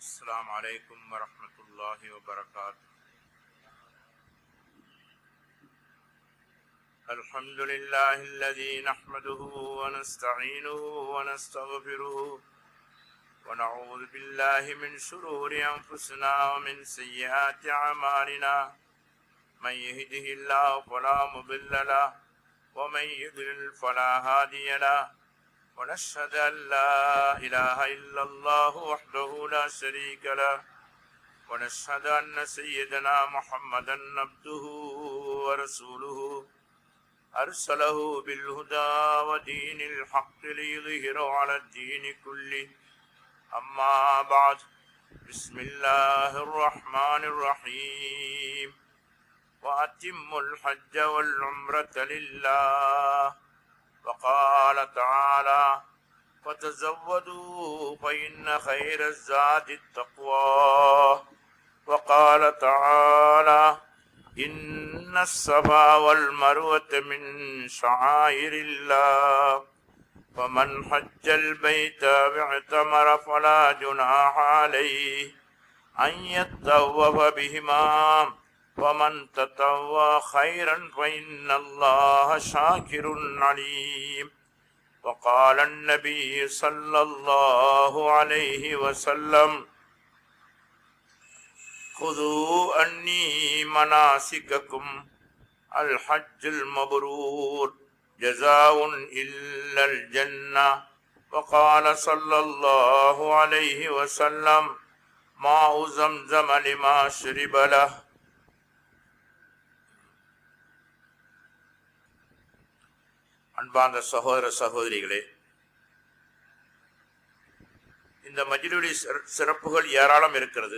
السلام عليكم ورحمة الله وبركاته. الحمد لله الذي نحمده ونستعينه ونستغفره ونعوذ بالله من شرور أنفسنا ومن سيئات أعمالنا. من يهده الله فلا مضل له ومن يضلل فلا هادي له. ونشهد أن لا إله إلا الله وحده لا شريك له. ونشهد أن سيدنا محمدا عبده ورسوله أرسله بالهدى ودين الحق ليظهره على الدين كله. أما بعد، بسم الله الرحمن الرحيم. وأتموا الحج والعمرة لله. وقال تعالى: وتزودوا فإن خير الزاد التقوى. وقال تعالى: إن الصفا والمروة من شعائر الله. فمن حج البيت واعتمر فلا جناح عليه أن يطوف بهما. ومن تطوع خيرا فإن الله شاكر عليم. وقال النبي صلى الله عليه وسلم: خذوا عني مناسككم. الحج المبرور جزاء إلا الجنة. وقال صلى الله عليه وسلم: ماء زمزم لما شرب له. அன்பார்ந்த சகோதர சகோதரிகளே, இந்த மஜ்லிஸுடைய சிறப்புகள் ஏராளம் இருக்கிறது.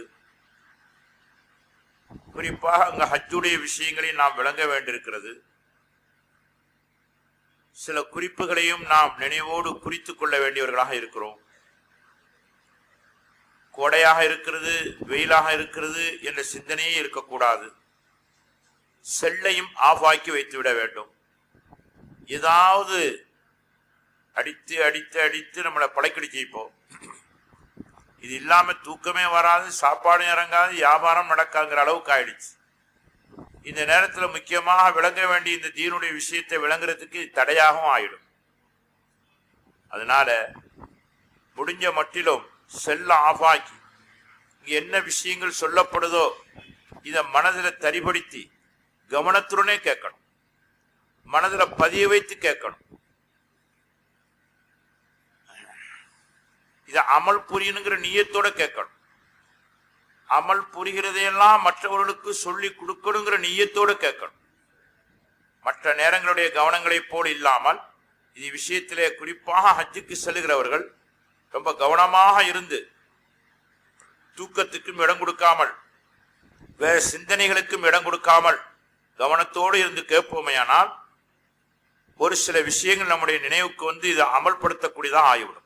குறிப்பாக அங்க ஹஜ்ஜுடைய விஷயங்களை நாம் விளங்க வேண்டியிருக்கிறது. சில குறிப்புகளையும் நாம் நினைவோடு குறித்துக் கொள்ள வேண்டியவர்களாக இருக்கிறோம். கோடையாக இருக்கிறது, வெயிலாக இருக்கிறது என்ற சிந்தனையே இருக்கக்கூடாது. செல்லையும் ஆஃப் ஆக்கி வைத்து விட வேண்டும். ஏதாவது அடித்து அடித்து அடித்து நம்மளை பழைக்கடி செய்ப்போம். இது இல்லாம தூக்கமே வராது, சாப்பாடு இறங்காது, வியாபாரம் நடக்காங்கிற அளவுக்கு ஆயிடுச்சு. இந்த நேரத்தில் முக்கியமாக விளங்க வேண்டிய இந்த தீனுடைய விஷயத்தை விளங்குறதுக்கு தடையாகவும் ஆயிடும். அதனால முடிஞ்ச மட்டிலும் செல்ல ஆஃப் ஆக்கி என்ன விஷயங்கள் சொல்லப்படுதோ இதை மனதில் தரிபடுத்தி கவனத்துடனே கேட்கணும். மனதில் பதிய வைத்து கேட்கணும். இதை அமல் புரியணுங்கிற நியத்தோட கேட்கணும். அமல் புரிகிறதையெல்லாம் மற்றவர்களுக்கு சொல்லி கொடுக்கணுங்கிற நியத்தோடு கேட்கணும். மற்ற நேரங்களுடைய கவனங்களை போல் இல்லாமல் இது விஷயத்திலே குறிப்பாக ஹஜ்ஜுக்கு செல்கிறவர்கள் ரொம்ப கவனமாக இருந்து தூக்கத்துக்கும் இடம் கொடுக்காமல் வேற சிந்தனைகளுக்கும் இடம் கொடுக்காமல் கவனத்தோடு இருந்து கேட்போமையானால் ஒரு சில விஷயங்கள் நம்முடைய நினைவுக்கு வந்து இதை அமல்படுத்தக்கூடியதான் ஆகிவிடும்.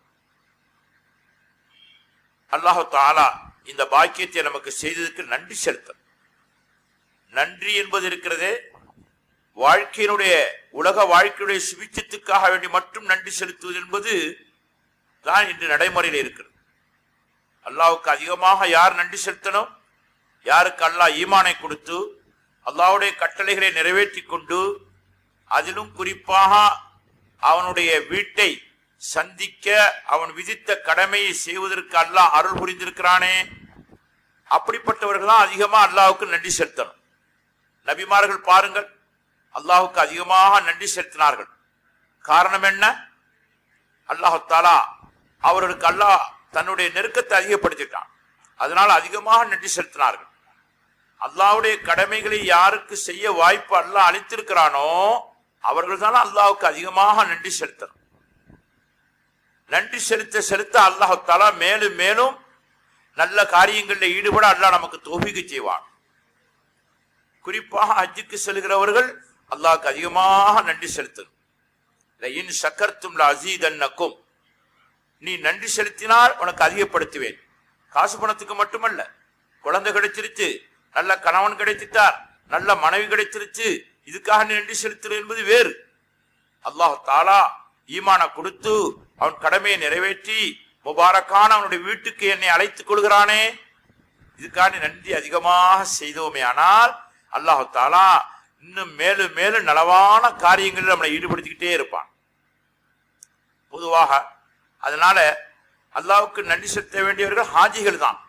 அல்லாஹு தஆலா இந்த பாக்கியத்தை நமக்கு செய்ததற்கு நன்றி செலுத்தல். நன்றி என்பது இருக்கிறதே, வாழ்க்கையினுடைய உலக வாழ்க்கையுடைய சுபிச்சத்துக்காக வேண்டி மட்டும் நன்றி செலுத்துவது என்பது தான் இன்று நடைமுறையில் இருக்கிறது. அல்லாஹ்வுக்கு அதிகமாக யார் நன்றி செலுத்தணும்? யாருக்கு அல்லாஹ் ஈமானை கொடுத்து அல்லாஹ்வுடைய கட்டளைகளை நிறைவேற்றி கொண்டு அதிலும் குறிப்பாக அவனுடைய வீட்டை சந்திக்க அவன் விதித்த கடமையை செய்வதற்கு அல்லாஹ் அருள் புரிந்திருக்கிறானே, அப்படிப்பட்டவர்கள் தான் அதிகமாக அல்லாஹ்வுக்கு நன்றி செலுத்தணும். நபிமார்கள் பாருங்கள், அல்லாஹ்வுக்கு அதிகமாக நன்றி செலுத்தினார்கள். காரணம் என்ன? அல்லாஹ் தஆலா அவர்களுக்கு அல்லாஹ் தன்னுடைய நெருக்கத்தை அதிகப்படுத்திட்டான். அதனால் அதிகமாக நன்றி செலுத்தினார்கள். அல்லாஹ்வுடைய கடமைகளை யாருக்கு செய்ய வாய்ப்பு அல்லாஹ் அளித்திருக்கிறானோ அவர்கள் தான் அல்லாஹ்வுக்கு அதிகமாக நன்றி செலுத்தணும். நன்றி செலுத்த செலுத்த அல்லாஹ் தஆலா மேலும் மேலும் நல்ல காரியங்களில் ஈடுபட அல்லாஹ் நமக்கு தௌஃபீக் செய்வான். குறிப்பாக ஹஜ்ஜுக்கு செல்கிறவர்கள் அல்லாஹ்வுக்கு அதிகமாக நன்றி செலுத்தணும். லஇன் ஷக்கர்தும் லஅஸீதன்னக்கும், நீ நன்றி செலுத்தினால் உனக்கு அதிகப்படுத்துவேன். காசு பணத்துக்கு மட்டுமல்ல, குழந்தை கிடைச்சிருச்சு, நல்ல கணவன் கிடைத்துட்டார், நல்ல மனைவி கிடைச்சிருச்சு, இதுக்காக நீ நன்றி செலுத்துறது என்பது வேறு. அல்லாஹ் தஆலா ஈமான கொடுத்து அவன் கடமையை நிறைவேற்றி முபாரக்கான அவனுடைய வீட்டுக்கு என்னை அழைத்துக் கொள்கிறானே, இதுக்காண்டி நன்றி அதிகமாக செய்தோமே ஆனால் அல்லாஹ் தஆலா இன்னும் மேலும் மேலும் நலவான காரியங்களில் நம்மளை ஈடுபடுத்திக்கிட்டே இருப்பான் பொதுவாக. அதனால அல்லாஹ்வுக்கு நன்றி செலுத்த வேண்டியவர்கள் ஹாஜிகள் தான்.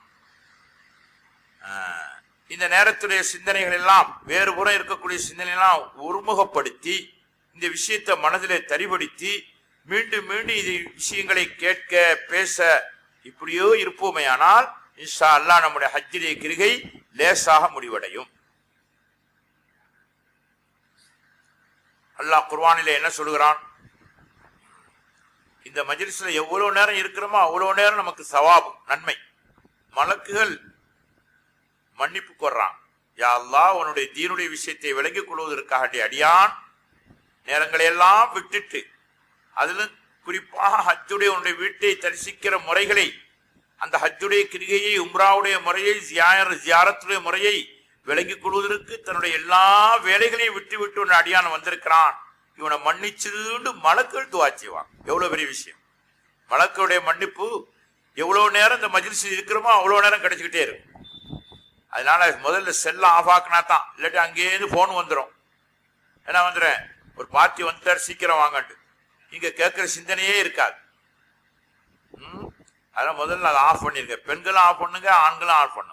இந்த நேரத்துடைய சிந்தனைகள் எல்லாம் வேறு புறம் இருக்கக்கூடிய சிந்தனை எல்லாம் ஒருமுகப்படுத்தி இந்த விஷயத்தை மனதிலே தரிபடுத்தி மீண்டும் மீண்டும் இது விஷயங்களை கேட்க பேச இப்படியோ இருப்போமே ஆனால் இன்ஷா அல்லாஹ் நம்முடைய ஹஜ்ஜுடைய கிரிகை லேசாக முடிவடையும். அல்லாஹ் குர்ஆனிலே என்ன சொல்கிறான்? இந்த மஜ்லிஸ்ல எவ்வளவு நேரம் இருக்கிறோமோ அவ்வளவு நேரம் நமக்கு சவாபு நன்மை. மலக்குகள் மன்னிப்பு கோர்றான், யா அல்லாஹ் உன்னுடைய தீனுடைய விஷயத்தை விளங்கிக் கொள்வதற்காக அடியான் நேரங்களை எல்லாம் விட்டுட்டு அதுல குறிப்பாக ஹஜ்ஜுடைய உன்னுடைய வீட்டை தரிசிக்கிற முறைகளை, அந்த ஹஜ்ஜுடைய கிரிகையை, உம்ராவுடைய முறையை, ஜியாரத்துடைய முறையை விளங்கிக் கொள்வதற்கு தன்னுடைய எல்லா வேலைகளையும் விட்டு விட்டு உன் அடியான் வந்திருக்கிறான், இவனை மன்னிச்சுன்னு மலக்குகள் துஆ செய்வான். எவ்வளவு பெரிய விஷயம்! மலக்குடைய மன்னிப்பு எவ்வளவு நேரம் இந்த மஜ்லிஸில் இருக்கிறோமோ அவ்வளவு நேரம் கிடைச்சுக்கிட்டே இருக்கும். அதனால முதல்ல செல்ல ஆஃப் ஆக்கினா தான், இல்லாட்டி அங்கேயிருந்து போன் வந்துடும். என்ன வந்துடுறேன், ஒரு பார்ட்டி வந்துட்டார் சீக்கிரம் வாங்கட்டு, இங்க கேட்கிற சிந்தனையே இருக்காது. அதனால முதல்ல அதை ஆஃப் பண்ணிருங்க. பெண்களும் ஆஃப் பண்ணுங்க, ஆண்களும் ஆஃப் பண்ணும்.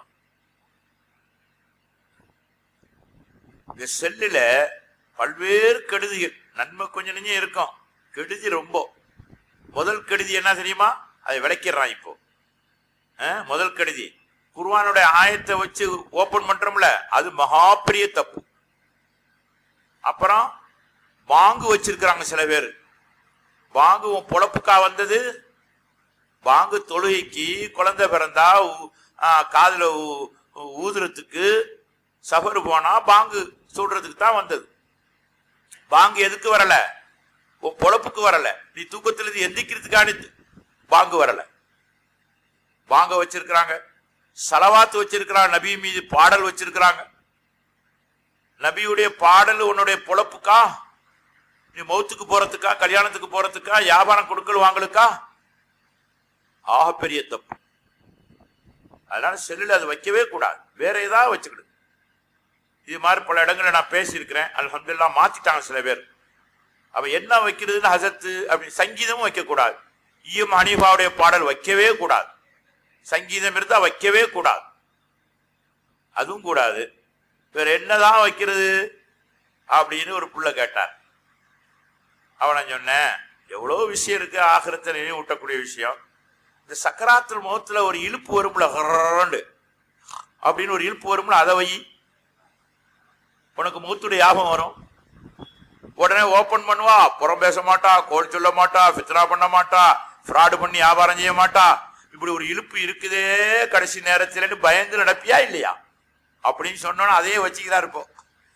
இந்த செல்லுல பல்வேறு கெடுதிகள், நன்மை கொஞ்சம் நெஞ்சம் இருக்கும், கெடுதி ரொம்ப. முதல் கெடுதி என்ன தெரியுமா? அதை விளக்கிடுறான் இப்போ. முதல் கெடுதி குர்ஆனுடைய ஆயத்தை வச்சு ஓபன் பண்றோம்ல, அது மகாபெரிய தப்பு. அப்புறம் பாங்கு வச்சிருக்கிறாங்க சில பேர். பாங்கு பொழப்புக்கா வந்தது. பாங்கு தொழுகைக்கு, குழந்தை பிறந்தா காதுல ஊதுறதுக்கு, சஃபர் போனா பாங்கு சொல்றதுக்கு தான் வந்தது. பாங்கு எதுக்கு வரல? பொழப்புக்கு வரல. நீ தூக்கத்திலிருந்து எந்திக்கிறதுக்கான பாங்கு வரல. பாங்க வச்சிருக்கிறாங்க, சலவாத்து வச்சிருக்கிறாங்க, நபி மீது பாடல் வச்சிருக்கிறாங்க. நபியுடைய பாடல் உன்னுடைய பொழப்புக்கா? நீ மௌத்துக்கு போறதுக்கா, கல்யாணத்துக்கு போறதுக்கா, வியாபாரம் கொடுக்கல் வாங்கலுக்கா? ஆக பெரிய தப்பு. அதனால செல்லுல அது வைக்கவே கூடாது, வேற ஏதாவது வச்சுக்கிடு. இது மாதிரி பல இடங்களை நான் பேசியிருக்கிறேன். அல்ஹம்துலில்லாஹ் மாத்திட்டாங்க சில பேர். அப்ப என்ன வைக்கிறதுன்னு ஹசரத்து அப்படி சங்கீதமும் வைக்க கூடாது. ஈயம் ஹனீஃபாவுடைய பாடல் வைக்கவே கூடாது. சங்கீதம் இருந்தா வைக்கவே கூடாது, அதுவும் கூடாது. வேற என்னதான் வைக்கிறது அப்படின்னு ஒரு புள்ள கேட்டார். அவனை சொன்னேன், எவ்வளவு விஷயம் இருக்கு ஆகிரத்தை நினைவூட்டக்கூடிய விஷயம். இந்த சக்கராத்துல் மௌத்துல ஒரு இழுப்பு வரும்ல, அப்படின்னு ஒரு இழுப்பு வரும்ல, அதை வை, உனக்கு மௌத்துடைய ஞாபகம் வரும். உடனே ஓபன் பண்ணுவா, புறம் பேச மாட்டா, கோல் சொல்ல மாட்டா, ஃபித்னா பண்ண மாட்டா, ஃப்ராடு பண்ணி வியாபாரம் செய்ய மாட்டா. இப்படி ஒரு இழுப்பு இருக்குதே கடைசி நேரத்தில் பயந்து நடப்பியா இல்லையா அப்படின்னு சொன்னோன்னா அதே வச்சுக்கிறா இருப்போம்.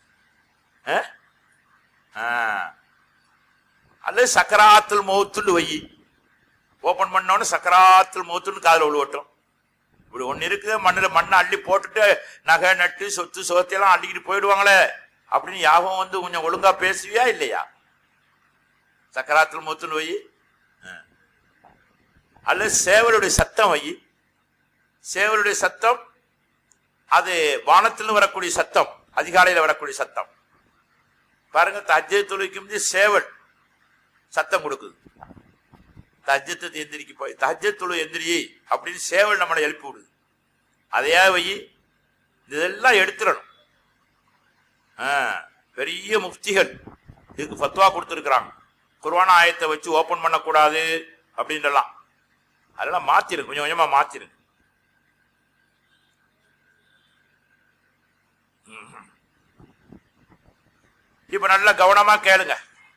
அல்லது சக்கராத்துல் மௌத்துன்னு வை, ஓபன் பண்ணோன்னு சக்கராத்துல் மௌத்துன்னு காதில் விழுவட்டும். இப்படி ஒண்ணு இருக்குது, மண்ணை அள்ளி போட்டுட்டு நகை நட்டு சொத்து சுகத்தையெல்லாம் அள்ளிக்கிட்டு போயிடுவாங்களே அப்படின்னு யாபம் வந்து கொஞ்சம் ஒழுங்கா பேசுவியா இல்லையா? சக்கராத்துல் மௌத்துன்னு வை. அல்லது சேவலுடைய சத்தம் வை. சேவலுடைய சத்தம் அது வானத்திலிருந்து வரக்கூடிய சத்தம், அதிகாலையில் வரக்கூடிய சத்தம். பாருங்க, தஹஜ்ஜுத் தொழுகைக்கு சேவல் சத்தம் கொடுக்குது. தஹஜ்ஜுத் எந்திரிக்கு போய் தஹஜ்ஜுத் தொழு எந்திரி அப்படின்னு சேவல் நம்மளை எழுப்பி விடுது. அதையா வை. இதெல்லாம் எடுத்துடணும். பெரிய முஃப்திகள் இதுக்கு ஃபத்வா கொடுத்துருக்குறாங்க. குர்ஆன் ஆயத்தை வச்சு ஓபன் பண்ணக்கூடாது அப்படின்றலாம். அதெல்லாம் மாத்திருங்க, கொஞ்சம் கொஞ்சமா மாத்திருங்க. இப்ப நல்லா கவனமா கேளுங்க.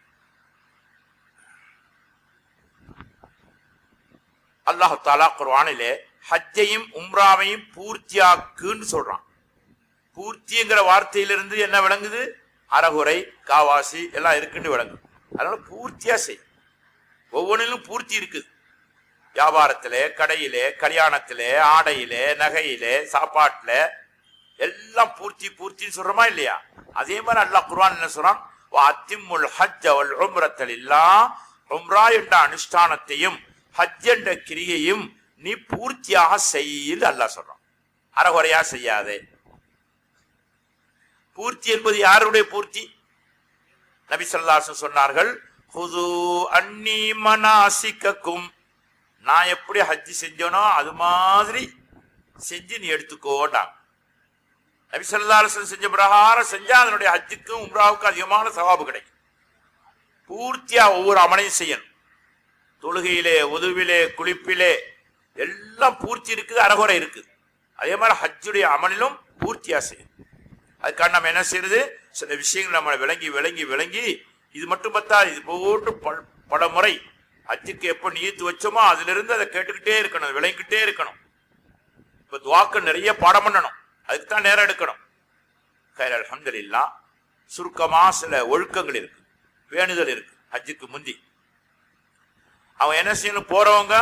அல்லாஹ் தஆலா குர்ஆனிலே ஹஜ்ஜையும் உம்ராவையும் பூர்த்தியாக்குன்னு சொல்றான். பூர்த்திங்கிற வார்த்தையிலிருந்து என்ன விளங்குது? அறகுறை, காவாசி எல்லாம் இருக்குன்னு விளங்குது. அதனால பூர்த்தியா செய். ஒவ்வொன்றிலும் பூர்த்தி இருக்குது. வியாபாரத்திலே, கடையிலே, கல்யாணத்திலே, ஆடையிலே, நகையிலே, சாப்பாட்டுல எல்லாம் பூர்த்தி பூர்த்தின்னு சொல்றோமா இல்லையா? அதே மாதிரி அல்லாஹ் குர்ஆன் என்ன சொல்றான்? வஅத்திம்முல் ஹஜ்ஜ வல் உம்ரத லில்லாஹ். உம்ரா என்ற அனுஷ்டானத்தையும் ஹஜ் என்ற கிரியையும் நீ பூர்த்தியாக செய்து அல்லாஹ் சொல்றான். அறகுறையா செய்யாதே. பூர்த்தி என்பது யாருடைய பூர்த்தி? நபி ஸல்லல்லாஹு அலைஹி வஸல்லம் சொன்னார்கள், ஹுது அன்னி மனாசிக்கக்கும், நான் எப்படி ஹஜ் செஞ்சனோ அது மாதிரி செஞ்சு நீ எடுத்துக்கோண்டாங்க. நபி ஸல்லல்லாஹு அலைஹி வஸல்லம் செஞ்ச பிரகாரம் செஞ்சா அதனுடைய ஹஜ்ஜுக்கும் உம்ராவுக்கும் அதிகமான சவாபு கிடைக்கும். பூர்த்தியா ஒவ்வொரு அமலையும் செய்யணும். தொழுகையிலே, உதுவிலே, குளிப்பிலே எல்லாம் பூர்த்தி இருக்குது, அறகுறை இருக்குது. அதே மாதிரி ஹஜ்ஜுடைய அமலிலும் பூர்த்தியா செய்யும். அதுக்காக நம்ம என்ன செய்யறது, சில விஷயங்கள் நம்ம விளங்கி விளங்கி விளங்கி இது மட்டும் பார்த்தா இது போட்டு பல முறை ஹஜ்ஜுக்கு எப்போ நியத்து வச்சோமோ அதுல இருந்து அதை கேட்டுக்கிட்டே இருக்கணும், விளங்கிக்கிட்டே இருக்கணும். இப்ப துவாக்கள் நிறைய பாடம் பண்ணணும், அதுக்கு தான் நேரம் எடுக்கணும். கையில் அல்ஹம்துலில்லாஹ் சுருக்கமா சில ஒழுக்கங்கள் இருக்கு, வேணுதல் இருக்கு. ஹஜ்ஜுக்கு முந்தி அவன் என்ன செய்யணும், போறவங்க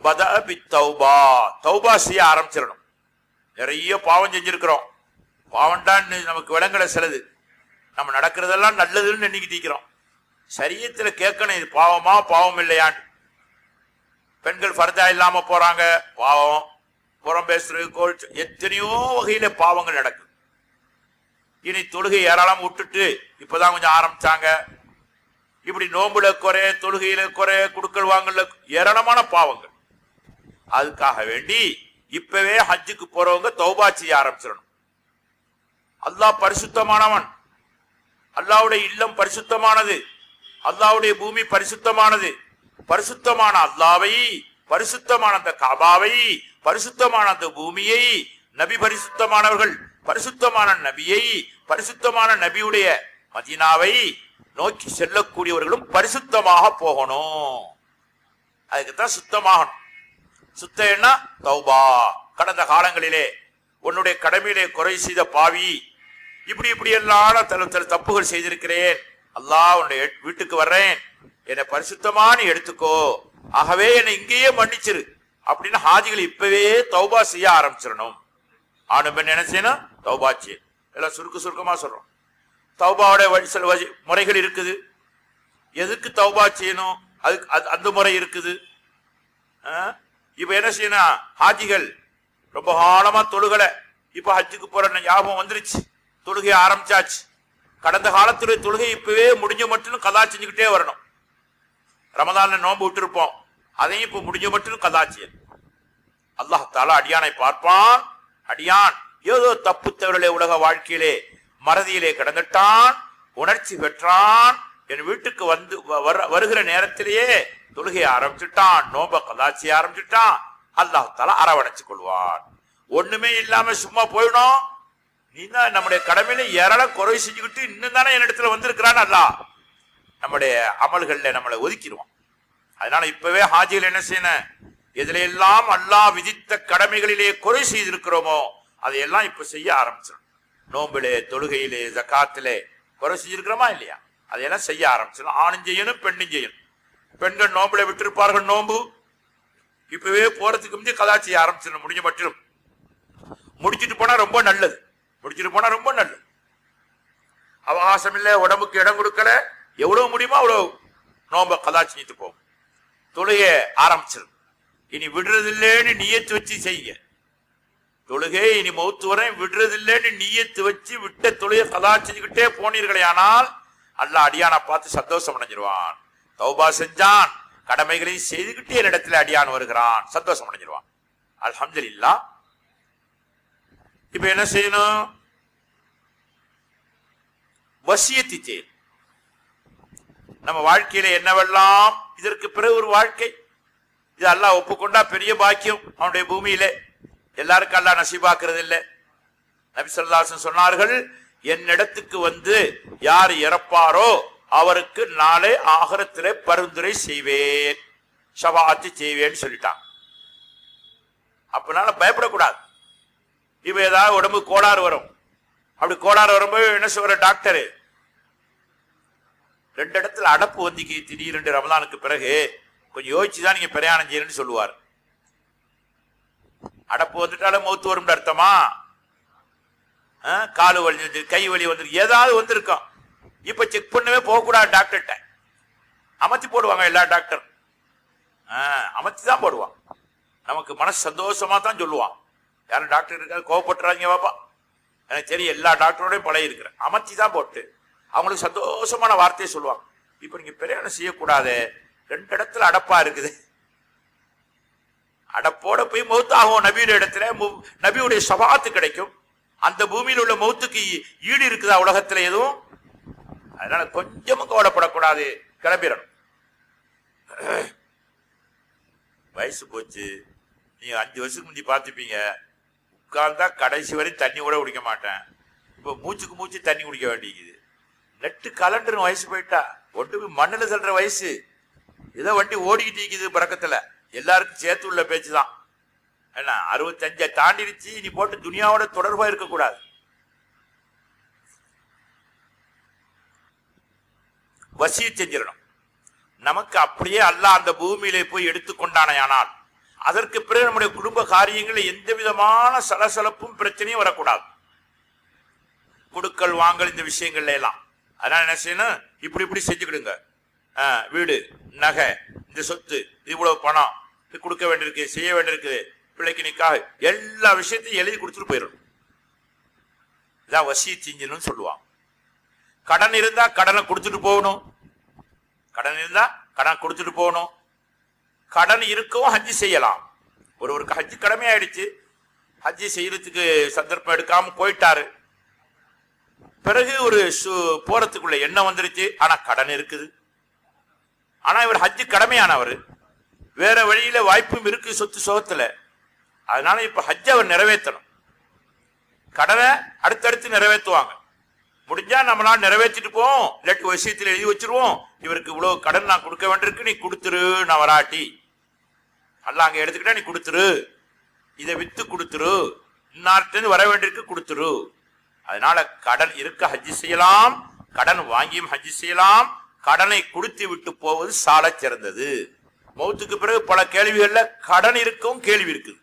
தௌபா செய்ய ஆரம்பிச்சிடணும். நிறைய பாவம் செஞ்சிருக்கிறோம், பாவம்தான் நமக்கு விளங்கல சிலது, நம்ம நடக்கிறதெல்லாம் நல்லதுன்னு நினைக்கிட்டு இருக்கிறோம். சரியத்துல கேட்கணும், இது பாவமா பாவம் இல்லையான்னு. பெண்கள் ஃபர்தா இல்லாம போறாங்க, பாவம். புறம் பேசுறது, கோல், எத்தனையோ வகையில பாவங்கள் நடக்கும். இனி தொழுகை ஏராளம் விட்டுட்டு இப்பதான் கொஞ்சம் ஆரம்பிச்சாங்க. இப்படி நோம்புல குறை, தொழுகையில குறை, குடுக்கல் வாங்கல ஏராளமான பாவங்கள். அதுக்காக வேண்டி இப்பவே ஹஜ்ஜுக்கு போறவங்க தௌபா செய்ய ஆரம்பிச்சிடணும். அல்லாஹ் பரிசுத்தமானவன், அல்லாஹ்வுடைய இல்லம் பரிசுத்தமானது, அல்லாஹ்வுடைய பூமி பரிசுத்தமானது. பரிசுத்தமான அல்லாஹ்வை, பரிசுத்தமான அந்த காபாவை, பரிசுத்தமான அந்த பூமியை, நபி பரிசுத்தமானவர்கள், பரிசுத்தமான நபியை, பரிசுத்தமான நபியுடைய மதீனாவை நோக்கி செல்லக்கூடியவர்களும் பரிசுத்தமாக போகணும். அதுக்குத்தான் சுத்தமாகணும். சுத்தம் என்ன? தௌபா. கடந்த காலங்களிலே உன்னுடைய கடமையிலே குறை செய்த பாவி, இப்படி இப்படி எல்லாம் தப்புகள் செய்திருக்கிறேன், அல்லாஹ் உன்னுடைய வீட்டுக்கு வர்றேன், என்னை பரிசுத்தமான எடுத்துக்கோ, ஆகவே என்னை இங்கேயே மன்னிச்சிரு அப்படின்னு ஹாஜிகள் இப்பவே தௌபா செய்ய ஆரம்பிச்சிடணும். ஆணும் பெண் என்ன செய்யணும்? தௌபா செய்ய. எல்லாம் சுருக்கமா சொல்றோம். தௌபாவுடைய சில முறைகள் இருக்குது. எதுக்கு தௌபா செய்யணும், அதுக்கு அந்த முறை இருக்குது. இப்ப என்ன செய்யணும், ஹாஜிகள் ரொம்ப காலமா தொழுகலை, இப்ப ஹஜ்ஜுக்கு போற ஞாபகம் வந்துருச்சு, தொழுகை ஆரம்பிச்சாச்சு. கடந்த காலத்துடைய தொழுகை இப்பவே முடிஞ்ச மட்டும் கதா செஞ்சுக்கிட்டே வரணும். ரமதான்ல நோன்பு விட்டுருப்போம், அதையும் இப்ப முடிஞ்ச மட்டும் கதா செய்யணும். அல்லாஹ் தஆலா அடியானை பார்ப்பான். அடியான் ஏதோ தப்பு தவறுகளை உலக வாழ்க்கையிலே மறதியிலே கிடந்துட்டான், உணர்ச்சி பெற்றான், என் வீட்டுக்கு வந்து வருகிற நேரத்திலேயே தொழுகையை ஆரம்பிச்சுட்டான், நோம்ப கதா செய்ய ஆரம்பிச்சுட்டான், அல்லாஹ் தஆலா அரவணைச்சு கொள்வான். ஒண்ணுமே இல்லாம சும்மா போயிடும், நீ தான் நம்முடைய கடமையில ஏராளம் குறை செஞ்சுக்கிட்டு இன்னும் தானே என் இடத்துல வந்திருக்கிறான், அல்லாஹ் நம்முடைய அமல்கள்ல நம்மளை ஒதுக்கிடுவான். அதனால இப்பவே ஹாஜிகள் என்ன செய்யணும், எதுல எல்லாம் அல்லாஹ் விதித்த கடமைகளிலே குறை செய்திருக்கிறோமோ அதையெல்லாம் இப்ப செய்ய ஆரம்பிச்சிடும். நோம்பிலே, தொழுகையிலே, ஜகாத்திலே குறை செஞ்சிருக்கிறோமா இல்லையா, அதையெல்லாம் செய்ய ஆரம்பிச்சிடும். ஆணும் செய்யணும், பெண்ணும் செய்யணும். பெண்கள் நோம்பில விட்டிருப்பார்கள் நோம்பு, இப்பவே போறதுக்கு முந்தைய கதா செய்ய ஆரம்பிச்சிடணும். முடிஞ்ச மட்டும் முடிச்சுட்டு போனா ரொம்ப நல்லது, முடிச்சுட்டு போனா ரொம்ப நல்லது. அவகாசம் இல்லை, உடம்புக்கு இடம் கொடுக்கல, எவ்வளவு முடியுமோ அவ்வளவு நோம்ப கதா செஞ்சுட்டு போகும். தொழுகை ஆரம்பிச்சிடும். இனி விடுறதில்லைன்னு நியத்து வச்சு செய்யுங்க. தொழுகை இனி மௌத்து வரை விடுறதில்லைன்னு நியத்து வச்சு விட்ட தொழுகை கதா செஞ்சுக்கிட்டே போனீர்களே ஆனால் அல்லாஹ் அடியானை பார்த்து சந்தோஷம் அடைஞ்சிருவான். தௌபா செஞ்சான், கடமைகளையும் செய்துகிட்டே இடத்துல அடியான் வருகிறான், சந்தோஷம் அடைஞ்சிருவான். அல்ஹம்துலில்லாஹ். இப்ப என்ன செய்யணும், வசியத்தை செய்யணும். நம்ம வாழ்க்கையில என்னவெல்லாம் இதற்கு பிறகு ஒரு வாழ்க்கை, இது அல்லாஹ் ஒப்புக்கொண்டா பெரிய பாக்கியம். அவனுடைய பூமியிலே எல்லாருக்கும் அல்லாஹ் நசீபாக்குறது இல்லை. நபி ஸல்லல்லாஹு அலைஹி வஸல்லம் சொன்னார்கள், என்னிடத்துக்கு வந்து யார் இறப்பாரோ அவருக்கு நாளை ஆகிரத்திலே பரிந்துரை செய்வேன், ஷஃபாஅத் செய்வேன்னு சொல்லிட்டான். அப்பனால பயப்படக்கூடாது. இப்ப ஏதாவது உடம்பு கோளாறு வரும், அப்படி கோளாறு வரும்போது என்ன சொல்ற டாக்டரு, 2 இடத்துல அடப்பு வந்திக்கு திடீரென்று ரமலானுக்கு பிறகு கொஞ்சம் யோசிச்சுதான் நீங்க பிரயாணம் செய்யணும்னு சொல்லுவார். அடப்பு வந்துட்டாலும் மௌத்து வரும் அர்த்தமா? காலு வலி, கை வலி வந்து ஏதாவது வந்திருக்கும். இப்ப செக் பண்ணவே போகக்கூடாது டாக்டர்கிட்ட, அமர்த்தி போடுவாங்க எல்லா டாக்டர். அமைச்சு தான் போடுவான். நமக்கு மனசு சந்தோஷமா தான் சொல்லுவான். யாரும் டாக்டர் இருக்காது கோவப்பட்டுறாங்க பாப்பா, எனக்கு தெரியும், எல்லா டாக்டரோடையும் பழைய இருக்கிறேன். அமைச்சு தான் போட்டு அவங்களுக்கு சந்தோஷமான வார்த்தையை சொல்லுவாங்க. இப்ப நீங்க பிரயாணம் செய்யக்கூடாது, 2 இடத்துல அடப்பா இருக்குது, அடப்போட போய் மௌத்தாகும். நபியுடைய இடத்துல நபியுடைய ஷஃபாஅத் கிடைக்கும். அந்த பூமியில் உள்ள மௌத்துக்கு ஈடு இருக்குதா உலகத்துல எதுவும்? அதனால கொஞ்சமும் கவலைப்படக்கூடாது, கிளம்பிடணும். வயசு போச்சு, நீங்க 5 வருஷத்துக்கு முந்தி பார்த்துப்பீங்க, உட்கார்ந்தா கடைசி வரை தண்ணி கூட குடிக்க மாட்டேன், இப்ப மூச்சுக்கு மூச்சு தண்ணி குடிக்க வேண்டியது. நெட்டு கலண்டர் வயசு போயிட்டா, ஒன்று மண்ணில் செல்ற வயசு. ஏதோ வண்டி ஓடிக்கிட்டு இருக்குது பறக்கத்துல, எல்லாருக்கும் சேர்த்து உள்ள பேச்சுதான். என்ன 65 தாண்டிடுச்சு, நீ போட்டு துனியாவோட தொடர்பா இருக்கக்கூடாது. வசியத் செஞ்சிடணும். நமக்கு அப்படியே அல்லாஹ் அந்த பூமியிலே போய் எடுத்துக்கொண்டானால் அதற்கு பிறகு நம்முடைய குடும்ப காரியங்களில் எந்த விதமான சலசலப்பும் பிரச்சனையும் வரக்கூடாது. கொடுக்கல் வாங்கல் இந்த விஷயங்கள்ல எல்லாம். அதனால என்ன செய்யணும், இப்படி இப்படி செஞ்சுக்கிடுங்க. வீடு, நகை, இந்த சொத்து, இவ்வளவு பணம் கொடுக்க வேண்டியிருக்கு, செய்ய வேண்டியிருக்கு, பிள்ளைக்கு நிக்காக, எல்லா விஷயத்தையும் எழுதி கொடுத்துட்டு போயிடணும். இதான் வசியத் செஞ்சணும்னு சொல்லுவாங்க. கடன் இருந்தா கடனை கொடுத்துட்டு போகணும். கடன் இருந்தா கடன் கொடுத்துட்டு போகணும். கடன் இருக்கவும் ஹஜ்ஜி செய்யலாம். ஒருவருக்கு ஹஜ்ஜி கடமை ஆயிடுச்சு, ஹஜ்ஜி செய்யறதுக்கு சந்தர்ப்பம் எடுக்காம போயிட்டாரு, பிறகு ஒரு போறதுக்குள்ள எண்ணம் வந்துருச்சு, ஆனா கடன் இருக்குது, ஆனா இவர் ஹஜ்ஜி கடமையானவர், வேற வழியில வாய்ப்பும் இருக்கு சொத்து சுகத்துல, அதனால இப்ப ஹஜ்ஜை அவர் நிறைவேற்றணும். கடனை அடுத்தடுத்து நிறைவேற்றுவாங்க. முடிஞ்சா நம்மளால நிறைவேற்றிட்டு போவோம், இல்லாட்டி விஷயத்தில் எழுதி வச்சிருவோம், இவருக்கு இவ்வளவு கடன் நான் கொடுக்க வேண்டியிருக்கு, நீ கொடுத்துரு, நான் வராட்டி அல்ல அங்க எடுத்துக்கிட்டா நீ கொடுத்துரு, இதை வித்து கொடுத்துரு, இன்னார்ட்டு வர வேண்டியிருக்கு கொடுத்துரு. அதனால கடன் இருக்க ஹஜ்ஜி செய்யலாம், கடன் வாங்கியும் ஹஜ்ஜி செய்யலாம். கடனை கொடுத்து விட்டு போவது சால சிறந்தது. மௌத்துக்கு பிறகு பல கேள்விகள்ல கடன் இருக்கும் கேள்வி இருக்குது.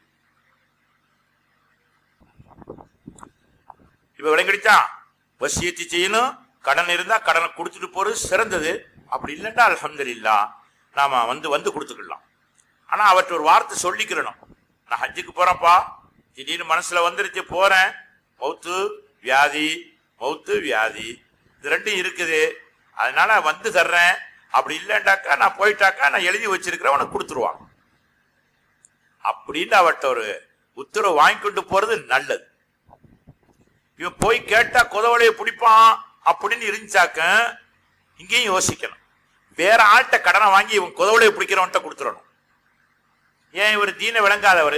இப்ப விளங்கிடுச்சா? வசியத்தை செய்யணும், கடன் இருந்தா கடனை கொடுத்துட்டு போறது சிறந்தது. அப்படி இல்லைன்னா அல்ஹம்துலில்லாஹ் நாம வந்து கொடுத்துக்கலாம். ஆனா அவற்றை ஒரு வார்த்தை சொல்லிக்கிறணும், நான் ஹஜ்ஜுக்கு போறேன்ப்பா, திடீர்னு மனசுல வந்துருச்சு போறேன், மௌத்து வியாதி, மௌத்து வியாதி, இது ரெண்டும் இருக்குது, அதனால வந்து தர்றேன். அப்படி இல்லைண்டாக்கா நான் போயிட்டாக்கா நான் எழுதி வச்சிருக்கிறேன், உனக்கு கொடுத்துருவான் அப்படின்னு அவட்ட ஒரு உத்தரவு வாங்கி கொண்டு போறது நல்லது. இவன் போய் கேட்டா குதவளைய பிடிப்பான் அப்படின்னு இருந்துச்சாக்க இங்கேயும் யோசிக்கணும். வேற ஆள்கிட்ட கடனை வாங்கி இவன் குதவளைய பிடிக்கிறவன்ட்ட கொடுத்துடணும். ஏன் இவர் தீன விளங்காதவர்?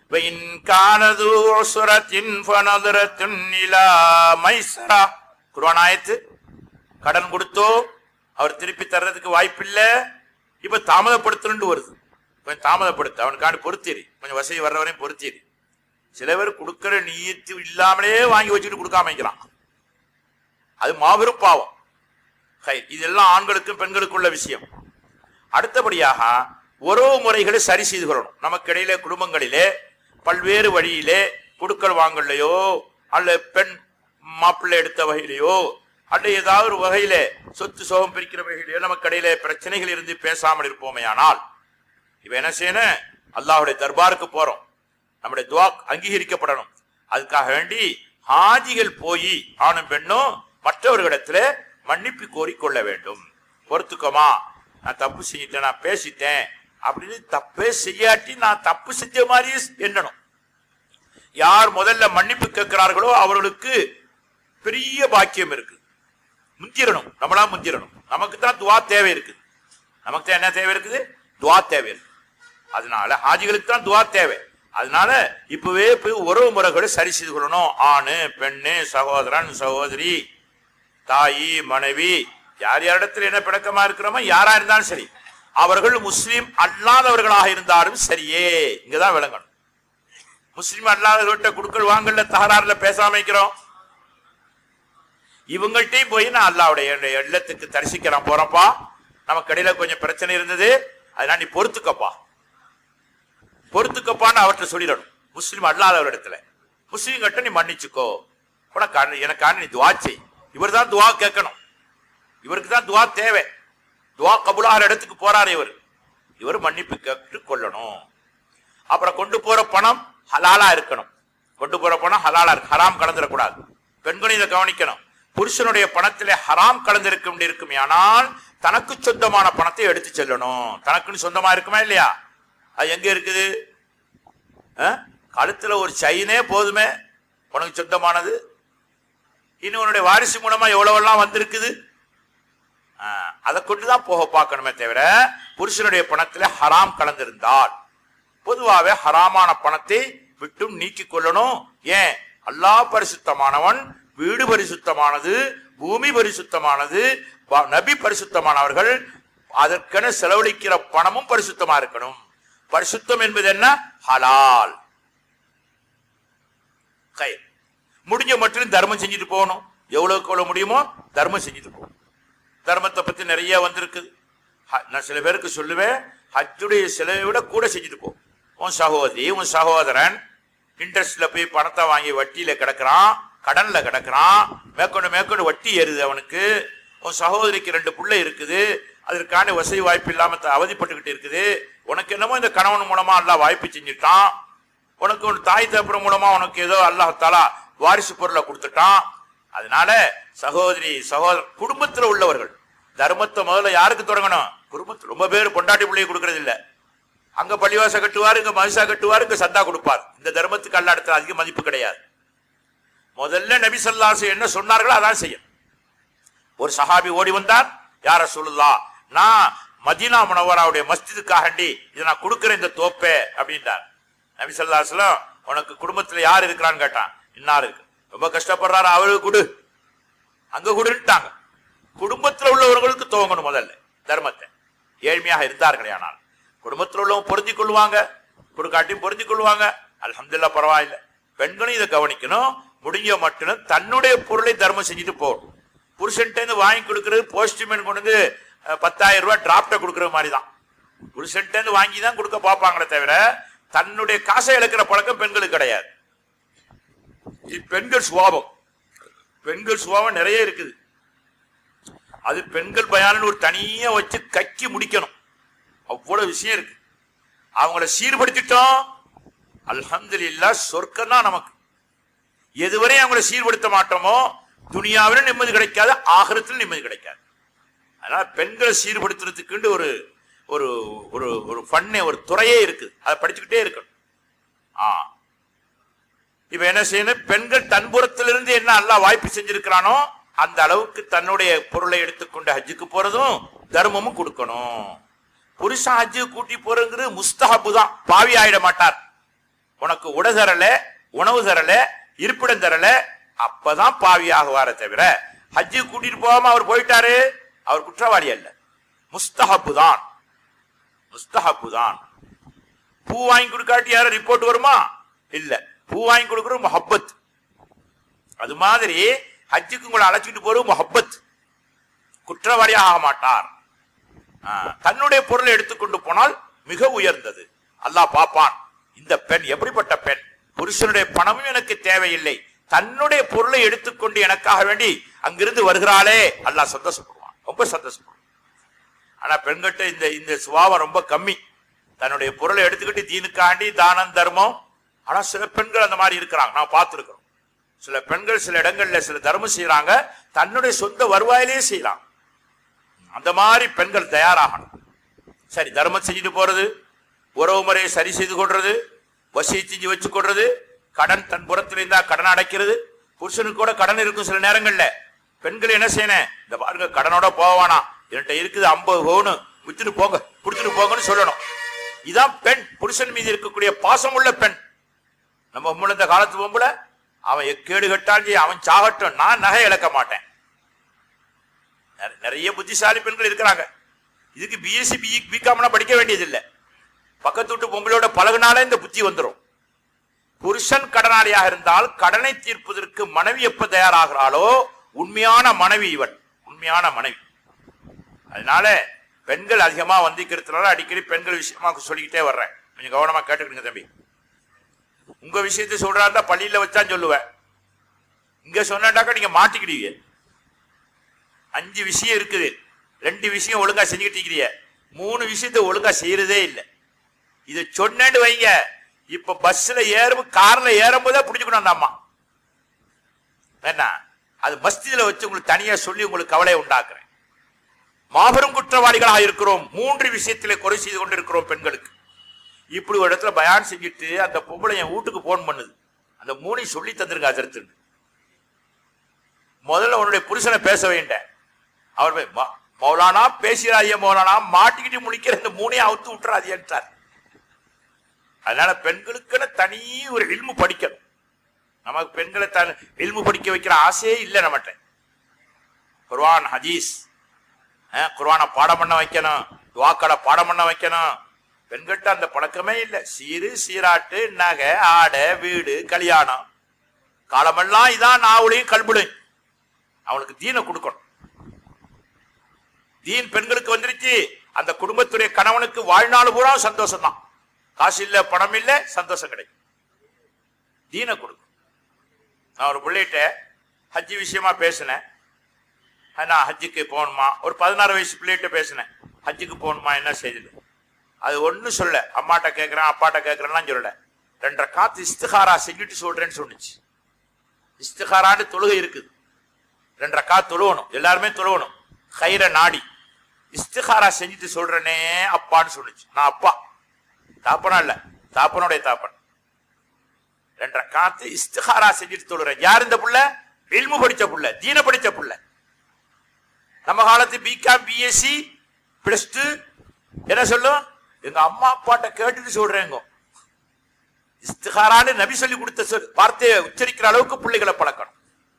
குர்ஆனாயத்து, கடன் கொடுத்தோ அவர் திருப்பி தர்றதுக்கு வாய்ப்பு இல்லை, இப்ப தாமதப்படுத்தணும்னு வருது. கொஞ்சம் தாமதப்படுத்த, அவனுக்காண்டி பொறுத்தேரி, கொஞ்சம் வசதி வர்ற வரையும் பொறுத்தேரி. சில பேர் கொடுக்கிற நீயத்து இல்லாமலே வாங்கி வச்சுட்டு கொடுக்காம வைக்கிறான், அது மாபெரும் பாவம். இதெல்லாம் ஆண்களுக்கும் பெண்களுக்குள்ள விஷயம். அடுத்தபடியாக உறவு முறைகளை சரி செய்து கொள்ளணும். நமக்கு இடையிலே குடும்பங்களிலே பல்வேறு வழியிலே கொடுக்கல் வாங்கலையோ அல்ல பெண் மாப்பிள்ளை எடுத்த வகையிலையோ அல்ல ஏதாவது ஒரு வகையில சொத்து சோகம் பிரிக்கிற வகையிலையோ நமக்கு இடையில பிரச்சனைகள் இருந்து பேசாமல் இருப்போமே ஆனால் இப்ப என்ன செய்யணும், அல்லாஹ்வுடைய தர்பாருக்கு போறோம், நம்முடைய துஆ அங்கீகரிக்கப்படணும். அதுக்காக வேண்டி ஹாஜிகள் போய் ஆணும் பெண்ணும் மற்றவர்களிடத்துல மன்னிப்பு கோரிக்கொள்ள வேண்டும். பொறுத்துக்கோமா, நான் தப்பு செஞ்சிட்டேன், நான் பேசிட்டேன் அப்படின்னு தப்பே செய்யாட்டி நான் தப்பு செஞ்ச மாதிரி எண்ணணும். யார் முதல்ல மன்னிப்பு கேட்கிறார்களோ அவர்களுக்கு பெரிய பாக்கியம் இருக்கு. முந்திரணும், நம்மளா முந்திரணும். நமக்கு தான் துஆ தேவை இருக்குது. நமக்கு தான் என்ன தேவை இருக்குது? துஆ தேவை இருக்கு. அதனால ஹாஜிகளுக்கு தான் துஆ தேவை. அதனால இப்பவே போய் உறவு முறைகளை சரி செய்து கொள்ளணும். ஆணு பெண்ணு, சகோதரன் சகோதரி, தாயி மனைவி, யார் யாரிடத்துல என்ன பிணக்கமா இருக்கிறோமோ யாரா இருந்தாலும் சரி, அவர்கள் முஸ்லீம் அல்லாதவர்களாக இருந்தாலும் சரியே, இங்கதான் விளங்கணும். முஸ்லீம் அல்லாதவர்கிட்ட குடுக்கல் வாங்கல தகராறுல பேசாம இருக்கிறோம், இவங்கள்ட்டையும் போய் நான் அல்லாஹ்வுடைய இல்லத்துக்கு தரிசிக்கலாம் போறப்பா, நமக்கு இடையில கொஞ்சம் பிரச்சனை இருந்தது, அதனால நீ பொறுத்துக்கப்பான்னு அவர்கிட்ட சொல்லிடணும். முஸ்லீம் அல்லாதவரிடத்துல முஸ்லீம் கிட்ட நீ மன்னிச்சுக்கோ, எனக்கான நீ துஆ செய். இவர் தான் துஆ கேட்கணும், இவருக்கு தான் துஆ தேவை. துஆ கபூலாகிற இடத்துக்கு போறாரு இவர். இவர் மன்னிப்பு கேட்டு கொள்ளணும். அப்புறம் கொண்டு போற பணம் ஹலாலா இருக்கணும். கொண்டு போற பணம் ஹலாலா இருக்கு, ஹராம் கலந்துடக்கூடாது. பெண்களும் இதை கவனிக்கணும். புருஷனுடைய பணத்திலே ஹராம் கலந்திருக்க இருக்குமே ஆனால் தனக்கு சொந்தமான பணத்தை எடுத்து செல்லணும். தனக்குன்னு சொந்தமா இருக்குமா இல்லையா? அது எங்க இருக்குது? கழுத்துல ஒரு செயினே போதுமே உனக்கு சொந்தமானது. இன்னும் உன்னுடைய வாரிசு மூலமா எவ்வளவெல்லாம் வந்திருக்குது, அதை கொண்டுதான் போக பார்க்கணுமே தவிர புருஷனுடைய பணத்துல ஹராம் கலந்திருந்தால் பொதுவாகவே ஹராமான பணத்தை விட்டும் நீக்கி கொள்ளணும். ஏன்? அல்லாஹ் பரிசுத்தமானவன், வீடு பரிசுத்தமானது, பூமி பரிசுத்தமானது, நபி பரிசுத்தமானவர்கள். அதற்கென செலவழிக்கிற பணமும் பரிசுத்தமா இருக்கணும். பரிசுத்தம் என்பது என்ன? ஹலால். முடிஞ்ச மட்டும் தர்மம் செஞ்சுட்டு போகணும். எவ்வளவுக்கு எவ்வளவு முடியுமோ தர்மம் செஞ்சுட்டு போகணும். தர்மத்தை பத்தி நிறைய வந்திருக்குது. நான் சில பேருக்கு சொல்லுவேன், ஹஜ்ஜுடைய செலவை விட கூட செஞ்சுட்டு போ. உன் சகோதரி உன் சகோதரன் இன்ட்ரெஸ்ட்ல போய் பணத்தை வாங்கி வட்டியில கிடக்குறான், கடன்ல கிடக்குறான், மேற்கொண்டு வட்டி ஏறுது அவனுக்கு. உன் சகோதரிக்கு 2 பிள்ளை இருக்குது, அதற்கான வசதி வாய்ப்பு இல்லாம அவதிப்பட்டுக்கிட்டு இருக்குது. உனக்கு என்னமோ இந்த கணவன் மூலமா அல்லாஹ் வாய்ப்பு செஞ்சுட்டான். உனக்கு ஒரு தாய் தகப்பன் மூலமா உனக்கு ஏதோ அல்லாஹ் தஆலா வாரிசு பொருளை கொடுத்துட்டான். அதனால சகோதரி சகோதரர் குடும்பத்தில் உள்ளவர்கள் தர்மத்தை முதல்ல யாருக்கு தொடங்கணும்? குடும்பத்தில். ரொம்ப பேர் பொண்டாட்டி பிள்ளையை கொடுக்கறது இல்ல. அங்க பள்ளிவாச கட்டுவாரு, இங்க மதிசா கட்டுவாரு, இங்க சந்தா கொடுப்பார். இந்த தர்மத்துக்கு அல்ல இடத்துல அதிக மதிப்பு கிடையாது. முதல்ல நபி ஸல்லல்லாஹு அலைஹி வஸல்லம் என்ன சொன்னார்களோ அதான் செய்யும். ஒரு சஹாபி ஓடி வந்தார், யா ரசூலுல்லாஹ், நான் மதீனா முனவராவுடைய மஸ்ஜிதுக்காண்டி இதை நான் கொடுக்கிறேன் இந்த தோப்பை அப்படின்றார். நபி ஸல்லல்லாஹு அலைஹி வஸல்லம், உனக்கு குடும்பத்துல யார் இருக்கிறான்னு கேட்டான். இன்னார் இருக்கு, ரொம்ப கஷ்டப்படுறாரு, அவருக்கு கொடு, அங்க கொடுட்டாங்க. குடும்பத்தில் உள்ளவர்களுக்கு துவங்கணும் முதல்ல தர்மத்தை. ஏழ்மையாக இருந்தார்களே ஆனால் குடும்பத்தில் உள்ளவங்க பொருந்தி கொள்வாங்க, கொடுக்காட்டியும் பொருந்தி கொள்வாங்க. அல்ஹம்துலில்லாஹ், பரவாயில்லை. பெண்களும் இதை கவனிக்கணும். முடிஞ்ச மட்டும் தன்னுடைய பொருளை தர்மம் செஞ்சுட்டு போகணும். புருஷன்ட்டு வாங்கி கொடுக்கறது போஸ்ட்மேன் கொண்டு வந்து 10,000 ரூபாய் டிராப்ட கொடுக்கற மாதிரி தான். புருஷன்ட்டு வாங்கி தான் கொடுக்க பார்ப்பாங்களே தவிர தன்னுடைய காசை இழக்கிற பழக்கம் பெண்களுக்கு கிடையாது. பெண்கள் சுபாவம், பெண்கள் சுபாவம் நிறைய இருக்குது. அது பெண்கள் பயானு ஒரு தனியா வச்சு கக்கி முடிக்கணும். அவ்வளவு விஷயம் இருக்கு. அவங்கள சீர்படுத்திட்டோம், அல்ஹம்துலில்லாஹ், சொர்க்கம் தான் நமக்கு. எதுவரை அவங்களை சீர்படுத்த மாட்டோமோ துனியாவிலும் நிம்மதி கிடைக்காது, ஆகிரத்திலும் நிம்மதி கிடைக்காது. அதனால பெண்களை சீர்படுத்துறதுக்கு ஒரு ஒரு ஒரு ஒரு பண்ணை, ஒரு துறையே இருக்குது. அதை படிச்சுக்கிட்டே இருக்கணும். இப்ப என்ன செய்யணும்? பெண்கள் தன்புறத்திலிருந்து என்ன அல்லாஹ் வாய்ப்பு செஞ்சிருக்கிறானோ அந்த அளவுக்கு தன்னுடைய பொருளை எடுத்துக்கொண்டு ஹஜ்ஜுக்கு போறதும் தர்மமும் கொடுக்கணும். புருஷன் ஹஜ்ஜு கூட்டி போறங்கிறது முஸ்தஹபு தான், பாவி ஆயிட மாட்டார். உனக்கு உடை தரல, உணவு தரல, இருப்பிடம் தரல, அப்பதான் பாவியாக வார தவிர ஹஜ்ஜு கூட்டிட்டு போகாம அவர் போயிட்டாரு, அவர் குற்றவாளி அல்ல. முஸ்தஹபு தான், முஸ்தஹபு தான். பூ வாங்கி கொடுக்காட்டி யாரும் ரிப்போர்ட் வருமா? இல்ல. பூ வாங்கி கொடுக்கிற முஹப்பத். அது மாதிரி ஹஜ்ஜுக்கு உங்களை அழைச்சிட்டு போறது முஹப்பத். குற்றவாளியாக ஆக மாட்டார். தன்னுடைய பொருளை எடுத்துக்கொண்டு போனால் மிக உயர்ந்தது. அல்லாஹ் பாப்பான், இந்த பெண் எப்படிப்பட்ட பெண், புருஷனுடைய பணமும் எனக்கு தேவையில்லை, தன்னுடைய பொருளை எடுத்துக்கொண்டு எனக்காக வேண்டி அங்கிருந்து வருகிறாளே, அல்லாஹ் சந்தோஷப்படுவான், ரொம்ப சந்தோஷப்படுவான். ஆனா பெண்கிட்ட இந்த இந்த சுபாவம் ரொம்ப கம்மி. தன்னுடைய பொருளை எடுத்துக்கிட்டு தீனுக்காண்டி தானம் தர்மம். ஆனா சில பெண்கள் அந்த மாதிரி இருக்கிறாங்க, நான் பார்த்திருக்கிறோம். சில பெண்கள் சில இடங்கள்ல சில தர்மம் செய்யறாங்க, தன்னுடைய சொந்த வருவாயிலேயே செய்யறாங்க. அந்த மாதிரி பெண்கள் தயாராகணும். சரி, தர்மம் செஞ்சுட்டு போறது, உறவு முறையை சரி செய்து கொள்றது, வசியை செஞ்சு வச்சு கொள்றது, கடன் தன் புறத்தில் இருந்தா கடன் அடைக்கிறது. புருஷனுக்கு கூட கடன் இருக்கும் சில நேரங்கள்ல. பெண்கள் என்ன செய்யணும்? இந்த பாருங்க, கடனோட போவானா, என்கிட்ட இருக்குது 50 பவுன், வித்துட்டு போங்க, குடுத்துட்டு போங்கன்னு சொல்லணும். இதான் பெண், புருஷன் மீது இருக்கக்கூடிய பாசம் உள்ள பெண். நம்ம இந்த காலத்து பொம்புல, அவன் எக்கேடு கட்டாஞ்சி அவன் சாகட்டும், நான் நகை இழக்க மாட்டேன். நிறைய புத்திசாலி பெண்கள் இருக்கிறாங்க. இதுக்கு பிஎஸ்சி பிகாம்னா படிக்க வேண்டியது இல்லை. பக்கத்து வீட்டு பொம்பளோட பழகுனாலே இந்த புத்தி வந்துடும். புருஷன் கடனாளியாக இருந்தால் கடனை தீர்ப்பதற்கு மனைவி எப்ப தயாராகிறாளோ உண்மையான மனைவி இவன், உண்மையான மனைவி. அதனால பெண்கள் அதிகமா வந்திக்கிறதுனால அடிக்கடி பெண்கள் விஷயமா சொல்லிக்கிட்டே வர்றேன். கொஞ்சம் கவனமா கேட்டுக்கிடுங்க தம்பி. உங்க விஷயத்தை சொல்றாருந்தா பள்ளியில வச்சான்னு சொல்லுவேன். இங்க சொன்னாக்கா நீங்க மாட்டிக்கிடுவீங்க. 5 விஷயம் இருக்குது, 2 விஷயம் ஒழுங்கா செஞ்சுக்கிட்டு இருக்கிறீங்க, 3 விஷயத்தை ஒழுங்கா செய்யறதே இல்லை. இதை சொன்னேன்னு வைங்க, இப்ப பஸ்ல ஏறும் கார்ல ஏறும் போதே பிடிச்சுக்கணும் அந்த அம்மா. என்ன அது மஸ்ஜிதுல வச்சு உங்களுக்கு தனியா சொல்லி உங்களுக்கு கவலையை உண்டாக்குறேன். மாபெரும் குற்றவாளிகளாக இருக்கிறோம். 3 விஷயத்திலே குறை செய்து கொண்டிருக்கிறோம் பெண்களுக்கு. இப்படி ஒரு இடத்துல பயான் செஞ்சுட்டு அந்த பொம்பளை என் வீட்டுக்கு போன் பண்ணுது, அந்த 3 சொல்லி தந்திருங்க அதற்கு. முதல்ல உன்னுடைய புருஷனை பேச வேண்டேன். அவர் மௌலானா பேசுறாதிய, மௌலானா மாட்டிக்கிட்டு முடிக்கிற இந்த 3ஐயும் அவுத்து விட்டுறாதியார். அதனால பெண்களுக்குன்னு தனி ஒரு இல்மு படிக்கணும். நமக்கு பெண்களை இல்மு படிக்க வைக்கிற ஆசையே இல்லை நம்மகிட்ட. குர்ஆன் ஹதீஸ், குர்ஆனை பாடம் பண்ண வைக்கணும், துஆக்களை பாடம் பண்ண வைக்கணும். பெண்கிட்ட அந்த பழக்கமே இல்லை. சீரு சீராட்டு, நகை, ஆடை, வீடு, கல்யாணம், காலமெல்லாம் இதான் நாவலையும் கல்புலையும். அவனுக்கு தீனை கொடுக்கணும். தீன் பெண்களுக்கு வந்துருச்சு. அந்த குடும்பத்துடைய கணவனுக்கு வாழ்நாள் பூரா சந்தோஷம் தான். காசு இல்ல, பணம் இல்ல, சந்தோஷம் கிடைக்கும். தீனை கொடுக்கும். நான் ஒரு பிள்ளைகிட்ட ஹஜ்ஜி விஷயமா பேசினேன். நான் ஹஜ்ஜுக்கு போகணுமா, ஒரு 16 வயசு பிள்ளைகிட்ட பேசினேன். ஹஜ்ஜுக்கு போகணுமா, என்ன செய்யுது? அது ஒன்னும் சொல்ல. அம்மாட்ட கேட்கிறேன், அப்பாட்ட கேட்கிறேன்லாம் சொல்லல. 2 ரக்காத் இஸ்திகாரா செஞ்சுட்டு சொல்றேன்னு சொன்னிச்சு. இஸ்திகாரான்னு தொழுகை இருக்குது. 2 ரக்காத் தொழுவணும், எல்லாருமே தொழுவணும். கைர நாடி இஸ்திகாரா செஞ்சுட்டு சொல்றேனே அப்பான்னு சொல்லிச்சு. நான் அப்பா, தாப்பனா இல்ல, தாப்பனுடைய தாப்பன். 2 ரக்காத் இஸ்திகாரா செஞ்சுட்டு தொழுறேன். யார் இந்த புள்ள? இல்மு படிச்ச புள்ள, தீன படிச்ச புள்ள. நம்ம காலத்து பிகாம், பிஎஸ்சி, +2 என்ன சொல்லும்? எங்க அம்மா அப்பாட்ட கேட்டுட்டு சொல்றேங்க. இஸ்திகாரான்னு நபி சொல்லி கொடுத்த வார்த்தையை உச்சரிக்கிற அளவுக்கு பிள்ளைகளை பழக்கணும்.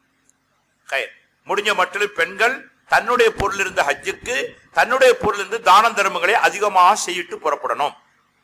முடிஞ்ச மட்டும் பெண்கள் தன்னுடைய பொருள் இருந்த ஹஜ்ஜுக்கு, தன்னுடைய பொருள் இருந்து தான தர்மங்களை அதிகமாக செய்யிட்டு புறப்படணும்.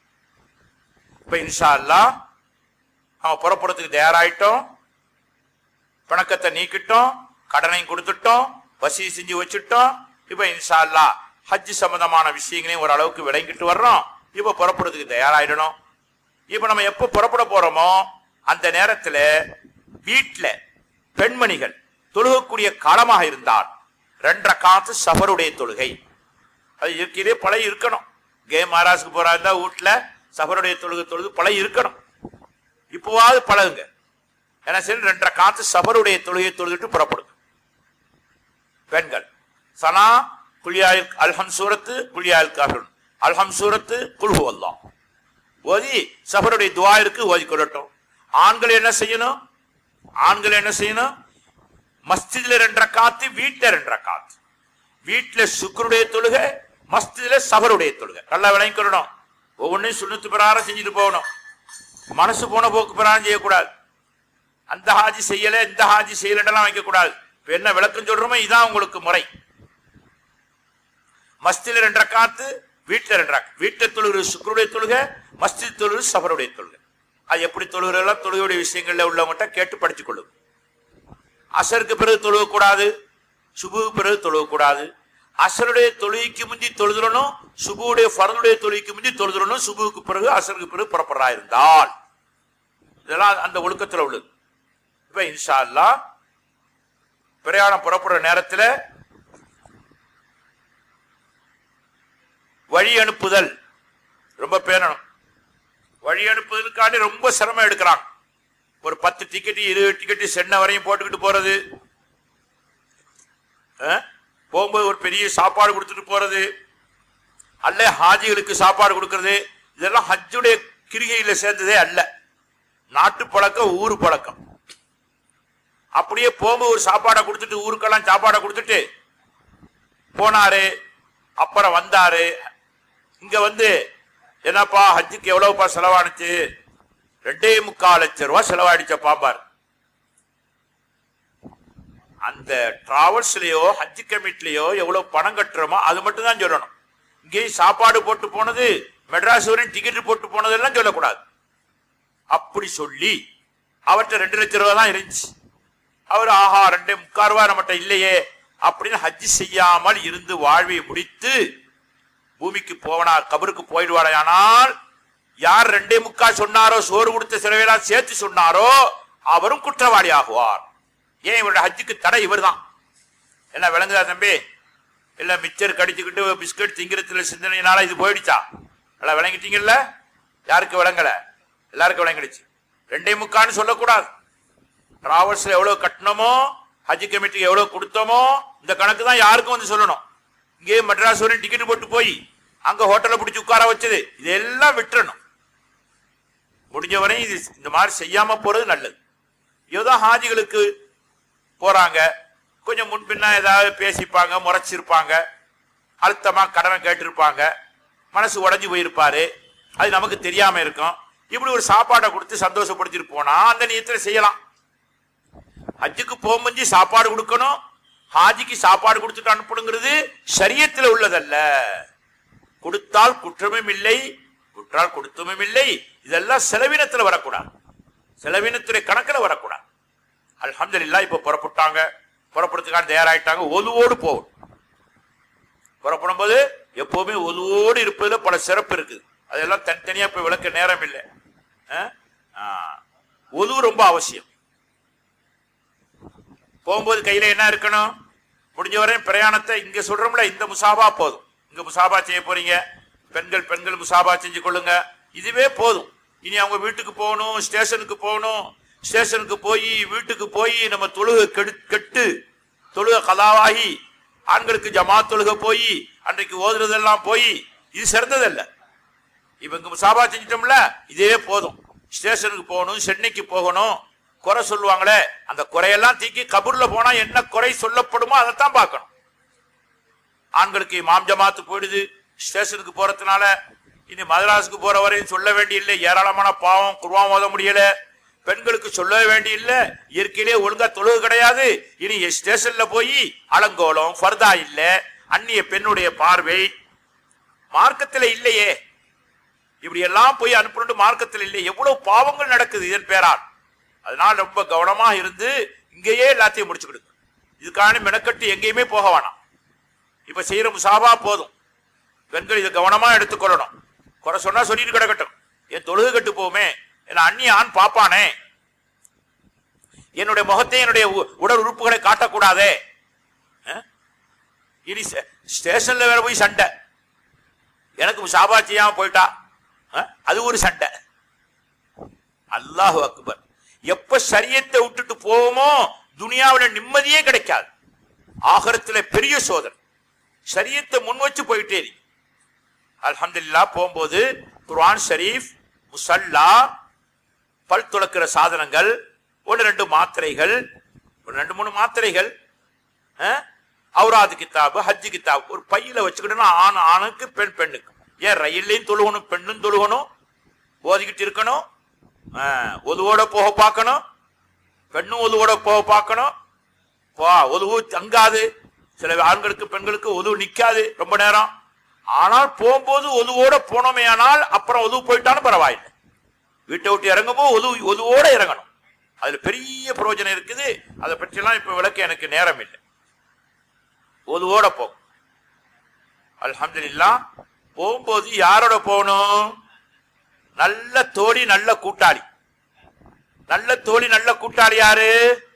இப்ப இன்ஷா அல்லாஹ் நம்ம புறப்படுறதுக்கு தயாராயிட்டோம். பணக்கத்தை நீக்கிட்டோம், கடனையும் கொடுத்துட்டோம், வசதி செஞ்சு வச்சுட்டோம். இப்ப இன்ஷா அல்லாஹ் ஹஜ் சம்பந்தமான விஷயங்களையும் ஓரளவுக்கு விளங்கிட்டு வர்றோம். இப்ப புறப்படுறதுக்கு தயாராயிடணும். இப்ப நம்ம எப்ப புறப்பட போறோமோ அந்த நேரத்தில் வீட்டுல பெண்மணிகள் தொழுகக்கூடிய காலமாக இருந்தால் 2 ரக்காத் சஃபருடைய தொழுகை அது இருக்கிறதே பழைய இருக்கணும். மகாராஜுக்கு போறா இருந்தா வீட்டுல சஃபருடைய தொழுகை தொழுது பழைய இருக்கணும். இப்போவாது பழகுங்க. என்ன சரி, 2 ரக்காத் சஃபருடைய தொழுகை தொழுதுட்டு புறப்படுங்க. பெண்கள் சனா குல்யால் அல்ஹம் சூரத்து, குல்யால் காஃபிரூன், அல்ஹம் சூரத்து, குல் ஹுவல்லாஹ் ஓதி சஃபருடைய துஆ இருக்கு, ஓதி கொள்ளட்டும். ஆண்கள் என்ன செய்யணும்? ஆண்கள் என்ன செய்யணும்? மஸ்ஜித்ல 2 ரக்காத், வீட்டுல 2 ரக்காத். வீட்டுல சுக்ருடைய தொழுகை, மஸ்ஜித்ல சஃபருடைய தொழுகை. நல்லா விளங்கி கொள்ளணும். ஒவ்வொன்றையும் சுன்னத்து பிரகாரம் செஞ்சுட்டு போகணும். மனசு போன போக்கு பிரகாரம் செய்யக்கூடாது. அந்த ஹாஜி செய்யல, இந்த ஹாஜி செய்யலாம் வைக்க கூடாது. இப்ப என்ன விளக்கம் சொல்றோமோ இதான் உங்களுக்கு முறை. மஸ்ஜித்ல 2 ரக்காத், வீட்டுல 2 ரக்காத். வீட்டுல தொழுகிற சுக்ருடைய தொழுகை, மஸ்ஜித் தொழுகிற சஃபருடைய தொழுகை. அது எப்படி தொழுகிறெல்லாம் தொழுகையுடைய விஷயங்கள்ல உள்ளவங்ககிட்ட கேட்டு படிச்சுக் கொள்ளும். அசருக்கு பிறகு தொழுகக்கூடாது, சுபுக்கு பிறகு தொழுகக்கூடாது. அசருடைய தொழுகைக்கு முந்தி தொழுதுறணும், சுபுடைய ஃபர்லுடைய தொழுகைக்கு முந்தி தொழுதுறணும். சுபுக்கு பிறகு அசருக்கு பிறகு புறப்படுறா இருந்தால் இதெல்லாம் அந்த ஒழுக்கத்தில் உள்ளது. இப்ப இன்ஷா அல்லாஹ் பிரயாணம் புறப்படுற நேரத்தில் வழி அனுப்புதல் ரொம்ப பேணணும். வழி அனுப்புதலுக்காண்டி ரொம்ப சிரமம் எடுக்கிறாங்க. ஒரு 10 டிக்கெட் 20 டிக்கெட் சென்னை வரையும் போட்டுக்கிட்டு போறது, போகும்போது ஒரு பெரிய சாப்பாடு கொடுத்துட்டு போறது, அல்ல ஹாஜிகளுக்கு சாப்பாடு கொடுக்கறது, இதெல்லாம் ஹஜ்ஜுடைய கிரிகையில சேர்ந்ததே அல்ல. நாட்டு பழக்கம், ஊரு பழக்கம். அப்படியே போகும்போது ஒரு சாப்பாடை கொடுத்துட்டு, ஊருக்கெல்லாம் சாப்பாடை கொடுத்துட்டு போனாரு, அப்புறம் வந்தாரு. இங்க வந்து என்னப்பா ஹஜ்ஜுக்கு எவ்வளவுப்பா செலவானுச்சு? 2.25 லட்சம் ரூபாய் செலவாயிடுச்ச பாப்பார். அந்த டிராவல்ஸ்லயோ ஹஜ் கமிட்டிலயோ எவ்வளவு பணம் கட்டுறோமோ அது மட்டும் தான் சொல்லணும். இங்கேயும் சாப்பாடு போட்டு போனது, மெட்ராஸ் வரையும் டிக்கெட் போட்டு போனதெல்லாம் சொல்லக்கூடாது. அப்படி சொல்லி அவர்கிட்ட 2 லட்சம் ரூபாய் தான் இருந்துச்சு. அவர் ஆஹா 2.25 ரூபாய் நம்மகிட்ட இல்லையே அப்படின்னு ஹஜ் செய்யாமல் இருந்து வாழ்வை முடித்து பூமிக்கு போவனார், கபருக்கு போயிடுவாரையானால் யார் 2.25 சொன்னாரோ, சோறு கொடுத்த செலவையெல்லாம் சேர்த்து சொன்னாரோ அவரும் குற்றவாளி ஆகுவார். ஏன் இவருடைய ஹஜ்ஜுக்கு தடை இவர் தான். என்ன விளங்குதா தம்பி? இல்ல மிச்சர் கடிச்சுக்கிட்டு பிஸ்கட் திங்கிறதுல சிந்தனையினால இது போயிடுச்சா? நல்லா விளங்கிட்டீங்கல்ல? யாருக்கு விளங்கல? எல்லாருக்கும் விளங்கிடுச்சு. 2.25 சொல்லக்கூடாது. டிராவல்ஸ்ல எவ்வளவு கட்டணமோ, ஹஜ் கமிட்டிக்கு எவ்வளவு கொடுத்தோமோ, இந்த கணக்கு தான் யாருக்கும் வந்து சொல்லணும். இங்கே மெட்ராஸ் வரையும் டிக்கெட் போட்டு போய் அங்க ஹோட்டல்ல பிடிச்சி உட்கார வச்சது இதெல்லாம் விட்டுறணும். முடிஞ்சவரையும் இது இந்த மாதிரி செய்யாம போறது நல்லது. இதுதான் ஹாஜிகளுக்கு போறாங்க, கொஞ்சம் முன்பின்னா ஏதாவது பேசிப்பாங்க, முறைச்சிருப்பாங்க, அழுத்தமா கடனை கேட்டிருப்பாங்க, மனசு உடஞ்சி போயிருப்பாரு, அது நமக்கு தெரியாம இருக்கும். இப்படி ஒரு சாப்பாடை கொடுத்து சந்தோஷப்படுத்திட்டு போனா அந்த நியத்துல செய்யலாம். ஹஜ்ஜுக்கு போகும்போது சாப்பாடு கொடுக்கணும், ஹாஜிக்கு சாப்பாடு கொடுத்துட்டு அனுப்பணுங்கிறது ஷரியத்தில் உள்ளதல்ல. கொடுத்தால் குற்றமும் இல்லை, குற்றால் கொடுத்தமும் இல்லை. இதெல்லாம் செலவினத்துல வரக்கூடாது, செலவினத்துடைய கணக்கில் வரக்கூடாது. அல்ஹம்துலில்லாஹ் இப்ப புறப்பட்டாங்க, புறப்படுறதுக்கான தயாராயிட்டாங்க. ஒதுவோடு போகும். புறப்படும் போது எப்பவுமே ஒதுவோடு இருப்பதுல பல சிறப்பு இருக்குது. அதெல்லாம் தனித்தனியா போய் விளக்க நேரம் இல்லை. ஒது ரொம்ப அவசியம். போகும்போது கையில என்ன இருக்கணும்? முடிஞ்சவரை பிரயாணத்தை இங்க சொல்றோம்ல, இந்த முசாபா போதும். இங்க முசாபா செய்ய போறீங்க, பெண்கள் முசாபா செஞ்சு கொள்ளுங்க, இதுவே போதும். இனி அவங்க வீட்டுக்கு போகணும், ஸ்டேஷனுக்கு போகணும், ஸ்டேஷனுக்கு போய் வீட்டுக்கு போய் நம்ம தொழுகை கெட்டு தொழுகை கலாவாகி ஆண்களுக்கு ஜமாத் தொழுகை போய் அன்றைக்கு ஓதுறதெல்லாம் போய் இது சிறந்ததல்ல. இப்ப இங்க முசாபா செஞ்சிட்டோம்ல, இதே போதும். ஸ்டேஷனுக்கு போகணும், சென்னைக்கு போகணும், குறை சொல்லுவாங்களே அந்த குறையெல்லாம் தீக்கி கபூர்ல போனா என்ன குறை சொல்லப்படுமோ அதைத்தான் பார்க்கணும். ஆண்களுக்கு இமாம் ஜமாத்து போயிடுது, ஸ்டேஷனுக்கு போறதுனால இனி மதராசுக்கு போற வரையும் சொல்ல வேண்டியில்லை, ஏராளமான பாவம், குர்ஆன் ஓத முடியல. பெண்களுக்கு சொல்ல வேண்டியில்லை, இயற்கையிலே ஒழுங்கா தொழுகை கிடையாது. இனி ஸ்டேஷன்ல போய் அலங்கோலம், ஃபர்தா இல்ல, அந்நிய பெண்ணுடைய பார்வை மார்க்கத்தில் இல்லையே. இப்படி எல்லாம் போய் அனுப்பணும், மார்க்கத்தில் இல்லை. எவ்வளவு பாவங்கள் நடக்குது இதன் பேரால். அதனால ரொம்ப கவனமா இருந்து இங்கேயே எல்லாத்தையும் முடிச்சுக்கிடுங்க. இதுக்கான மெனக்கட்டு எங்கேயுமே போக வேணாம். இப்ப செய்யற முசாபா போதும். பெண்கள் இதை கவனமா எடுத்துக்கொள்ளணும். குறை சொன்னா சொல்லிட்டு கிடக்கட்டும், என் தொழுகை கட்டு போவுமே, என் அந்நிய ஆண் பாப்பானே, என்னுடைய முகத்தை என்னுடைய உடல் உறுப்புகளை காட்டக்கூடாதே. இனி ஸ்டேஷன்ல வேற போய் சண்டை, எனக்கு முசாபா செய்யாம போயிட்டா அது ஒரு சண்டை. அல்லாஹு அக்பர். எப்ப ஷரியத்தை விட்டுட்டு போவோமோ துனியாவில நிம்மதியே கிடைக்காது, ஆகிரத்துல பெரிய சோதனை. ஷரியத்தை முன் வச்சு போயிட்டே இருக்கு. அல்ஹம்துலில்லாஹ் போகும்போது குர்ஆன் ஷரீஃப், முஸல்லா, பல் துளக்கிற சாதனங்கள், 1-2 மாத்திரைகள், 2-3 மாத்திரைகள், அவுராது கித்தாபு, ஹஜ் கித்தாபு ஒரு பையில வச்சுக்கிட்டோம்னா ஆணுக்கு பெண்ணுக்கு. ஏன் ரயில்லையும் தொழுகணும், பெண்ணும் தொழுகணும், ஓதிக்கிட்டு இருக்கணும், ஒதுவோட போக பார்க்கணும், பெண்ணும் ஒதுவோட போக பார்க்கணும். ஒதுவு தங்காது, சில ஆண்களுக்கு பெண்களுக்கு ஒதுவு நிக்காது ரொம்ப நேரம். ஆனால் போகும்போது ஒதுவோட போனோமே, ஆனால் அப்புறம் ஒதுவு போயிட்டாலும் பரவாயில்லை. வீட்டை விட்டு இறங்கும்போது ஒதுவோட இறங்கணும். அதுல பெரிய பிரயோஜனம் இருக்குது. அதை பற்றியெல்லாம் இப்ப விளக்க எனக்கு நேரம் இல்லை. ஒதுவோட போகும். அல்ஹம்துலில்லாஹ். போகும்போது யாரோட போகணும்? நல்ல தோழி, நல்ல கூட்டாளி. நல்ல தோழி, நல்ல கூட்டாளி யாரு?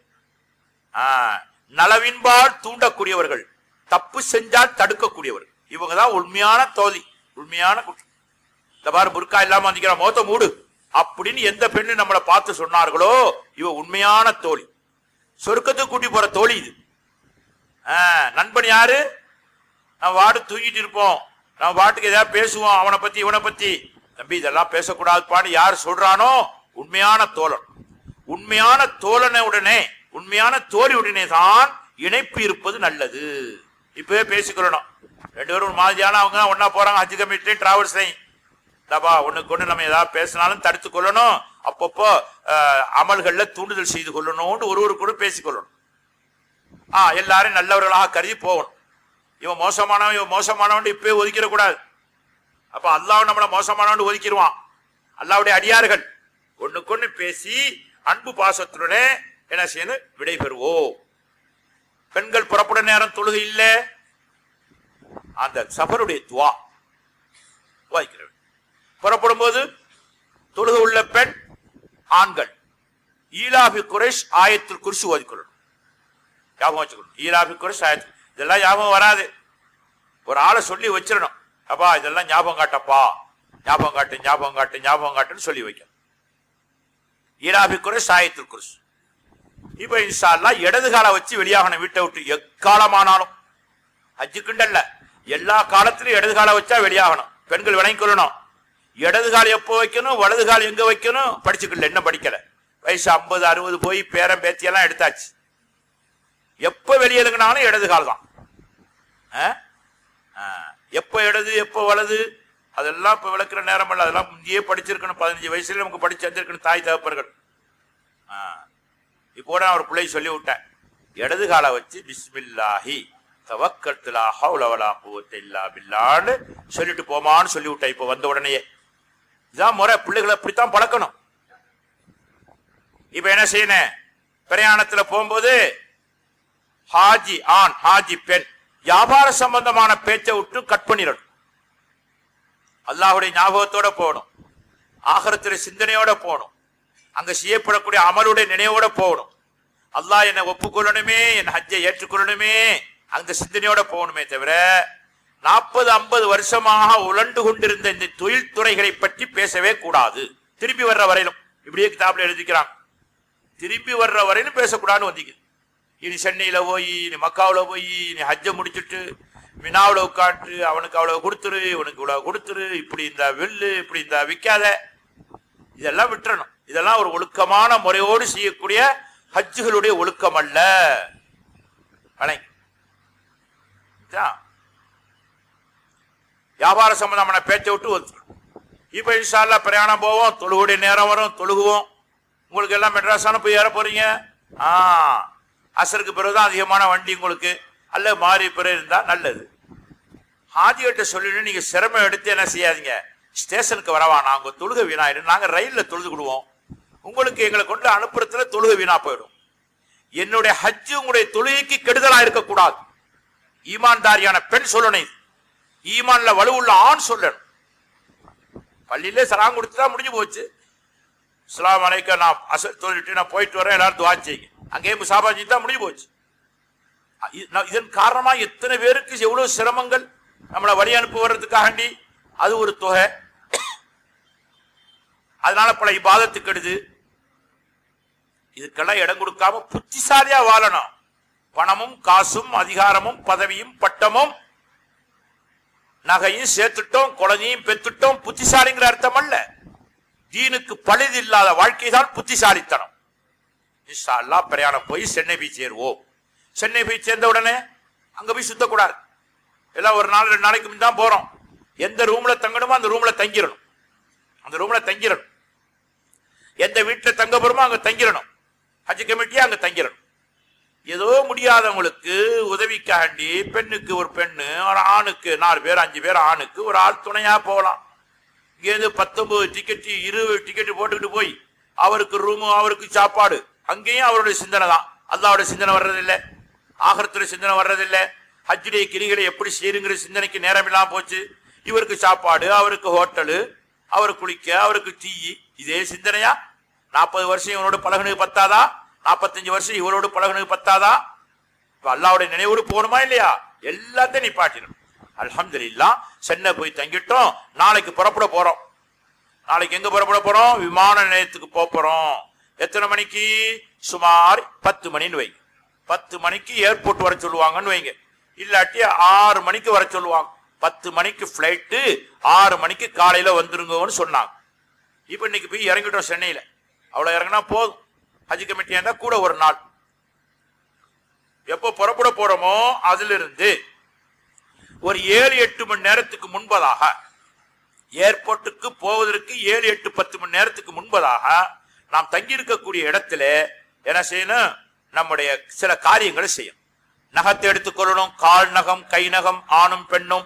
நலவின்பால் தூண்டக்கூடியவர்கள், தப்பு செஞ்சால் தடுக்கக்கூடியவர்கள். இவங்கதான் உண்மையான தோழி, உண்மையான கூட்டாளி. இந்த பாரு புர்கா இல்லாம வந்திக்கிற மோத்த மூடு அப்படின்னு எந்த பெண்ணு நம்மளை பார்த்து சொன்னார்களோ இவ உண்மையான தோழி, சொர்க்கத்துக்கு கூட்டி போற தோழி இது. நண்பன் யாரு? நம்ம வாடு தூங்கிட்டு இருப்போம், நம்ம வாட்டுக்கு ஏதாவது பேசுவோம், அவனை பத்தி இவனை பத்தி. தம்பி இதெல்லாம் பேசக்கூடாதுப்பான்னு யார் சொல்றானோ உண்மையான தோழன். உண்மையான தோழனுடனே, உண்மையான தோழியுடனே தான் இணைப்பு இருப்பது நல்லது. இப்பவே பேசிக்கொள்ளணும். 2 பேரும் ஒரு மாதிரியான அவங்க ஒன்னா போறாங்க, ஹஜ் கமிட்டி டிராவல்ஸ்லையும். ஒண்ணுக்கு ஒண்ணு நம்ம ஏதாவது பேசினாலும் தடுத்து கொள்ளணும். அப்பப்போ அமல்கள்ல தூண்டுதல் செய்து கொள்ளணும், ஒருவரு கூட பேசிக்கொள்ளணும். எல்லாரும் நல்லவர்களாக கருதி போகணும். இவன் மோசமானவன், இவன் மோசமானவன் இப்பவே ஒதுக்கிட கூடாது. அப்ப அல்லாஹ் நம்மள மோசமானவன் ஒதுக்கிடுவான். அல்லாஹ்வுடைய அடியார்கள் ஒண்ணுக்கொண்ணு பேசி அன்பு பாசத்துடனே என்ன செய்யணும்? விடைபெறுவோம். பெண்கள் புறப்பட நேரம் தொழுகை இல்லை, அந்த சஃபருடைய துவா வாய்க்கிறவன். புறப்படும் போது தொழுகை உள்ள பெண், ஆண்கள் ஈலாபி குறைஷ் ஆயத்தில் குர்சி ஓதிக்கொள்ளணும். ஞாபகம் வச்சுக்கணும். ஈலாபி குறைஷ் ஆயத்தில், இதெல்லாம் ஞாபகம் வராது. ஒரு ஆளை சொல்லி வச்சிடணும். அப்பா இதெல்லாம் ஞாபகம் காட்டப்பா, ஞாபகம் காட்டு ஞாபகம் காட்டு ஞாபகம் காட்டுன்னு சொல்லி வைக்கணும். ஈராபிக்குறை சாயத்திற்குறை. இப்ப இன்ஷா அல்லாஹ் இடது காலை வச்சு வெளியாகணும் வீட்டை விட்டு. எக்காலமானாலும் ஹஜ்ஜுக்குண்டல்ல, எல்லா காலத்திலும் இடது காலை வச்சா வெளியாகணும். பெண்கள் விளங்கி கொள்ளணும். இடது கால் எப்போ வைக்கணும், வலது கால் எங்க வைக்கணும் படிச்சுக்கல, என்ன படிக்கல. வயசு 50 60 போய் பேரம் பேத்தியெல்லாம் எடுத்தாச்சு. எப்ப வெளியேறுங்கனாலும் இடது கால் தான். எப்ப இடது எப்ப வலது அதெல்லாம் இப்ப விளக்குற நேரம் அல்ல. அதெல்லாம் முந்தையே படிச்சிருக்கணும். 15 வயசுல நமக்கு படிச்சு வந்திருக்கணும் தாய் தகப்பர்கள். இப்போ நான் ஒரு பிள்ளை சொல்லி விட்டேன், இடது காலை வச்சு பிஸ்மில்லாஹி தவக்கல்து லா ஹவ்ல வலா குவத்த இல்லா பில்லான்னு சொல்லிட்டு போமான்னு சொல்லி விட்டேன். இப்போ வந்த உடனே இதான் முறை. பிள்ளைகளை அப்படித்தான் பழக்கணும். இப்ப என்ன செய்யணும், பிரயாணத்துல போகும்போது ஹாஜி ஆண் ஹாஜி பெண் வியாபார சம்பந்தமான பேச்சை விட்டு கட் பண்ணிடணும். அல்லாஹுடைய ஞாபகத்தோட போகணும், ஆகிரத்துல சிந்தனையோட போகணும், அங்க செய்யப்படக்கூடிய அமலுடைய நினைவோட போகணும். அல்லாஹ் என்னை ஒப்புக்கொள்ளணுமே, என் ஹஜ்ஜை ஏற்றுக்கொள்ளணுமே, அந்த சிந்தனையோட போகணுமே தவிர 40-50 வருஷமாக உழண்டு கொண்டிருந்த இந்த தொழில் துறைகளை பற்றி பேசவே கூடாது. திரும்பி வர்ற வரையிலும் இப்படியே கிதாப்ல எழுதிக்கிறாங்க, திரும்பி வர்ற வரையிலும் பேசக்கூடாதுன்னு வந்திக்குது. இனி சென்னையில போய், இனி மக்காவில் போய், இனி ஹஜ்ஜை முடிச்சுட்டு மினாவில் உட்காந்து அவனுக்கு அவ்வளவு கொடுத்துரு, இவனுக்கு இவ்வளவு கொடுத்துரு, இப்படி இந்த வெள்ளு இப்படி இந்த விற்காத, இதெல்லாம் விட்டுறணும். இதெல்லாம் ஒரு ஒழுக்கமான முறையோடு செய்யக்கூடிய ஹஜ்ஜுகளுடைய ஒழுக்கம் அல்ல. வியாபார சம்பந்தமான பேச்சை விட்டு ஒத்து. இப்ப இன்ஷா அல்லாஹ் பிரயாணம் போவோம், தொழுகுடைய நேரம் வரும், தொழுகுவோம். உங்களுக்கு எல்லாம் மெட்ராஸான போய் ஏற போறீங்க. அசருக்கு பிறகுதான் அதிகமான வண்டி உங்களுக்கு, அல்ல மாறி பிறகு இருந்தா நல்லது. ஹாஜிகிட்ட சொல்லிட்டு நீங்க சிரமம் எடுத்து என்ன செய்யாதீங்க, ஸ்டேஷனுக்கு வரவா, நாங்க தொழுகை வீணாயிடும், நாங்க ரயில்ல தொழுதுக்கிடுவோம், உங்களுக்கு எங்களை கொண்டு அனுப்புறதுல தொழுகை வீணா போயிடும். என்னுடைய ஹஜ்ஜு உங்களுடைய தொழுகைக்கு கெடுதலா இருக்கக்கூடாது. ஈமான்தாரியான பெண் சொல்லணும், ஈமான்ல வலுவுள்ள ஆண் சொல்லணும். பள்ளியிலே சலாம் கொடுத்துட்டா முடிஞ்சு போச்சு. அஸ்ஸலாமு அலைக்கும், நான் அசர் தொழுட்டு நான் போயிட்டு வரேன், எல்லாரும் துஆ செய்யுங்க, அங்கேயே முசாபா செஞ்சா முடிஞ்சு போச்சு. இதன் காரணமா எத்தனை பேருக்கு எவ்வளவு சிரமங்கள் நம்மளை வழி அனுப்பி வர்றதுக்காண்டி அது ஒரு தொகை. அதனால பல இபாதத்துக்கு கெடுது. இதுக்கெல்லாம் இடம் கொடுக்காம புத்திசாலியா வாழணும். பணமும் காசும் அதிகாரமும் பதவியும் பட்டமும் நகையும் சேர்த்துட்டோம், குழந்தையும் பெற்றுட்டோம், புத்திசாலிங்கிற அர்த்தம் அல்ல. தீனுக்கு பழுது இல்லாத வாழ்க்கை தான் புத்திசாலித்தனம். இன்ஷா அல்லாஹ் பிரயாணம் போய் சென்னை போய் சேருவோம். சென்னை போய் சேர்ந்த உடனே அங்க போய் சுத்தக்கூடாது. எல்லாம் ஒரு நாள் 2 நாளைக்கு முன் தான் போறோம். எந்த ரூம்ல தங்கணுமோ அந்த ரூம்ல தங்கிடணும், அந்த ரூம்ல தங்கிடணும். எந்த வீட்டுல தங்க போறோமோ அங்க தங்கிடணும். ஹஜ் கமிட்டியா அங்க தங்கிடணும். ஏதோ முடியாதவங்களுக்கு உதவிக்காண்டி பெண்ணுக்கு ஒரு பெண்ணு, ஒரு ஆணுக்கு 4 பேர் 5 பேர் ஆணுக்கு ஒரு ஆள் துணையா போகலாம். இங்கேருந்து 19 டிக்கெட் 20 டிக்கெட் போட்டுக்கிட்டு போய் அவருக்கு ரூமு, அவருக்கு சாப்பாடு, அங்கேயும் அவருடைய சிந்தனை தான். அல்லாஹ்வுடைய சிந்தனை வர்றதில்லை, ஆகிரத்துடைய சிந்தனை வர்றதில்லை. ஹஜ்ஜுடைய கிரிகளை எப்படி செய்யுங்கிற சிந்தனைக்கு நேரம் இல்லாம போச்சு. இவருக்கு சாப்பாடு, அவருக்கு ஹோட்டலு, அவர் குளிக்க, அவருக்கு டீ, இதே சிந்தனையா? 40 வருஷம் இவனோட பழகுனுக்கு பத்தாதா? 45 வருஷம் இவரோடு பழகுனுக்கு பத்தாதா? அல்லாஹ்வுடைய நினைவோடு போகணுமா இல்லையா? எல்லாத்தையும் நிப்பாட்டிடும். அல்ஹம்துலில்லாஹ் சென்னை போய் தங்கிட்டோம். நாளைக்கு புறப்பட போறோம். நாளைக்கு எங்க புறப்பட போறோம்? விமான நிலையத்துக்கு போறோம். எத்தனை மணிக்கு? சுமார் 10 மணின்னு வைங்க. 10 மணிக்கு ஏர்போர்ட் வர சொல்லுவாங்கன்னு வைங்க. இல்லாட்டி 6 மணிக்கு வர சொல்லுவாங்க. 10 மணிக்கு பிளைட்டு, 6 மணிக்கு காலையில வந்துருங்கன்னு சொன்னாங்க. இப்ப இன்னைக்கு போய் இறங்கிட்டோம் சென்னையில. அவ்வளவு இறங்கினா போதும். ஹஜ் கமிட்டியா இருந்தா கூட ஒரு நாள். எப்போ புறப்பட போறோமோ அதுல இருந்து ஒரு 7-8 மணி நேரத்துக்கு முன்பதாக, ஏர்போர்ட்டுக்கு போவதற்கு 7-8 10 மணி நேரத்துக்கு முன்பதாக நாம் தங்கி இருக்கக்கூடிய இடத்துல என்ன செய்யணும்? நம்முடைய சில காரியங்களை செய்யணும். நகத்தை எடுத்துக்கொள்ளணும், கால் நகம், கை நகம், ஆணும் பெண்ணும்.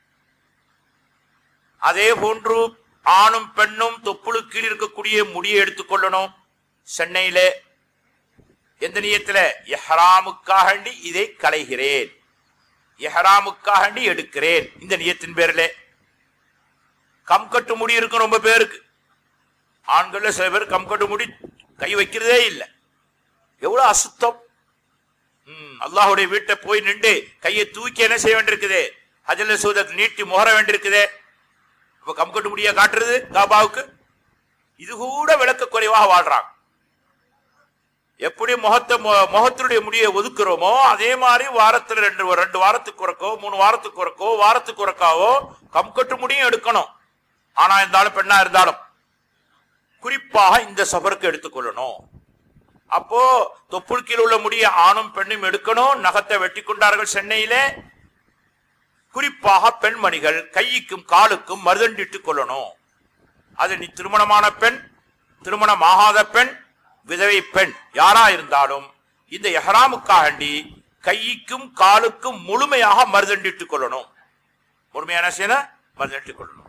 அதே போன்று ஆணும் பெண்ணும் தொப்புளுக்கு கீழ் இருக்கக்கூடிய முடியை எடுத்துக்கொள்ளணும். சென்னையில எந்த நியத்துல? இஹ்ராமுக்காண்டி இதை களைகிறேன், இஹ்ராமுக்காண்டி எடுக்கிறேன், இந்த நியத்தின் பேரிலே. கம்கட்டு முடி இருக்கும் ரொம்ப பேருக்கு. ஆண்கள்ல சில பேர் கம்கட்டு முடி கை வைக்கிறதே இல்லை. எவ்வளவு அசுத்தம்! அல்லாஹ்வுடைய வீட்டை போய் நின்று கையை தூக்கி என்ன செய்ய வேண்டியிருக்குது? ஹஜ்ரல் அஸ்வதை நீட்டி முகர வேண்டியிருக்குதே, இப்ப கம்கட்டு முடிய காட்டுறது காபாவுக்கு, இது கூட விளக்க குறைவாக வாழ்றாங்க. எப்படி முகத்தினுடைய முடியை ஒதுக்குறோமோ அதே மாதிரி வாரத்தில் ரெண்டு வாரத்துக்கு குறைக்கோ 3 வாரத்துக்கு குறைக்கோ வாரத்துக்கு குறைக்காவோ கம்கட்டு முடியும் எடுக்கணும். ஆனா இருந்தாலும் பெண்ணா இருந்தாலும் குறிப்பாக இந்த சபருக்கு எடுத்துக்கொள்ளணும். அப்போ தொப்புள் கீழ் உள்ள முடிய ஆணும் பெண்ணும் எடுக்கணும். நகத்தை வெட்டி கொண்டார்கள் சென்னையிலே. குறிப்பாக பெண்மணிகள் கைக்கும் காலுக்கும் மருதண்டிட்டுக் கொள்ளணும். அது நீ திருமணமான பெண், திருமணம் ஆகாத பெண், விதவை பெண் யாரா இருந்தாலும் இந்த இஹ்ராமுக்காண்டி கைக்கும் காலுக்கும் முழுமையாக மருதண்டிட்டுக் கொள்ளணும். முழுமையான மருதண்டிட்டுக் கொள்ளணும்.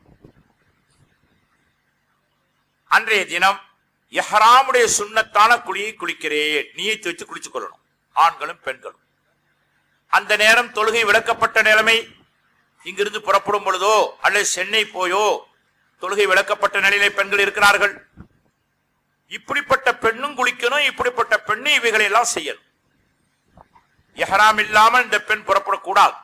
அன்றைய தினம் இஹ்ராமுடைய சுன்னத்தான குளியை குளிக்கிறேன் நியத்து வச்சு குளிச்சுக் கொள்ளணும், ஆண்களும் பெண்களும். அந்த நேரம் தொழுகை விளக்கப்பட்ட நிலைமை. இங்கிருந்து புறப்படும் பொழுதோ அல்லது சென்னை போயோ தொழுகை விளக்கப்பட்ட நிலையிலே பெண்கள் இருக்கிறார்கள். இப்படிப்பட்ட பெண்ணும் குளிக்கணும், இப்படிப்பட்ட பெண்ணும் இவைகளை எல்லாம் செய்யணும். இஹ்ராம் இல்லாமல் இந்த பெண் புறப்படக்கூடாது.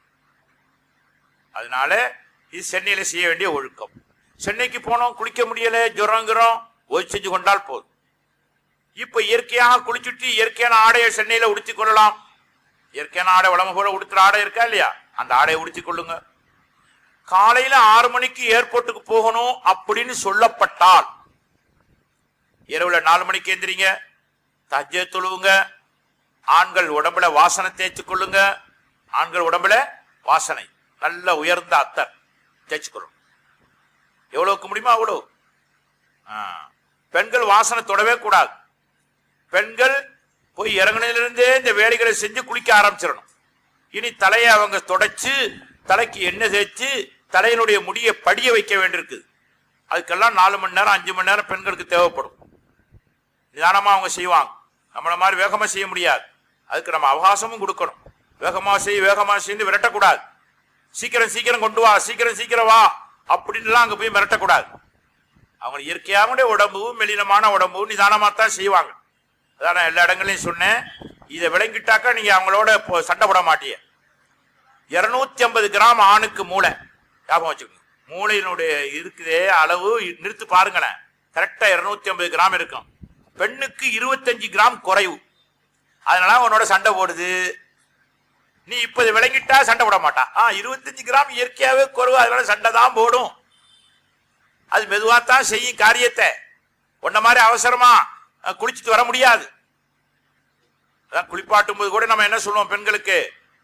அதனால இது சென்னையில செய்ய வேண்டிய ஒழுக்கம். சென்னைக்கு போனோம், குளிக்க முடியல, ஜுரங்கிறோம், ஓய்வு செஞ்சு கொண்டால் போதும். இப்ப இயற்கையாக குளிச்சுட்டு இயற்கையான ஆடையை சென்னையில உடுத்திக் கொள்ளலாம். இயற்கையான ஆடை உடம்பு போல உடுத்துற ஆடை இருக்கா இல்லையா, அந்த ஆடையை உடுத்திக் கொள்ளுங்க. காலையில 6 மணிக்கு ஏர்போர்ட்டுக்கு போகணும் அப்படின்னு சொல்லப்பட்டால் இரவுல 4 மணிக்கு எந்திரிங்க, தஹஜ்ஜுத் தொழுவுங்க. ஆண்கள் உடம்புல வாசனை தேய்ச்சி கொள்ளுங்க. ஆண்கள் உடம்புல வாசனை நல்ல உயர்ந்த அத்தர் தேய்ச்சி கொள்ளும். எவ்வளவுக்கு முடியுமோ அவ்வளவு. பெண்கள் வாசனை தொடவே கூடாது. பெண்கள் போய் இறங்கினிலிருந்தே இந்த வேலைகளை செஞ்சு குளிக்க ஆரம்பிச்சிடணும். இனி தலையை அவங்க தொடச்சு தலைக்கு எண்ணெய் தேய்ச்சி தலையினுடைய முடியை படிய வைக்க வேண்டியிருக்குது. அதுக்கெல்லாம் 4 மணி நேரம் 5 மணி நேரம் பெண்களுக்கு தேவைப்படும். நிதானமா அவங்க செய்வாங்க. நம்மள மாதிரி வேகமா செய்ய முடியாது. அதுக்கு நம்ம அவகாசமும் கொடுக்கணும். வேகமா செய்து விரட்டக்கூடாது. சீக்கிரம் கொண்டு வா, சீக்கிரம் வா அப்படின்லாம் அங்க போய் மிரட்டக்கூடாது. அவங்க இயற்கையாக உடம்பு மெலினமான உடம்பு நிதானமா தான் செய்வாங்க. அதான் நான் எல்லா இடங்களையும் சொன்னேன். இதை விளங்கிட்டாக்கா நீங்க அவங்களோட சண்டை போட மாட்டீங்க. 250 கிராம் ஆணுக்கு மூளை, ஞாபகம் வச்சுக்கோங்க. மூளையினுடைய இருக்குதே அளவு நிறுத்து பாருங்களேன், கரெக்டா 250 கிராம் இருக்கும். பெண்ணுக்கு 25 கிராம் குறைவு. அதனால உன்னோட சண்டை போடுது. நீ இப்ப விளங்கிட்டா சண்டை போட மாட்டா. 25 கிராம் இயற்கையாவே குறைவு, அதனால சண்டை தான் போடும். அது மெதுவாத்தான் செய்யும் காரியத்தை. உன்ன மாதிரி அவசரமா குளிச்சுட்டு வர முடியாது. அதான் குளிப்பாட்டும் போது கூட நம்ம என்ன சொல்லுவோம், பெண்களுக்கு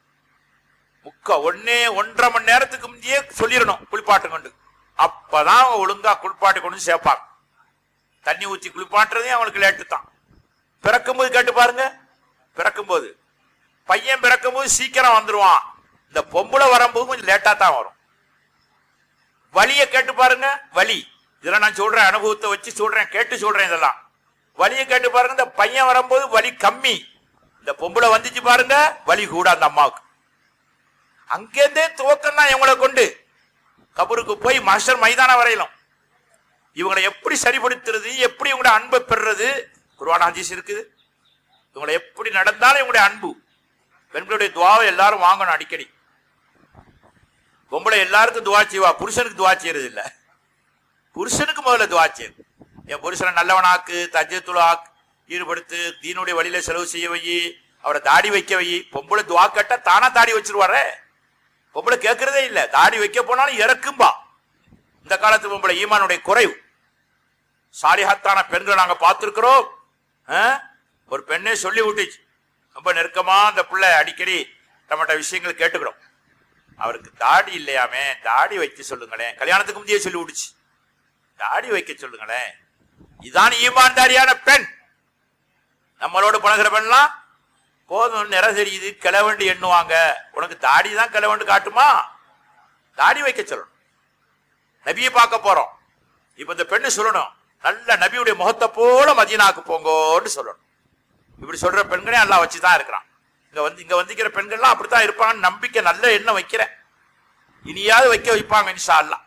1.5 மணி நேரத்துக்கு முந்தையே சொல்லிடணும் குளிப்பாட்டு கொண்டு. அப்பதான் அவங்க ஒழுங்கா குளிப்பாட்டு கொண்டு சேர்ப்பாங்க. தண்ணி ஊற்றி குளிப்பாட்டுறதே அவங்களுக்கு லேட்டு தான். பிறக்கும்போது கேட்டு பாருங்க, பிறக்கும்போது பையன் பிறக்கும்போது சீக்கிரம் வந்துருவான். இந்த பொம்பளை வரும்போது கொஞ்சம் லேட்டா தான் வரும். வலியை கேட்டு பாருங்க, வலி இதெல்லாம் நான் சொல்றேன், அனுபவத்தை வச்சு சொல்றேன், கேட்டு சொல்றேன். இதெல்லாம் வலியை கேட்டு பாருங்க. இந்த பையன் வரும்போது வலி கம்மி, இந்த பொம்பளை வந்துச்சு பாருங்க வலி கூட அந்த அம்மாவுக்கு. அங்கேருந்தே துவக்கம் தான் இவங்களை கொண்டு கபருக்கு போய் மாஸ்டர் மைதானம் வரையிலும் இவங்களை எப்படி சரிப்படுத்துறது, எப்படி இவங்களுடைய அன்பை பெறுறது, குர்ஆன் ஹதீஸ் இருக்குது. இவங்களை எப்படி நடந்தாலும் இவங்களுடைய அன்பு. பெண்களுடைய துவாவை எல்லாரும் வாங்கணும் அடிக்கடி. பொம்பளை எல்லாருக்கும் துவா செய்வா, புருஷனுக்கு துவா செய்யறது இல்ல. புருஷனுக்கு முதல்ல துவா செய்யுது. என் புருஷனை நல்லவனாக்கு, தஜ்ஜத்துல் ஆக்கு, ஈடுபடுத்து, தீனுடைய வழியில செலவு செய்ய வை, அவரை தாடி வைக்க வை. பொம்பளை துவா கேட்டா தானா தாடி வச்சிருவாரு. பொம்பளை கேட்கறதே இல்ல. தாடி வைக்க போனாலும் இறக்கும்பா. இந்த காலத்து பொம்பளை ஈமானுடைய குறைவு. சாலிஹத்தான பெண்களை நாங்க பார்த்திருக்கிறோம். ஒரு பெண்ணே சொல்லி விட்டுச்சு, ரொம்ப நெருக்கமா அந்த பிள்ளை அடிக்கடி நம்மகிட்ட விஷயங்கள் கேட்டுக்கிறோம். அவருக்கு தாடி இல்லையாமே, தாடி வைக்க சொல்லுங்களேன். கல்யாணத்துக்கு முந்தைய சொல்லி விடுச்சு, தாடி வைக்க சொல்லுங்களேன். இதான் ஈமான்தாரியான பெண். நம்மளோட பழகிற பெண்லாம் போதும், நிற தெரியுது, கிளவண்டு எண்ணுவாங்க. உனக்கு தாடி தான் கிளவண்டு காட்டுமா? தாடி வைக்க சொல்லணும். நபியை பார்க்க போறோம். இப்ப இந்த பெண்ணு சொல்லணும், நல்ல நபியுடைய முகத்தை போல மதீனாக்கு போங்கன்னு சொல்லணும். இப்படி சொல்ற பெண்களே எல்லாம் வச்சுதான் இருக்கிறான். இங்க வந்திக்கிற பெண்கள்லாம் அப்படித்தான் இருப்பாங்கன்னு நம்பிக்கை, நல்ல எண்ணம் வைக்கிறேன். இனியாவது வைக்க வைப்பாங்க இன்ஷா அல்லாஹ்.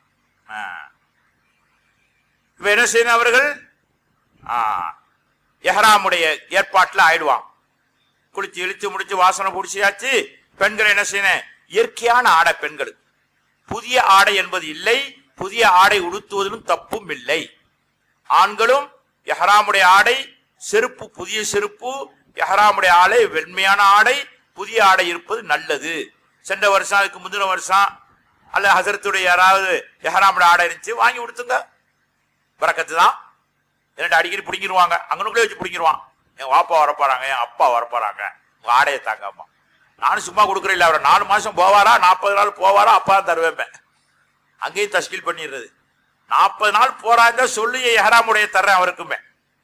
இப்ப என்ன செய்யணும், அவர்கள் இஹ்ராமுடைய ஏற்பாட்டுல ஆயிடுவாங்க. குளிச்சு இழிச்சு முடிச்சு வாசனை பிடிச்சியாச்சு. பெண்கள் என்ன செய்யணும், இயற்கையான ஆடை பெண்களுக்கு. புதிய ஆடை என்பது இல்லை, புதிய ஆடை உடுத்துவதிலும் தப்பும் இல்லை. ஆண்களும் எஹ்ராமுடைய ஆடை, செருப்பு புதிய செருப்பு, எஹ்ராமுடைய ஆடை வெண்மையான ஆடை, புதிய ஆடை இருப்பது நல்லது. சென்ற வருஷம் அதுக்கு முந்தின வருஷம் அல்ல ஹசரத்துடைய யாராவது எஹ்ராமுடைய ஆடை இருந்துச்சு, வாங்கி கொடுத்துங்க, பரக்கத்து தான். என்னட்டு அடிக்கடி பிடிங்கிருவாங்க, அங்கனுக்குள்ளே வச்சு பிடிங்கிருவான். என் வாப்பா வரப்போறாங்க, என் அப்பா வரப்போறாங்க, உங்க ஆடையை தாங்காமா. நானும் சும்மா கொடுக்குறேன் இல்லை, அவர் 4 மாசம் போவாரா, 40 நாள் போவாரா, அப்பா தான் தருவேன். அங்கேயும் தஸ்கீல் பண்ணிடுறது. 40 நாள் போறாங்க சொல்லி எஹ்ராமுடைய தர்றேன் அவருக்குமே.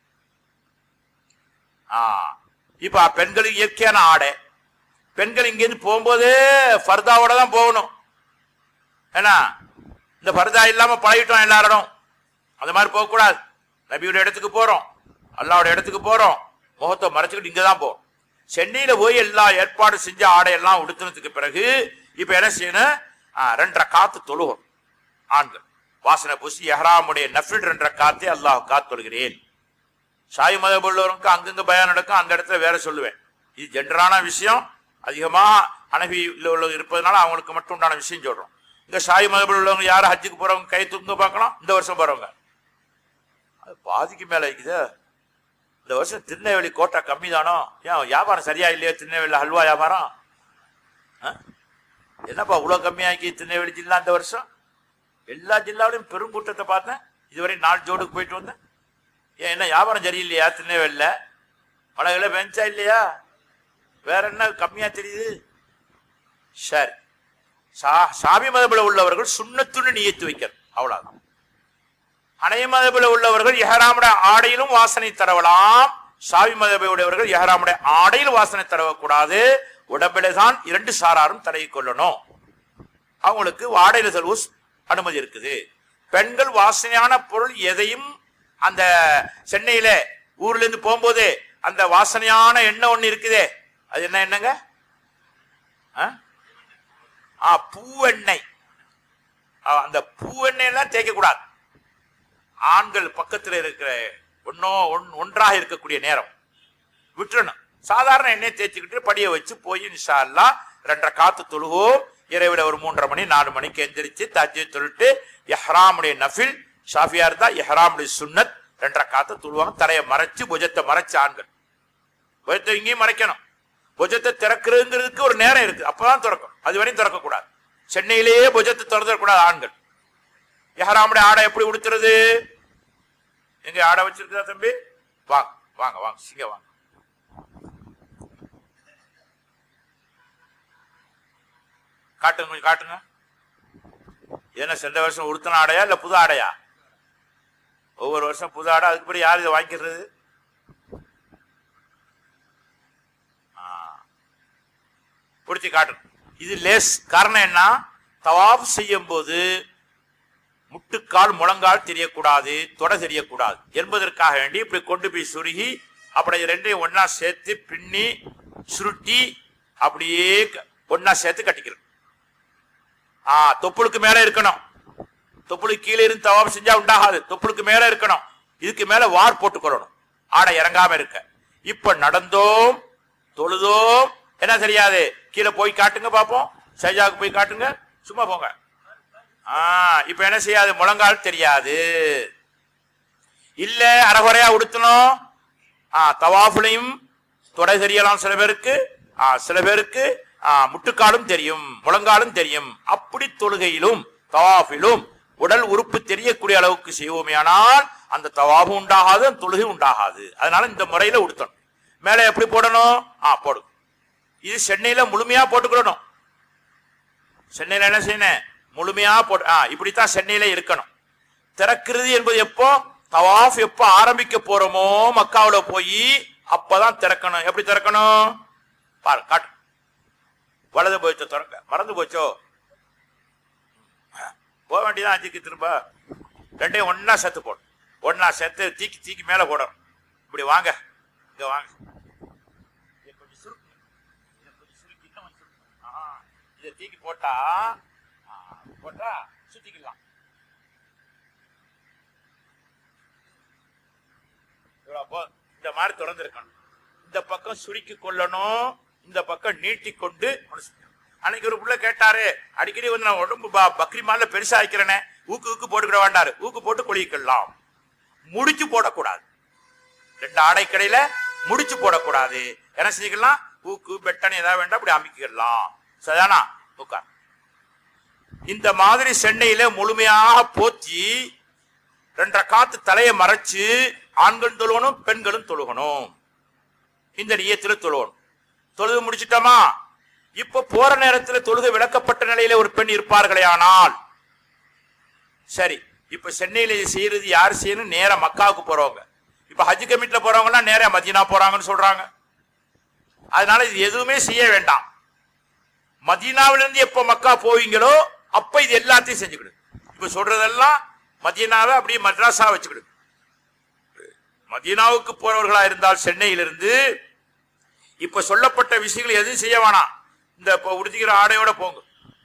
இப்ப பெண்களுக்கு இயற்கையான ஆடை. பெண்கள் இங்கிருந்து போகும்போது ஃபர்தாவோட தான் போகணும். ஏன்னா இந்த ஃபர்தா இல்லாம பழகிட்டோம் எல்லாரும், அந்த மாதிரி போகக்கூடாது. நபியோட இடத்துக்கு போறோம், அல்லாவோட இடத்துக்கு போறோம், முகத்தை மறைச்சுக்கிட்டு இங்கதான் போறோம். சென்னையில போய் எல்லா ஏற்பாடு செஞ்ச ஆடையெல்லாம் உடுத்தினதுக்கு பிறகு இப்ப என்ன செய்யணும், 2 ரக்காத்து தொழுகும். ஆண்கள் வாசனை பூசி எஹ்ராமுடைய நஃபில் 2 ரக்காத்தை அல்லாஹ் தொழுகிறேன். ஷாயி மதம் உள்ளவருக்கு அங்கங்க பயான் நடக்கும், அந்த இடத்துல வேற சொல்லுவேன். இது ஜென்டரான விஷயம், அதிகமா ஹனஃபி உள்ள இருப்பதனால அவங்களுக்கு மட்டும் உண்டான விஷயம் சொல்றோம். இங்க ஷாயி மதம் உள்ளவங்க யாரும் ஹஜ்ஜுக்கு போறவங்க கை தூங்க பார்க்கலாம். இந்த வருஷம் போறவங்க அது பாதிக்கு மேல இருக்குது. இந்த வருஷம் திருநெல்வேலி கோட்டை கம்மி தானோ, ஏன் வியாபாரம் சரியா இல்லையோ? திருநெல்வேலி ஹல்வா வியாபாரம் என்னப்பா இவ்வளவு கம்மியாக்கி திருநெல்வேலி ஜில்லா இந்த வருஷம்? எல்லா ஜில்லாவிலையும் பெருங்கூட்டத்தை பார்த்தேன். இதுவரை 4 ஜோடுக்கு போயிட்டு வந்தேன். ஏன் என்ன வியாபாரம் சரியில்லையா? திருநெல்வேலியில மழைகளை பெஞ்சா இல்லையா? வேற என்ன கம்மியா தெரியுது? சரி, சாமி மதபில் உள்ளவர்கள் சுண்ணத்துன்னு நியத்து வைக்கிறது, அவ்வளவுதான். அனைய மதபில் உள்ளவர்கள் எஹ்ராமுடைய ஆடையிலும் வாசனை தரவலாம். சாவி மதபை உடையவர்கள் எஹ்ராமுடைய ஆடையில் வாசனை தரவக்கூடாது. உடம்பில தான் 2 சாராரும் தடவி கொள்ளணும். அவங்களுக்கு ஆடையில செல்வ அனுமதி இருக்குது. பெண்கள் வாசனையான பொருள் எதையும், அந்த சென்னையில ஊர்ல இருந்து போகும்போது அந்த வாசனையான எண்ணெய் ஒண்ணு இருக்குதே, அது என்ன எண்ணெங்க? பூவெண்ணெய். அந்த பூவெண்ணெய் எல்லாம் தேய்க்க கூடாது. ஆண்கள் பக்கத்தில் இருக்கிற ஒன்றாக இருக்கக்கூடிய நேரம் விட்டுறணும். சாதாரண எண்ணெய் தேய்ச்சிக்கிட்டு படியை வச்சு போய் இன்ஷா அல்லாஹ் 2 ரக்காத்து தொழுவோம். இரவில ஒரு 3:30 மணி 4 மணிக்கு எந்திரிச்சு தஹஜ்ஜுத் தொழுட்டு எஹ்ராமுடைய நஃபில், ஷாஃபியா இருந்தா எஹ்ராமுடைய சுன்னத் 2 ரக்காத்து தொழுவாங்க. தரையை மறைச்சு புஜத்தை மறைச்சு ஆண்கள். புஜத்தை இங்கேயும் மறைக்கணும். புஜத்தை திறக்கிறதுங்கிறதுக்கு ஒரு நேரம் இருக்கு, அப்பதான் திறக்கும். அது வரையும் திறக்க கூடாது. சென்னையிலேயே புஜத்தை திறந்துடக்கூடாது ஆண்கள். எஹ்ராமுடைய ஆடை எப்படி உடுத்துறது? எங்க ஆடை வச்சிருக்கா தம்பி? வாங்க வாங்க வாங்க, சிங்க வாங்க. காட்டுங்க, கொஞ்சம் காட்டுங்க. என்ன சென்ற வருஷம் உடுத்தின ஆடையா இல்ல புது ஆடையா? ஒவ்வொரு வருஷம் புது ஆடை. அதுக்கு பிறகு யார் இதை வாங்கிக்கிறது? உடுத்தி காட்டணும். இது லேஸ். காரணம் என்ன? தவாப் செய்யும் போது முட்டுக்கால் முழங்கால் தெரியக்கூடாது, தொடை தெரியக்கூடாது என்பதற்காக வேண்டி இப்படி கொண்டு போய் சுருகி அப்படி 2ஐயும் ஒன்னா சேர்த்து பின்னி சுருட்டி அப்படியே ஒன்னா சேர்த்து கட்டிக்கிறோம். தொப்புளுக்கு மேல இருக்கணும். தொப்புளுக்கு கீழே இருந்து தவாப் செஞ்சா உண்டாகாது, தொப்புளுக்கு மேல இருக்கணும். இதுக்கு மேல வார் போட்டுக்கொள்ளணும், ஆடை இறங்காம இருக்க. இப்ப நடந்தோம், தொழுதோம், என்ன தெரியாது? கீழே போய் காட்டுங்க பாப்போம். சைஜாவுக்கு போய் காட்டுங்க, சும்மா போங்க. இப்ப என்ன செய்யாது? முழங்கால் தெரியாது. இல்ல அரைகுறையா உடுத்தணும். தவாஃபுலையும் தொடை தெரியலாம் சில பேருக்கு, சில பேருக்கு முட்டுக்காலும் தெரியும், முழங்காலும் தெரியும். அப்படி தொழுகையிலும் தவாஃபிலும் உடல் உறுப்பு தெரியக்கூடிய அளவுக்கு செய்வோமேயானால் அந்த தவாஃபு உண்டாகாது, தொழுகை உண்டாகாது. அதனால இந்த முறையில உடுத்தணும். மேல எப்படி போடணும்? போடும். இது சென்னையில முழுமையா போட்டுக்கணும். சென்னையில என்ன செய்யணும்? முழுமையா போட்டு இப்படித்தான் சென்னையில இருக்கணும். திறக்கிறது என்பது எப்போ? தவாஃப் எப்போ ஆரம்பிக்க போறோமோ மக்காவுல போய் அப்பதான் திறக்கணும். எப்படி திறக்கணும்? பாரு, காட்டு. வலது போச்சோ திறக்க, மறந்து போச்சோ போக வேண்டியதான். 5க்கு திரும்ப 2ஐயும் ஒன்னா சேர்த்து போடும். ஒன்னா சேர்த்து தீக்கி தீக்கி மேல போடணும். இப்படி வாங்க, இங்க வாங்க. இதை தீக்கி போட்டா சுத்திக்கலாம். இந்த மாதிரி திறந்து இருக்கணும். இந்த பக்கம் சுருக்கி கொள்ளணும், இந்த பக்கம் நீட்டி கொண்டு அன்னைக்கு ஒரு புள்ள கேட்டாரு, அடிக்கடி வந்து நான் உடம்பு பக்ரி மால பெருசா வைக்கிறேனே, ஊக்கு போட்டுக்கிட வேண்டாரு. ஊக்கு போட்டு கொளிக்கலாம், முடிச்சு போடக்கூடாது. 2 ஆடை கடையில முடிச்சு போடக்கூடாது. என்ன செஞ்சுக்கலாம், ஊக்கு பெட்டன் ஏதாவது வேண்டாம் அப்படி அமைக்கலாம். சரிதானா? உட்கார். இந்த மாதிரி சென்னையில முழுமையாக போத்தி 2 ரக்காத்து தலையை மறைச்சு ஆண்கள் தொழுகணும், பெண்களும் தொழுகணும். இந்த நியத்துல தொழுகணும். தொழுது முடிச்சுட்டோமா? இப்ப போற நேரத்தில் தொழுகை விளக்கப்பட்ட நிலையில ஒரு பெண் இருப்பார்களே ஆனால் சரி. இப்ப சென்னையில செய்யறது யாரு செய்யணும்? நேரா மக்காவுக்கு போறவங்க. இப்ப ஹஜ் கமிட்டில போறவங்க நேரா மதீனா போறாங்கன்னு சொல்றாங்க. அதனால இது எதுவுமே செய்ய வேண்டாம். மதீனாவிலிருந்து எப்ப மக்கா போவீங்களோ அப்ப இது எல்லாத்தையும் செஞ்சுக்கிடு. இப்ப சொல்றதெல்லாம் மதீனாவை அப்படியே மദ്രാസா வச்சுக்கிடு. மதீனாவுக்கு போறவர்களா இருந்தால் சென்னையிலிருந்து இப்ப சொல்லப்பட்ட விஷயங்கள் எதுவும் செய்ய வேணாம். இந்த உடுத்திக்கிற ஆடையோட போங்க.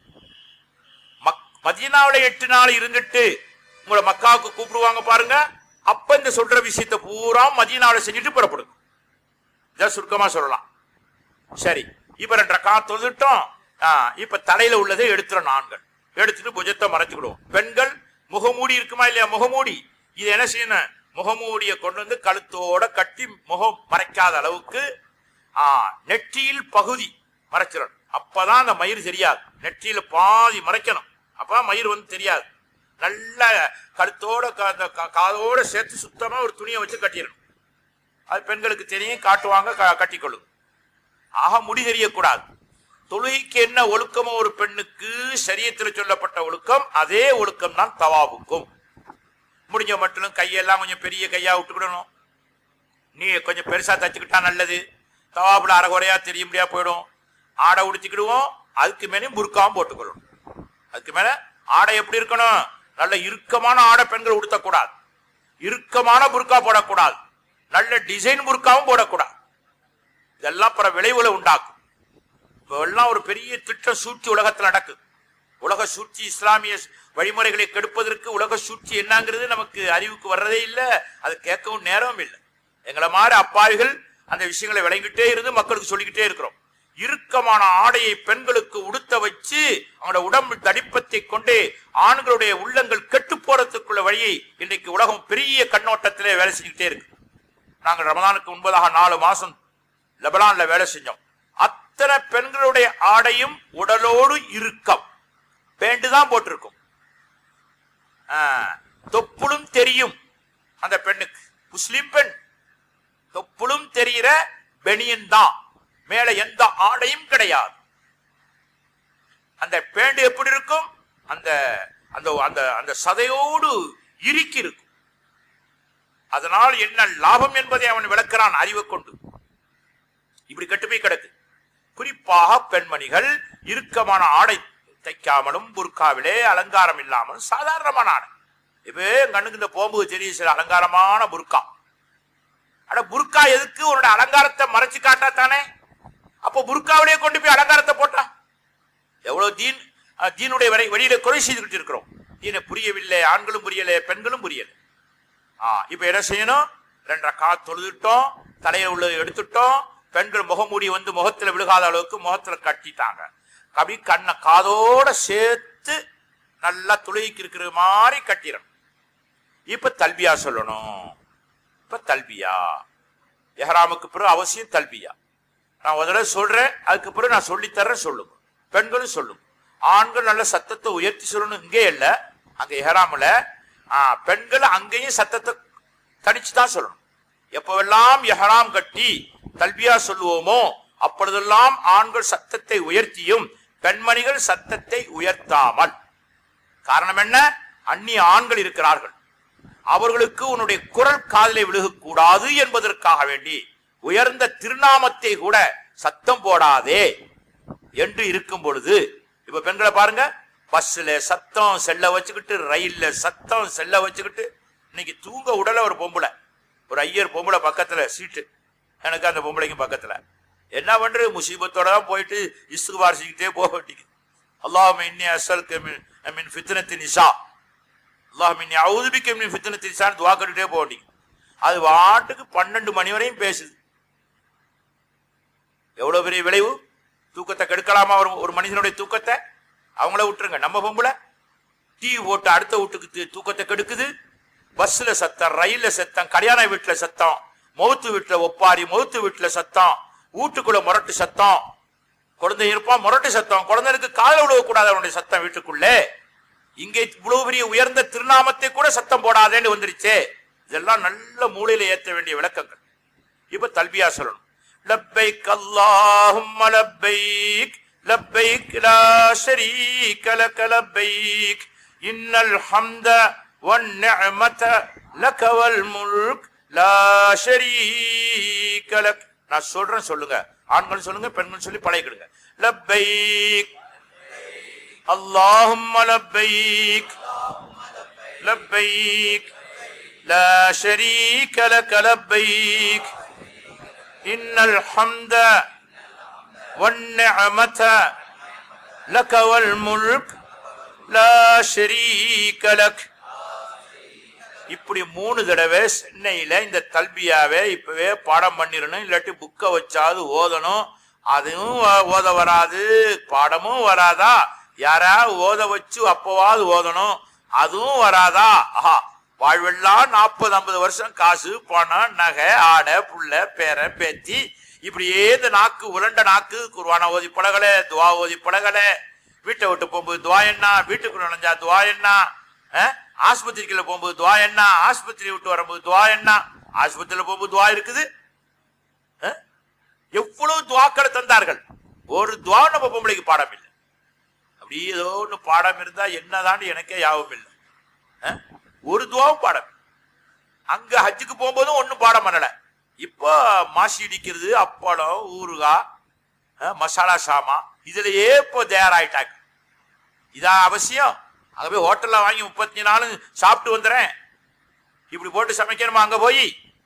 மதீனாவில 8 நாள் இருந்துட்டு உங்களை மக்காவுக்கு கூப்பிடுவாங்க பாருங்க. அப்ப இந்த சொல்ற விஷயத்தை பூரா மதீனாவில செஞ்சுட்டு புறப்படுங்க. இதான் சுருக்கமா சொல்லலாம். சரி, இப்ப 2 ரக்காத் தொழுதுட்டோம். இப்ப தலையில உள்ளதை எடுத்துறோம். ஆண்கள் எடுத்துட்டு புஜத்தை மறைச்சுக்கிடுவோம். பெண்கள் முகமூடி இருக்குமா இல்லையா? முகமூடி இது என்ன செய்யணும்? முகமூடியை கொண்டு வந்து கழுத்தோட கட்டி முகம் மறைக்காத அளவுக்கு நெற்றியில் பகுதி மறைச்சிடணும். அப்பதான் அந்த மயிர் தெரியாது. நெற்றியில பாதி மறைக்கணும். அப்பதான் மயிர் வந்து தெரியாது. நல்ல கழுத்தோட காதோட சேர்த்து சுத்தமா ஒரு துணியை வச்சு கட்டிடணும். அது பெண்களுக்கு தெரியும், காட்டுவாங்க, கட்டிக்கொள்ளும். ஆக முடி தெரியக்கூடாது. தொழுகைக்கு என்ன ஒழுக்கமோ ஒரு பெண்ணுக்கு ஷரியத்தில் சொல்லப்பட்ட ஒழுக்கம், அதே ஒழுக்கம் தான் தவாபுக்கும். முடிஞ்ச மட்டும் கையெல்லாம் கொஞ்சம் பெரிய கையா விட்டுக்கிடணும். நீ கொஞ்சம் பெருசா தச்சுக்கிட்டா நல்லது. தவாபுல அரைகுறையா தெரிய முடியா போயிடும். ஆடை உடுத்திக்கிடுவோம். அதுக்கு மேலே புர்காவும் போட்டுக்கொள்ளணும். அதுக்கு மேல ஆடை எப்படி இருக்கணும்? நல்ல இறுக்கமான ஆடை பெண்கள் உடுத்தக்கூடாது. இறுக்கமான புர்கா போடக்கூடாது. நல்ல டிசைன் புர்காவும் போடக்கூடாது. இதெல்லாம் பிற விளைவுகளை உண்டாக்கும். எல்லாம் ஒரு பெரிய திட்ட சூழ்ச்சி உலகத்தில் நடக்குது. உலக சூழ்ச்சி, இஸ்லாமிய வழிமுறைகளை கெடுப்பதற்கு உலக சூழ்ச்சி என்னங்கிறது நமக்கு அறிவுக்கு வர்றதே இல்லை. அது கேட்கவும் நேரமும் இல்லை. எங்களை மாதிரி அப்பாவிகள் அந்த விஷயங்களை விளங்கிட்டே இருந்து மக்களுக்கு சொல்லிக்கிட்டே இருக்கிறோம். இறுக்கமான ஆடையை பெண்களுக்கு உடுத்த வச்சு அவங்களோட உடம்பு தடிப்பத்தை கொண்டு ஆண்களுடைய உள்ளங்கள் கெட்டு போறதுக்குள்ள வழியை இன்றைக்கு உலகம் பெரிய கண்ணோட்டத்திலே வேலை செஞ்சுக்கிட்டே இருக்கு. நாங்கள் ரமதானுக்கு முன்பதாக 4 மாசம் லெபனான்ல வேலை செஞ்சோம். அத்தனை பெண்களுடைய ஆடையும் உடலோடு இறுக்கம், பேண்டுதான் போட்டிருக்கும். தொப்புளும் தெரியும் அந்த பெண்ணுக்கு. முஸ்லிம் பெண் தொப்புளும் தெரிகிற பெனியன் தான், மேல எந்த ஆடையும் கிடையாது. அந்த பேண்டு எப்படி இருக்கும்? அந்த அந்த அந்த சதையோடு இறுக்கி இருக்கும். அதனால் என்ன லாபம் என்பதை அவன் விளக்கிறான் அறிவை கொண்டு. இப்படி கட்டு போய் கிடக்கு. குறிப்பாக பெண்மணிகள் இறுக்கமான ஆடை தைக்காமலும் புர்காவிலே அலங்காரம் இல்லாமலும் சாதாரணமான ஆடை. இப்ப கண்ணுக்கு இந்த போம்பு தெரிய சில அலங்காரமான புர்கா. ஆனா புர்கா எதுக்கு? உன்னோட அலங்காரத்தை மறைச்சு காட்டா தானே. அப்போ புர்காவிலே கொண்டு போய் அலங்காரத்தை போட்டா எவ்வளவு தீனுடைய வழியில குறை செய்துகிட்டு இருக்கிறோம். தீனை புரியவில்லை, ஆண்களும் புரியல, பெண்களும் புரியல. இப்ப என்ன செய்யணும்? 2 ரக்காத் தொழுதுட்டோம், தலையில உள்ளதை எடுத்துட்டோம். பெண்கள் முகமூடி வந்து முகத்துல விழுகாத அளவுக்கு முகத்துல கட்டிட்டாங்க. அப்படி கண்ணை காதோட சேர்த்து நல்லா துளைக்கு இருக்கிற மாதிரி கட்டிடணும். இப்ப தல்பியா சொல்லணும். இப்ப தல்பியா எஹ்ராமுக்கு பிறகு அவசியம் தல்பியா. நான் ஒரு தடவை சொல்றேன், அதுக்கு பிறகு நான் சொல்லித்தர்றேன். சொல்லுங்க, பெண்களும் சொல்லுங்க. ஆண்கள் நல்ல சத்தத்தை உயர்த்தி சொல்லணும். இங்கே இல்ல, அங்க எஹ்ராமுல பெண்கள் அங்கேயும் சத்தத்தை தனிச்சுதான் சொல்லணும். எப்பவெல்லாம் எஹ்ராம் கட்டி தல்பியா சொல்லுவோமோ அப்பொழுதெல்லாம் ஆண்கள் சத்தத்தை உயர்த்தியும் பெண்மணிகள் சத்தத்தை உயர்த்தாமல். காரணம் என்ன? அந்நிய ஆண்கள் இருக்கிறார்கள், அவர்களுக்கு உன்னுடைய குரல் காதிலே விழுகக்கூடாது என்பதற்காக வேண்டி உயர்ந்த திருநாமத்தை கூட சத்தம் போடாதே என்று இருக்கும் பொழுது, இப்ப பெண்களை பாருங்க, பஸ்ல சத்தம் செல்ல வச்சுக்கிட்டு, ரயில்ல சத்தம் செல்ல வச்சுக்கிட்டு. இன்னைக்கு தூங்க உடல ஒரு பொம்பளை, ஒரு ஐயர் பொம்பளை பக்கத்துல சீட்டு, எனக்கு அந்த பொம்பளைக்கும் பக்கத்துல. என்ன பண்றது? முசீபத்தோட தான் போயிட்டு இஸ்துகுபார் செஞ்சுக்கிட்டே போக வேண்டியது. அல்லாஹும்ம இன்னி அஸ்அலுக மின் ஃபித்னத்தின் நிசா, அல்லாஹும்ம இன்னி அஊது பிக மின் ஃபித்னத்தின் நிசான்னு துஆ கேட்டுட்டே போக வேண்டியது. அது வாட்டுக்கு 12 மணி வரையும் பேசுது. எவ்வளவு பெரிய விளைவு! தூக்கத்தை கெடுக்கலாமா ஒரு மனிதனுடைய தூக்கத்தை? அவங்கள விட்டுருங்க. நம்ம பொம்பளை டீ ஓட்டு அடுத்த வீட்டுக்கு தூக்கத்தை கெடுக்குது. பஸ்ல சத்தம், ரயில்ல சத்தம், கல்யாண வீட்டுல சத்தம், மௌத்து வீட்டுல ஒப்பாரி, மௌத்து வீட்டுல சத்தம், வீட்டுக்குள்ள முரட்டு சத்தம், குழந்தை இருப்பான் முரட்டு சத்தம், குழந்தைக்கு காதல் விழுவக்கூடாது அவனுடைய சத்தம் வீட்டுக்குள்ளே. இங்கே இவ்வளவு பெரிய உயர்ந்த திருநாமத்தை கூட சத்தம் போடாதேன்னு வந்துருச்சு. இதெல்லாம் நல்ல மூளையில ஏற்ற வேண்டிய விளக்கங்கள். இப்ப தல்பியா சொல்லணும். லப்பைக் அல்லாஹும்ம லப்பைக் லப்பைக் லா ஷரீக லக லப்பைக் இன்னல் ஹம்த வன் நிஅமத லக வல் முல்க் லா ஷரீக லக். நான் சொல்றேன், சொல்லுங்க. ஆண்கள் சொல்லுங்க, பெண்கள் சொல்லி பழகிடுங்க. லப்பைக் அல்லாஹும்ம லப்பைக் லப்பைக் லா ஷரீக லக லப்பைக் இன்னல் ஹம்த வன் நிஅமத லக வல் முல்க் லா ஷரீக லக். இப்படி 3 தடவை சென்னையில இந்த தல்பியாவே இப்பவே பாடம் பண்ணிடணும். இல்லாட்டி புக்கை வச்சாது ஓதணும். அதுவும் ஓத வராது, பாடமும் வராதா? யாராவது ஓத வச்சு அப்பவாது ஓதணும். அதுவும் வராதா? ஆஹா, வாழ்வெல்லாம் 40-50 வருஷம் காசு பணம் நகை ஆடை புள்ள பேர பேத்தி இப்படியே இந்த நாக்கு உலண்ட நாக்கு குர்ஆன ஓதி பழகல, துவா ஓதி பழகல. வீட்டை விட்டு போகும்போது துவா என்ன, வீட்டுக்குள்ள நுழைஞ்சா துவா என்ன, ஆஸ்பத்திரிக்குள்ள போகும்போது துவா என்ன, ஆஸ்பத்திரி விட்டு வரும்போது துவா என்ன, ஆஸ்பத்திரியில போகும்போது துவா இருக்குது. எவ்வளவு துவாக்களை தந்தார்கள். ஒரு துவா நம்ம பொம்பளைக்கு பாடம் இல்லை. அப்படி ஏதோ ஒன்று பாடம் இருந்தா என்னதான் எனக்கே யாவும் இல்லை. ஒரு துவாவும் பாடம். அங்க ஹஜ்ஜுக்கு போகும்போதும் ஒன்னும் பாடம் பண்ணல. இப்போ மாசி இடிக்கிறது, அப்பளம், ஊறுகா, மசாலா சாமா இதுலயே இப்போ தயாராயிட்டாங்க. இதான் அவசியம். அங்க போய் ஹோட்டல்ல வாங்கி 34 நாள் சாப்பிட்டு வந்துறேன். இப்படி போட்டு சமைக்கணுமா அங்க போய்?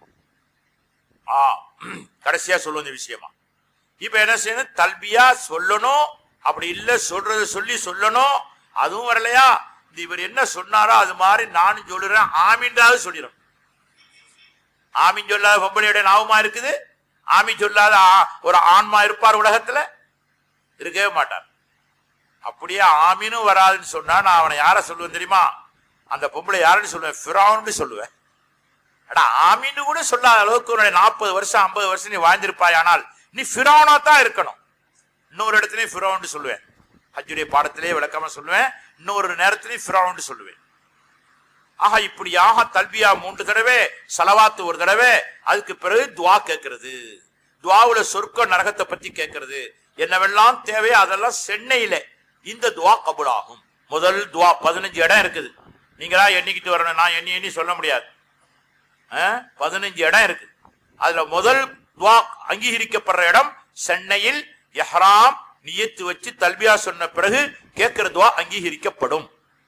கடைசியா சொல்லுவோம் இந்த விஷயமா. இப்ப என்ன செய்யணும்? தல்பியா சொல்லணும். அப்படி இல்ல சொல்றத சொல்லி சொல்லணும். அதுவும் வரலையா, இவர் என்ன சொன்னாரோ அது மாதிரி நானும் சொல்லுறேன், ஆமீன்றாவது சொல்லிடும். ஆமீன் சொல்லாத பொம்பளையுடைய நாவுமா இருக்குது? ஆமீன் சொல்லாத ஒரு ஆன்மா இருப்பார் உலகத்துல? இருக்கவே மாட்டார். அப்படியே ஆமீனும் வராதுன்னு சொன்னா நான் அவனை யார சொல்லுவேன் தெரியுமா? அந்த பொம்பளை யாருன்னு சொல்லுவேன்? ஃபிரௌன்னு சொல்லுவேன். அடா, ஆமீன்னு கூட சொல்லாத அளவுக்கு 40 வருஷம் 50 வருஷம் நீ வாழ்ந்திருப்பாய், ஆனால் நீ ஃபிரௌனா தான் இருக்கணும். இன்னொரு இடத்துலயும் ஃபிரௌன்னு சொல்லுவேன். ஹஜ்ஜுடைய பாடத்திலேயே விளக்கமா சொல்லுவேன். இன்னொரு நேரத்திலையும் ஃபிரௌன்னு சொல்லுவேன். ஆக இப்படியாக தல்பியா 3 தடவை, சலவாத்து 1 தடவை, அதுக்கு பிறகு துவா கேட்கறது. துவாவுல சொர்க்க நரகத்தை பத்தி கேட்கறது. என்னவெல்லாம் தேவையோ அதெல்லாம் சென்னையில இந்த துவா கபூலாகும். முதல் துவா 15 இடம் இருக்குது. நீங்களா எண்ணிக்கிட்டு வரணும், நான் எண்ணி சொல்ல முடியாது. 15 இடம் இருக்கு. அதுல முதல் துவா அங்கீகரிக்கப்படுற இடம் சென்னையில். இஹ்ராம் நியத்து வச்சு தல்பியா சொன்ன பிறகு கேட்கிற துவா அங்கீகரிக்கப்படும்.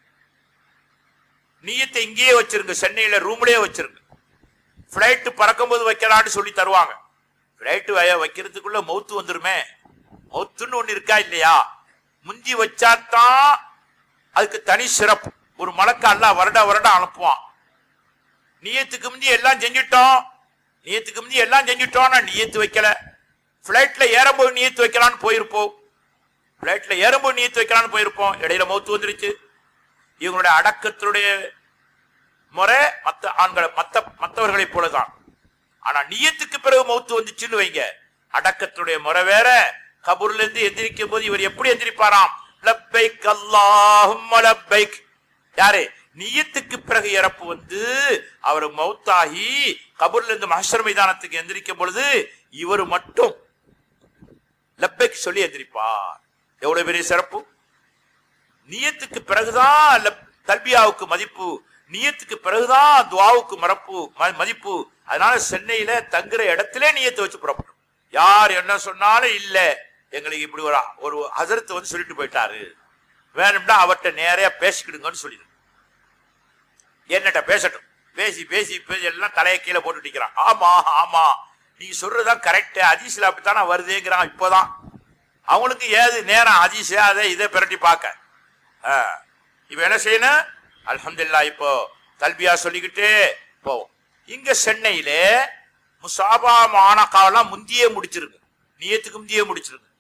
நியத்தை இங்கேயே வச்சிருங்க, சென்னையில ரூம்லயே வச்சிருங்க. பிளைட் பறக்கும் போது வைக்கலான்னு சொல்லி தருவாங்க. பிளைட் வைக்கிறதுக்குள்ள மௌத்து வந்துருமே. மௌத்துன்னு ஒண்ணு இருக்கா இல்லையா? முந்தி வச்சாதான் அதுக்கு தனி சிறப்பு. ஒரு மலக்கு அல்லாஹ் வருட வருடம் அனுப்புவான். நியத்துக்கு முந்தி எல்லாம் செஞ்சுட்டோம், நியத்துக்கு முந்தி எல்லாம் செஞ்சுட்டோம். நான் நியத்து வைக்கல. பிளைட்ல ஏறும்போது நியத்து வைக்கலான்னு போயிருப்போம். பிளைட்ல ஏறும்போது நியத்து வைக்கலான்னு போயிருப்போம். இடையில மௌத்து வந்துருச்சு. இவங்களுடைய அடக்கத்தினுடைய முறை மற்ற ஆண்களை மற்றவர்களை போலதான். ஆனா நியத்துக்கு பிறகு மௌத்து வந்துச்சுன்னு வைங்க, அடக்கத்துடைய முறை வேற. கபூர்ல இருந்து எந்திரிக்கும் போது இவர் எப்படி எந்திரிப்பாராம்? லப்பைக் அல்லாஹும்ம லப்பைக். யாரு? நியத்துக்கு பிறகு இறப்பு வந்து அவர் மௌத்தாகி கபூர்ல இருந்து மஹ்ஷர் மைதானத்துக்கு எந்திரிக்கும் பொழுது இவர் மட்டும் லப்பைக் சொல்லி எந்திரிப்பார். எவ்வளவு பெரிய சிறப்பு! நியத்துக்கு பிறகுதான் தல்பியாவுக்கு மதிப்பு, நியத்துக்கு பிறகுதான் துவாவுக்கு மதிப்பு. அதனால சென்னையில தங்குற இடத்திலே நியத்தை வச்சு புறப்படும். யார் என்ன சொன்னாலும் இல்ல, எங்களுக்கு இப்படி ஒரு ஹஸரத் வந்து சொல்லிட்டு போயிட்டாரு, வேணும்னா அவர்கிட்ட நேரையா பேசிக்கிடுங்கன்னு சொல்லிடு. என்னட்ட பேசட்டும். பேசி பேசி பேசி எல்லாம் தலையை கீழே போட்டுட்டிக்கிறான். ஆமா ஆமா நீங்க சொல்றதுதான் கரெக்ட், ஹதீஸ்ல அப்படித்தானே வருதுங்கிறான். இப்போதான் அவங்களுக்கு ஏது நேரம் ஹதீஸே அதை இதை பிரட்டி பார்க்க. இப்ப என்ன செய்யணும்? அல்ஹம்துலில்லாஹ் இப்போ தல்பியா சொல்லிக்கிட்டே போவோம். இங்க சென்னையில முசாபா மானகாவெல்லாம் முந்தியே முடிச்சிருக்கு, நியத்துக்கு முந்தியே முடிச்சிருக்கு.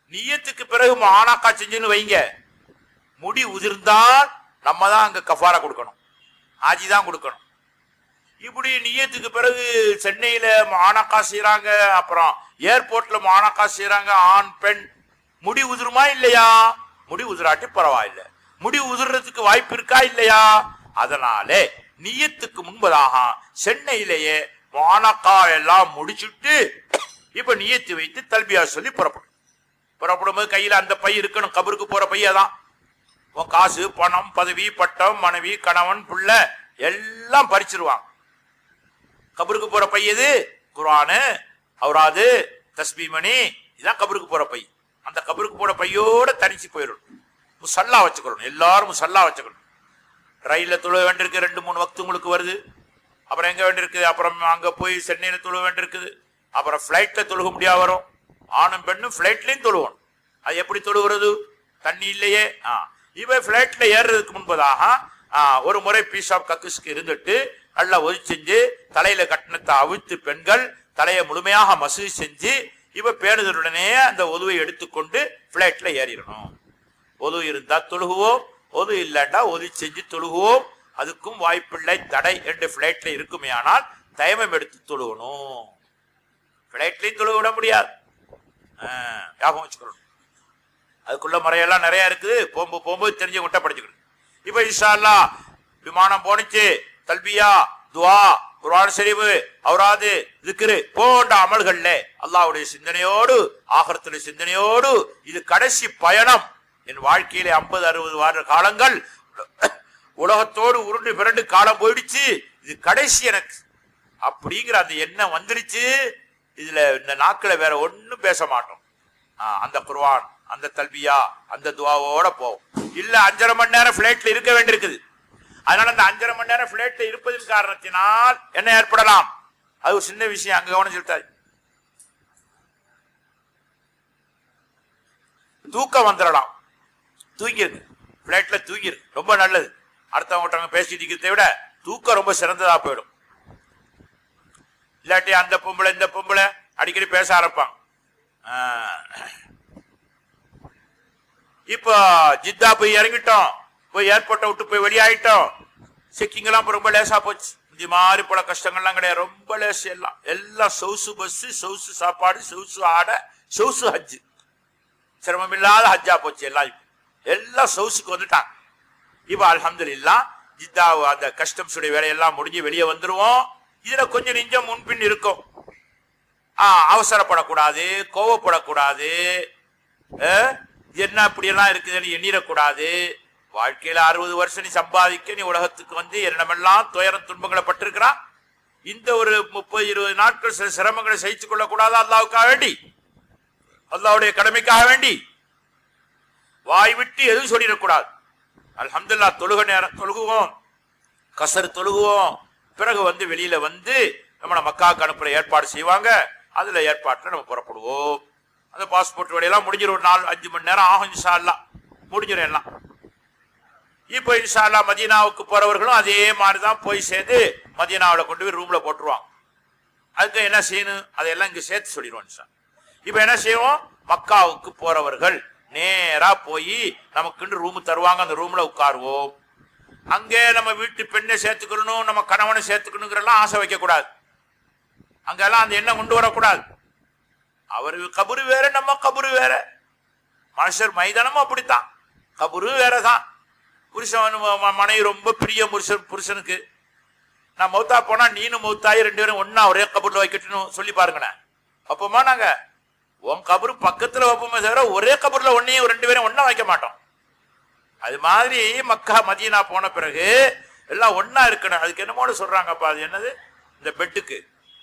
நியத்துக்கு பிறகு முஆனகா செஞ்சுன்னு வைங்க, முடி உதிர்ந்தால் நம்ம தான் அங்க கஃபாரா கொடுக்கணும், ஆஜி தான் கொடுக்கணும். இப்படி நியத்துக்கு பிறகு சென்னையில முஆனகா செய்யறாங்க, அப்புறம் ஏர்போர்ட்ல முஆனகா செய்யறாங்க, ஆண் பெண். முடி உதிருமா இல்லையா? முடி உதிராட்டி பரவாயில்லை. முடி உதிர்றதுக்கு வாய்ப்பு இருக்கா இல்லையா? அதனாலே நியத்துக்கு முன்பதாக சென்னையிலேயே முஆனகா எல்லாம் முடிச்சுட்டு இப்ப நியத்து வைத்து தல்பியா சொல்லி புறப்படும். புறப்படும்போது கையில அந்த பை இருக்கணும், கபருக்கு போற பையதான். உன் காசு, பணம், பதவி, பட்டம், மனைவி, கணவன், பிள்ளை எல்லாம் பறிச்சிருவாங்க. கபருக்கு போற பை எது? குர்ஆனு, அவுராது, தஸ்பீமணி, இதான் கபருக்கு போற பை. அந்த கபருக்கு போற பையோட தனிச்சு போயிடும். முசல்லா வச்சுக்கணும், எல்லாரும் முசல்லா வச்சுக்கணும். ரயில்ல தொழுக வேண்டியிருக்கு, 2-3 வக்து உங்களுக்கு வருது. அப்புறம் எங்க வேண்டியிருக்குது, அப்புறம் அங்க போய் சென்னையில தொழுக வேண்டியிருக்குது. அப்புறம் பிளைட்ல தொழுக முடியாது வரும். ஆணும் பெண்ணும் பிளைட்லயும் தொழுவணும். அது எப்படி தொழுகிறது? தண்ணி இல்லையே. இவ பிளைட்ல ஏறுறதுக்கு முன்பதாக ஒரு முறை பீஸ் ஆஃப் கக்குஸ்க்கு இருந்துட்டு நல்லா ஒது செஞ்சு தலையில கட்டணத்தை அவிழ்த்து பெண்கள் தலையை முழுமையாக மசூதி செஞ்சு இவ பேணுதலுடனே அந்த ஒதுவை எடுத்துக்கொண்டு பிளைட்ல ஏறிடணும். ஒது இருந்தா தொழுகுவோம், ஒது இல்லைண்டா ஒது செஞ்சு தொழுகுவோம். அதுக்கும் வாய்ப்பில்லை, தடை என்று பிளைட்ல இருக்குமே. ஆனால் தயமம் எடுத்து தொழுகணும். பிளைட்லயும் தொழுக விட முடியாது, ஞாபகம் வச்சுக்கணும். அதுக்குள்ள முறையெல்லாம் நிறைய இருக்குது. போகும்போது தெரிஞ்சு கொட்ட படிச்சுக்கணும். இப்ப இன்ஷா அல்லாஹ் விமானம் போனிச்சு, தல்பியா, துவா, குர்ஆன் ஷரீஃப், அவுராது, திக்ரு போன்ற அமல்கள்ல அல்லாஹ்வுடைய சிந்தனையோடு, ஆகிரத்துடைய சிந்தனையோடு, இது கடைசி பயணம். என் வாழ்க்கையிலே 50-60 வருட காலங்கள் உலகத்தோடு உருண்டு பிறண்டு காலம் போயிடுச்சு, இது கடைசி எனக்கு அப்படிங்கிற அந்த எண்ணம் வந்துடுச்சு. இதுல இந்த நாட்களை வேற ஒன்னும் பேச மாட்டோம். அந்த குர்ஆன், அந்த தல்பியா, அந்த துவாவோட போவோம். இல்ல 5.5 மணி நேரம் பிளைட்ல இருக்க வேண்டியிருக்குது. அதனால அந்த 5.5 மணி நேரம் பிளைட்ல இருப்பதன் காரணத்தினால் என்ன ஏற்படலாம்? அது ஒரு சின்ன விஷயம், அங்க கவனம் செலுத்தாது. தூக்கம் வந்துடலாம். தூங்கிருக்கு, பிளைட்ல தூங்கிரு, ரொம்ப நல்லது. அடுத்தவங்க பேசிட்டு இருக்கிறத விட தூக்கம் ரொம்ப சிறந்ததா போயிடும். இல்லாட்டி அந்த பொம்பளை இந்த பொம்பளை அடிக்கடி பேச ஆரம்பிப்பாங்க. இப்ப ஜித்தா போய் இறங்கிட்டோம், போய் ஏர்போர்ட்டை விட்டு போய் வெளியாயிட்டோம். செக்கிங் எல்லாம் ரொம்ப லேசா போச்சு. இந்த மாதிரி பல கஷ்டங்கள்லாம் கிடையாது, ரொம்ப லேசு. எல்லாம் சொகுசு பஸ், சொகுசு சாப்பாடு, சொகுசு ஆடை, சொகுசு ஹஜ்ஜு. சிரமம் இல்லாத ஹஜ்ஜா போச்சு. எல்லாம் சொகுசுக்கு வந்துட்டாங்க. இப்ப அல்ஹம்துலில்லாஹ் ஜித்தா அந்த கஸ்டம்ஸ் உடைய வேலையெல்லாம் முடிஞ்சு வெளியே வந்துருவோம். இதுல கொஞ்சம் நெஞ்சம் முன்பின் இருக்கும். அவசரப்படக்கூடாது, கோவப்படக்கூடாது, என்ன இப்படி எல்லாம் இருக்குதுன்னு எண்ணிடக்கூடாது. வாழ்க்கையில 60 வருஷம் நீ சம்பாதிக்க, நீ உலகத்துக்கு வந்து என்னமெல்லாம் துயரம் துன்பங்களை பட்டிருக்கிறான். இந்த ஒரு 30-20 நாட்கள் சில சிரமங்களை சகித்துக் கொள்ளக்கூடாது. அல்லாஹ்வுக்காக வேண்டி, அல்லாஹ்வுடைய கடமைக்காக வேண்டி வாய் விட்டு எதுவும் சொல்லிடக்கூடாது. அல்ஹம்துலில்லாஹ் தொழுக நேரம் தொழுகுவோம், கசர் தொழுகுவோம். பிறகு வந்து வெளியில வந்து நம்மளை மக்காவுக்கு அனுப்புற ஏற்பாடு செய்வாங்க. அதுல ஏற்பாட்டுல நம்ம புறப்படுவோம். அந்த பாஸ்போர்ட் வேலையெல்லாம் முடிஞ்சிடும். 4-5 மணி நேரம் ஆகும். இன்ஷா அல்லாஹ் முடிஞ்சிடும் எல்லாம். இப்ப இன்ஷா அல்லாஹ் மதீனாவுக்கு போறவர்களும் அதே மாதிரிதான் போய் சேர்ந்து மதீனாவில் கொண்டு போய் ரூம்ல போட்டுருவாங்க. அதுக்கு என்ன செய்யணும் அதையெல்லாம் இங்க சேர்த்து சொல்லிடுவோம். இப்ப என்ன செய்வோம்? மக்காவுக்கு போறவர்கள் நேரா போய் நமக்குன்னு ரூம் தருவாங்க. அந்த ரூம்ல உட்காருவோம். அங்கே நம்ம வீட்டு பெண்ணை சேர்த்துக்கணும், நம்ம கணவனை சேர்த்துக்கணுங்கிறலாம் ஆசை வைக்க கூடாது. அங்கெல்லாம் அந்த எண்ணம் கொண்டு வரக்கூடாது. அவரு கபரு வேற, நம்ம கபரு வேற. மனுஷர் மைதானமும் அப்படித்தான், கபரு வேறதான். புருஷன் மனைவி ரொம்ப பிரிய புருஷனுக்கு, நான் மௌத்தா போனா நீனும் மௌத்தாயி 2 பேரும் ஒன்னா ஒரே கபூர்ல வைக்கட்டுன்னு சொல்லி பாருங்கண்ணே. அப்பமா நாங்க உன் கபரு பக்கத்துல வைப்போமே தவிர ஒரே கபூர்ல 2 பேரும் ஒன்னா வைக்க மாட்டோம். அது மாதிரி மக்கா மதீனா போன பிறகு எல்லாம் ஒன்னா இருக்கணும். அதுக்கு என்னமோ சொல்றாங்கப்பா, அது என்னது, இந்த பெட்டுக்கு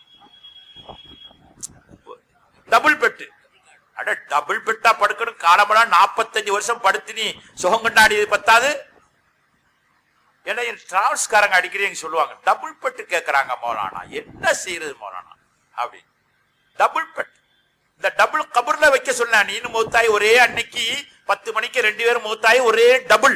டபுள் பெட்டு. அட டபுள் பெட்டா படுக்கணும். காலமெல்லாம் 45 வருஷம் படுத்து நீ சுகம் கொண்டாடியது பத்தாது. ஏன்னா என் டிராவல்ஸ்காரங்க அடிக்கடி எங்க சொல்லுவாங்க, டபுள் பெட்டு கேட்கறாங்க மௌலானா, என்ன செய்யறது மௌலானா அப்படி. டபுள் பெட், இந்த டபுள் கபர்ல வைக்க சொல்ல. நீனு மௌத்தாய் ஒரே அன்னைக்கு 10 மணிக்கு 2 பேரும் மௌத்தாய் ஒரே டபுள்.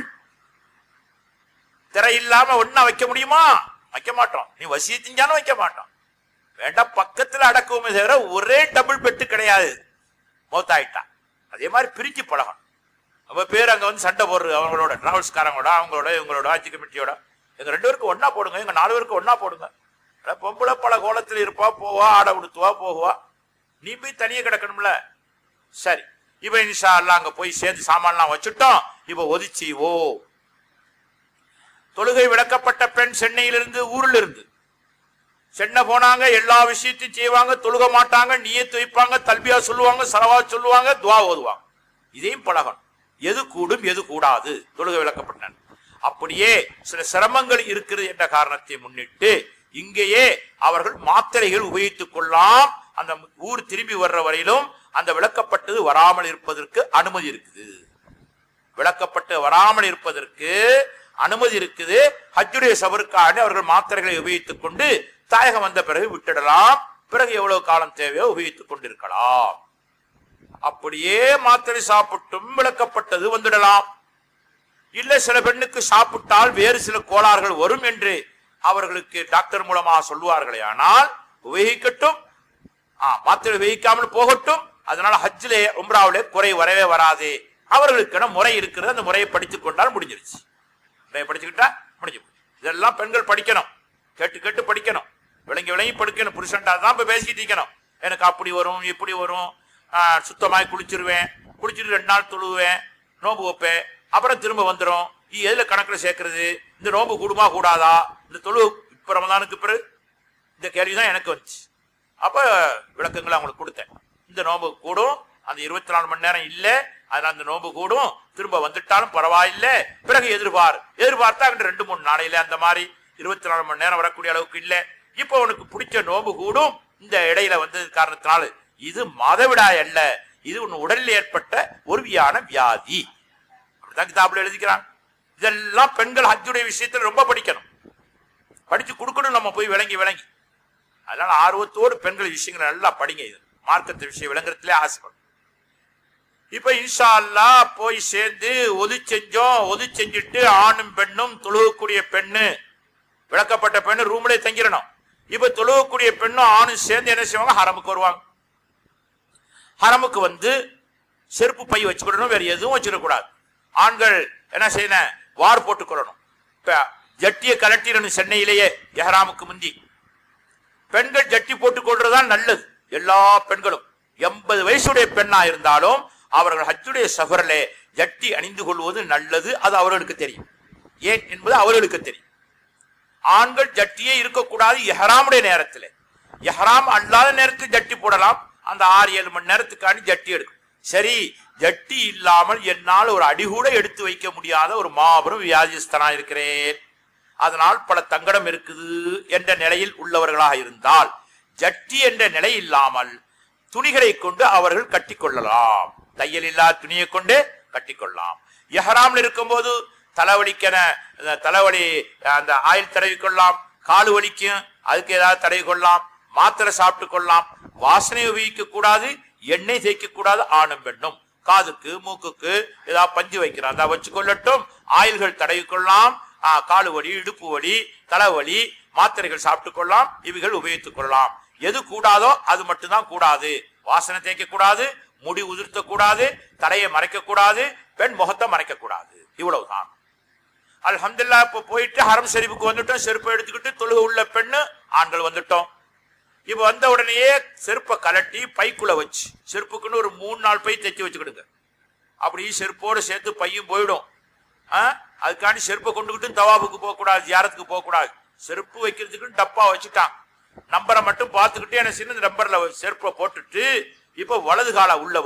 திரை இல்லாம ஒன்னா வைக்க முடியுமா? வைக்க மாட்டோம். நீ வசிய செஞ்சாலும் வைக்க மாட்டோம். வேண்டாம், பக்கத்துல அடக்குவோமே தவிர ஒரே டபுள் பெட்டு கிடையாது. மௌத்தாயிட்டா அதே மாதிரி பிரிச்சு பழகணும். நம்ம பேர் அங்க வந்து சண்டை போடுறது அவங்களோட டிராவல்ஸ்காரங்களோட அவங்களோட இவங்களோட ஆட்சி கமிட்டியோட, எங்க 2 பேருக்கு ஒன்னா போடுங்க, எங்க 4 பேருக்கு ஒன்னா போடுங்க. பொம்பளை பல கோலத்தில் இருப்பா, போவா, ஆடை உடுத்துவா, போகுவா, நீ போய் தனியே கிடக்கணும்ல. சரி, இப்ப இன்ஷா அல்லாஹ் அங்க போய் சேர்ந்து சாமான்லாம் வச்சுட்டோம். இப்ப ஒதிச்சி தொழுகை விளக்கப்பட்ட பெண் சென்னையிலிருந்து ஊர்ல இருந்து சென்னை போனாங்க. எல்லா விஷயத்தையும் செய்வாங்க, தொழுக மாட்டாங்க, நியத்து வைப்பாங்க, தல்பியா சொல்லுவாங்க, சலவாத் சொல்லுவாங்க, துவா ஓதுவாங்க. இதையும் பழகணும். எது கூடும் எது கூடாது தொழுகை விளக்கப்பட்ட. அப்படியே சில சிரமங்கள் இருக்கிறது என்ற காரணத்தை முன்னிட்டு இங்கேயே அவர்கள் மாத்திரைகள் உபயோகித்துக் கொள்ளலாம். அந்த ஊர் திரும்பி வர்ற வரையிலும் அந்த விளக்கப்பட்டது வராமல் இருப்பதற்கு அனுமதி இருக்குது. விளக்கப்பட்டு வராமல் இருப்பதற்கு அனுமதி இருக்குது. ஹஜ்ஜுடைய சபருக்காக அவர்கள் மாத்திரைகளை உபயோகித்துக் கொண்டு தாயகம் வந்த பிறகு விட்டுடலாம். பிறகு எவ்வளவு காலம் தேவையோ உபயோகித்துக் கொண்டிருக்கலாம். அப்படியே மாத்திரை சாப்பிட்டும் விளக்கப்பட்டது வந்துடலாம். இல்ல சில பெண்ணுக்கு சாப்பிட்டால் வேறு சில கோளாறுகள் வரும் என்று அவர்களுக்கு டாக்டர் மூலமாக சொல்லுவார்களே, ஆனால் உபயோகிக்கட்டும், மாத்திரை உபயோகிக்காமல் போகட்டும். அதனால ஹஜ்ஜிலே உம்ராவிலே குறை வரவே வராது. அவர்களுக்கான முறை இருக்கிறது. அந்த முறையை படித்துக் கொண்டால் முடிஞ்சிருச்சு. படிச்சுக்கிட்டா முடிஞ்சு. இதெல்லாம் பெண்கள் படிக்கணும், கேட்டு கேட்டு படிக்கணும், விளங்கி விளங்கி படிக்கணும். புருஷன்டா தான் இப்ப பேசிட்டு இருக்கணும். எனக்கு அப்படி வரும் இப்படி வரும், சுத்தமாய் குளிச்சிருவேன், குளிச்சுட்டு 2 நாள் தொழுவேன், நோம்பு வைப்பேன், அப்புறம் திரும்ப வந்துடும். எதுல கணக்குல சேர்க்கறது? இந்த நோம்பு கூடுமா கூடாதா? இந்த தொழு இப்ப ரமதானுக்கு பிறகு இந்த கேள்விதான் எனக்கு வந்துச்சு. அப்ப விளக்கங்களை அவங்களுக்கு கொடுத்தேன். இந்த நோம்பு கூடும், அந்த 24 மணி நேரம் இல்ல, அதனால அந்த நோம்பு கூடும், திரும்ப வந்துட்டாலும் பரவாயில்லை, பிறகு எதிர்பார்த்தா 2-3 நாளையில அந்த மாதிரி 24 மணி நேரம் வரக்கூடிய அளவுக்கு இல்ல. இப்ப உனக்கு பிடிச்ச நோம்பு கூடும். இந்த இடையில வந்தது காரணத்தினால இது மாதவிடாய் அல்ல, இது உன் உடலில் ஏற்பட்ட ஒரு வியாதி. அப்படிதான் கிதாபுல எழுதிக்கிறான். இதெல்லாம் பெண்கள் ஹஜ்ஜுடைய விஷயத்தில் ரொம்ப படிக்கணும், படிச்சு கொடுக்கணும். நம்ம போய் விளங்கி அதனால ஆர்வத்தோடு பெண்கள் விஷயங்களை நல்லா படிங்க. இது மார்க்கத்து விஷயம் விளங்குறதுலே ஆசைப்படும். இப்ப இன்ஷா அல்லாஹ் போய் சேர்ந்து ஒது செஞ்சுட்டு ஆணும் பெண்ணும் தொழுகக்கூடிய பெண்ணு, விளக்கப்பட்ட பெண்ணு ரூம்ல தங்கிடணும். இப்ப தொழுகக்கூடிய பெண்ணும் ஆணும் சேர்ந்து என்ன செய்வாங்க? ஹரமுக்கு வருவாங்க. ஹரமுக்கு வந்து செருப்பு பை வச்சுக்கிடணும், வேற எதுவும் வச்சிடக்கூடாது. ஆண்கள் என்ன செய்யணும்? வார் போட்டுக்கொள்ளணும். ஜட்டியை கலட்டிடணும். சென்னையிலேயே எஹராமுக்கு முந்தி பெண்கள் ஜட்டி போட்டுக் கொள்றதுதான் நல்லது. எல்லா பெண்களும் 80 வயசுடைய பெண்ணா இருந்தாலும் அவர்கள் ஹஜ்ஜுடைய சஃபரிலே ஜட்டி அணிந்து கொள்வது நல்லது. அது அவர்களுக்கு தெரியும். ஏன் என்பது அவர்களுக்கு தெரியும். ஆண்கள் ஜட்டியே இருக்கக்கூடாது எஹராமுடைய நேரத்தில். எஹராம் அல்லாத நேரத்தில் ஜட்டி போடலாம். அந்த 6-7 மணி நேரத்துக்காண்டி ஜட்டி எடுக்கும். சரி, ஜட்டி இல்லாமல் என்னால் ஒரு அடி கூட எடுத்து வைக்க முடியாத ஒரு மாபெரும் வியாதிஸ்தனா இருக்கிறேன், அதனால் பல தங்கடம் இருக்குது என்ற நிலையில் உள்ளவர்களாக இருந்தால் ஜட்டி என்ற நிலை இல்லாமல் துணிகளை கொண்டு அவர்கள் கட்டிக்கொள்ளலாம். தையல் இல்லா துணியை கொண்டு கட்டிக்கொள்ளலாம். எஹராம்ல இருக்கும் போது தலைவலி அந்த ஆயில் தடவி கொள்ளலாம், காலு வலிக்கும், அதுக்கு ஏதாவது தடவி கொள்ளலாம், மாத்திரை சாப்பிட்டு கொள்ளலாம். வாசனை உபயோகிக்க கூடாது, எண்ணெய் தேய்க்க கூடாது. ஆணும் பெண்ணும் காதுக்கு மூக்குக்கு ஏதாவது பஞ்சு வைக்கிறான் வச்சு கொள்ளட்டும். ஆயில்கள் தடவி கொள்ளலாம். காலு வலி, இடுப்பு வலி, தலைவலி, மாத்திரைகள் சாப்பிட்டு கொள்ளலாம். இவைகள் உபயோகித்துக் கொள்ளலாம். எது கூடாதோ அது மட்டும்தான் கூடாது. வாசனை தேய்க்க கூடாது, முடி உதிர்த்த கூடாது, தலையை மறைக்க கூடாது, பெண் முகத்தை மறைக்க கூடாது. இவ்வளவுதான். அல்ஹம்துலில்லாஹ். இப்ப போயிட்டு ஹரம் ஷரீஃபுக்கு வந்துட்டோம். செருப்பை எடுத்துக்கிட்டு தொழுக உள்ள பெண்ணு ஆண்கள் வந்துட்டோம். இப்ப வந்த உடனேயே செருப்பை கலட்டி பைக்குள்ள வச்சு, செருப்புக்குன்னு ஒரு 3-4 பை தைச்சு வச்சுக்கிடுங்க. அப்படி செருப்போடு சேர்த்து பையும் போயிடும். அதுக்காண்டி செருப்பை கொண்டுகிட்டு தவாபுக்கு போக கூடாது, ஜியாரத்துக்கு போக கூடாது. செருப்பு வைக்கிறதுக்குன்னு டப்பா வச்சுட்டான். நம்பரை மட்டும் பார்த்துக்கிட்டு என்ன சின்ன நம்பர்ல செருப்பை போட்டுட்டு இப்ப வலது கால உள்ள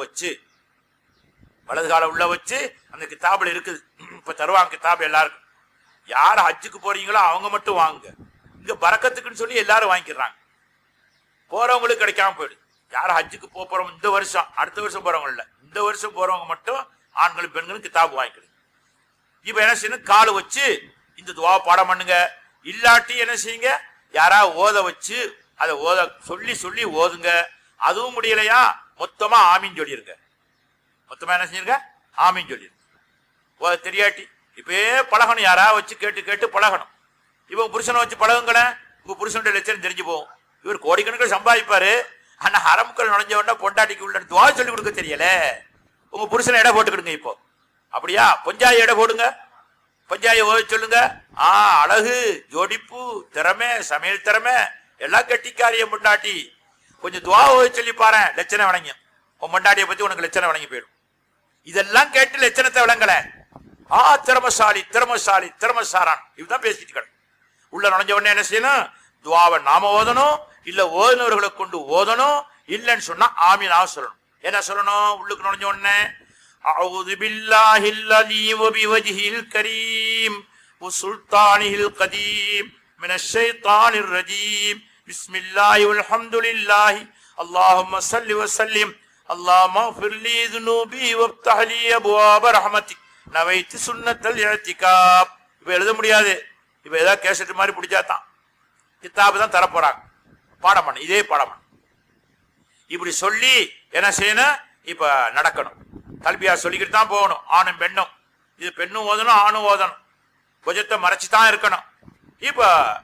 வச்சு அந்த கிதாபுல இருக்குது. இப்ப தருவாங்க கிதாபு எல்லாருக்கும். யார் ஹஜ்ஜுக்கு போறீங்களோ அவங்க மட்டும் வாங்க. இங்க பரக்கத்துக்குன்னு சொல்லி எல்லாரும் வாங்கிக்கிறாங்க. போறவங்களுக்கு கிடைக்காம போயிடுது. யார் ஹஜ்ஜுக்கு போறவங்க இந்த வருஷம், அடுத்த வருஷம் போறவங்க இல்ல, இந்த வருஷம் போறவங்க மட்டும் ஆண்களும் பெண்களும் கிதாபு வாங்கிக்கிறது. இப்ப என்ன செய்யணும்? காலு வச்சு இந்த துவா பாடம் பண்ணுங்க. இல்லாட்டி என்ன செய்யுங்க? யாரா ஓத வச்சு அதை சொல்லி ஓதுங்க. அதுவும் முடியலையா மொத்தமா ஆமீன் சொல்லிருங்க. மொத்தமா என்ன செஞ்சிருங்க? ஆமீன் சொல்லிருங்க. ஓத தெரியாட்டி இப்பே பழகணும். யாரா வச்சு கேட்டு கேட்டு பழகணும். இப்ப புருஷனை வச்சு பழகுங்களேன், உங்க புருஷனுடைய லட்சணம் தெரிஞ்சு போகும். இவர் கோடிக்கணக்கில் சம்பாதிப்பாரு, ஆனா ஹரமுக்கள் நுழைஞ்ச உடனே பொண்டாட்டிக்கு உள்ள துவா சொல்லி கொடுக்க தெரியல. உங்க புருஷனை எடை போட்டுக்கிடுங்க. இப்போ அப்படியா? பொஞ்சாய எடை போடுங்க, பொஞ்சாய ஓத சொல்லுங்க. அழகு, ஜோடிப்பு, திறமை, சமையல் திறமை எல்லாம் கெட்டிக்காரிய முண்டாட்டி. கொஞ்சம் துவா ஓத சொல்லி பாரு, லட்சணம் வணங்க. உன் முண்டாட்டியை பத்தி உனக்கு லட்சணம் வணங்கி போயிடும். இதெல்லாம் கேட்டு லட்சணத்தை விளங்கல. திறமசாலி திறமசாலி திறமசாரான் இதுதான் பேசிட்டு கிடக்கு. உள்ள நுழைஞ்ச உடனே என்ன செய்யணும்? துவாவை நாம ஓதணும், இல்ல ஓதுனவர்களை கொண்டு ஓதணும். இல்லன்னு சொன்னா ஆமீனா சொல்லணும். என்ன சொல்லணும்? உள்ளுக்கு நுழைஞ்ச உடனே அஊது பில்லாஹில் அலீம் வபிவஜ்ஹில் கரீம் வசுல்தானில் கதீம் மினஷ் ஷைத்தானிர் ரஜீம் பிஸ்மில்லாஹி வல்ஹம்துலில்லாஹி அல்லாஹும்ம ஸல்லி வஸல்லிம் அல்லாஹும்ம ஃபிர் லீ ذுனூபி வஃப்தஹ் லீ அப்வாப ரஹ்மத்திக் நவைத்து சுன்னத்தல் இஅ்திகாப். இப்ப எழுத முடியாது. இப்ப ஏதாவது கேசட் மாதிரி பிடிச்சாதான் கிதாபு தான் தரப்போறாங்க. பாடம் பண்ண, இதே பாடம் பண்ண. இப்படி சொல்லி என்ன செய்யணும்? இப்ப நடக்கணும். கல்வியா சொல்லிக்கிட்டு தான் போகணும். ஆணும் பெண்ணும், இது பெண்ணும் ஓதணும் ஆணும் ஓதணும். புஜத்தை மறைச்சுதான் இருக்கணும். இப்ப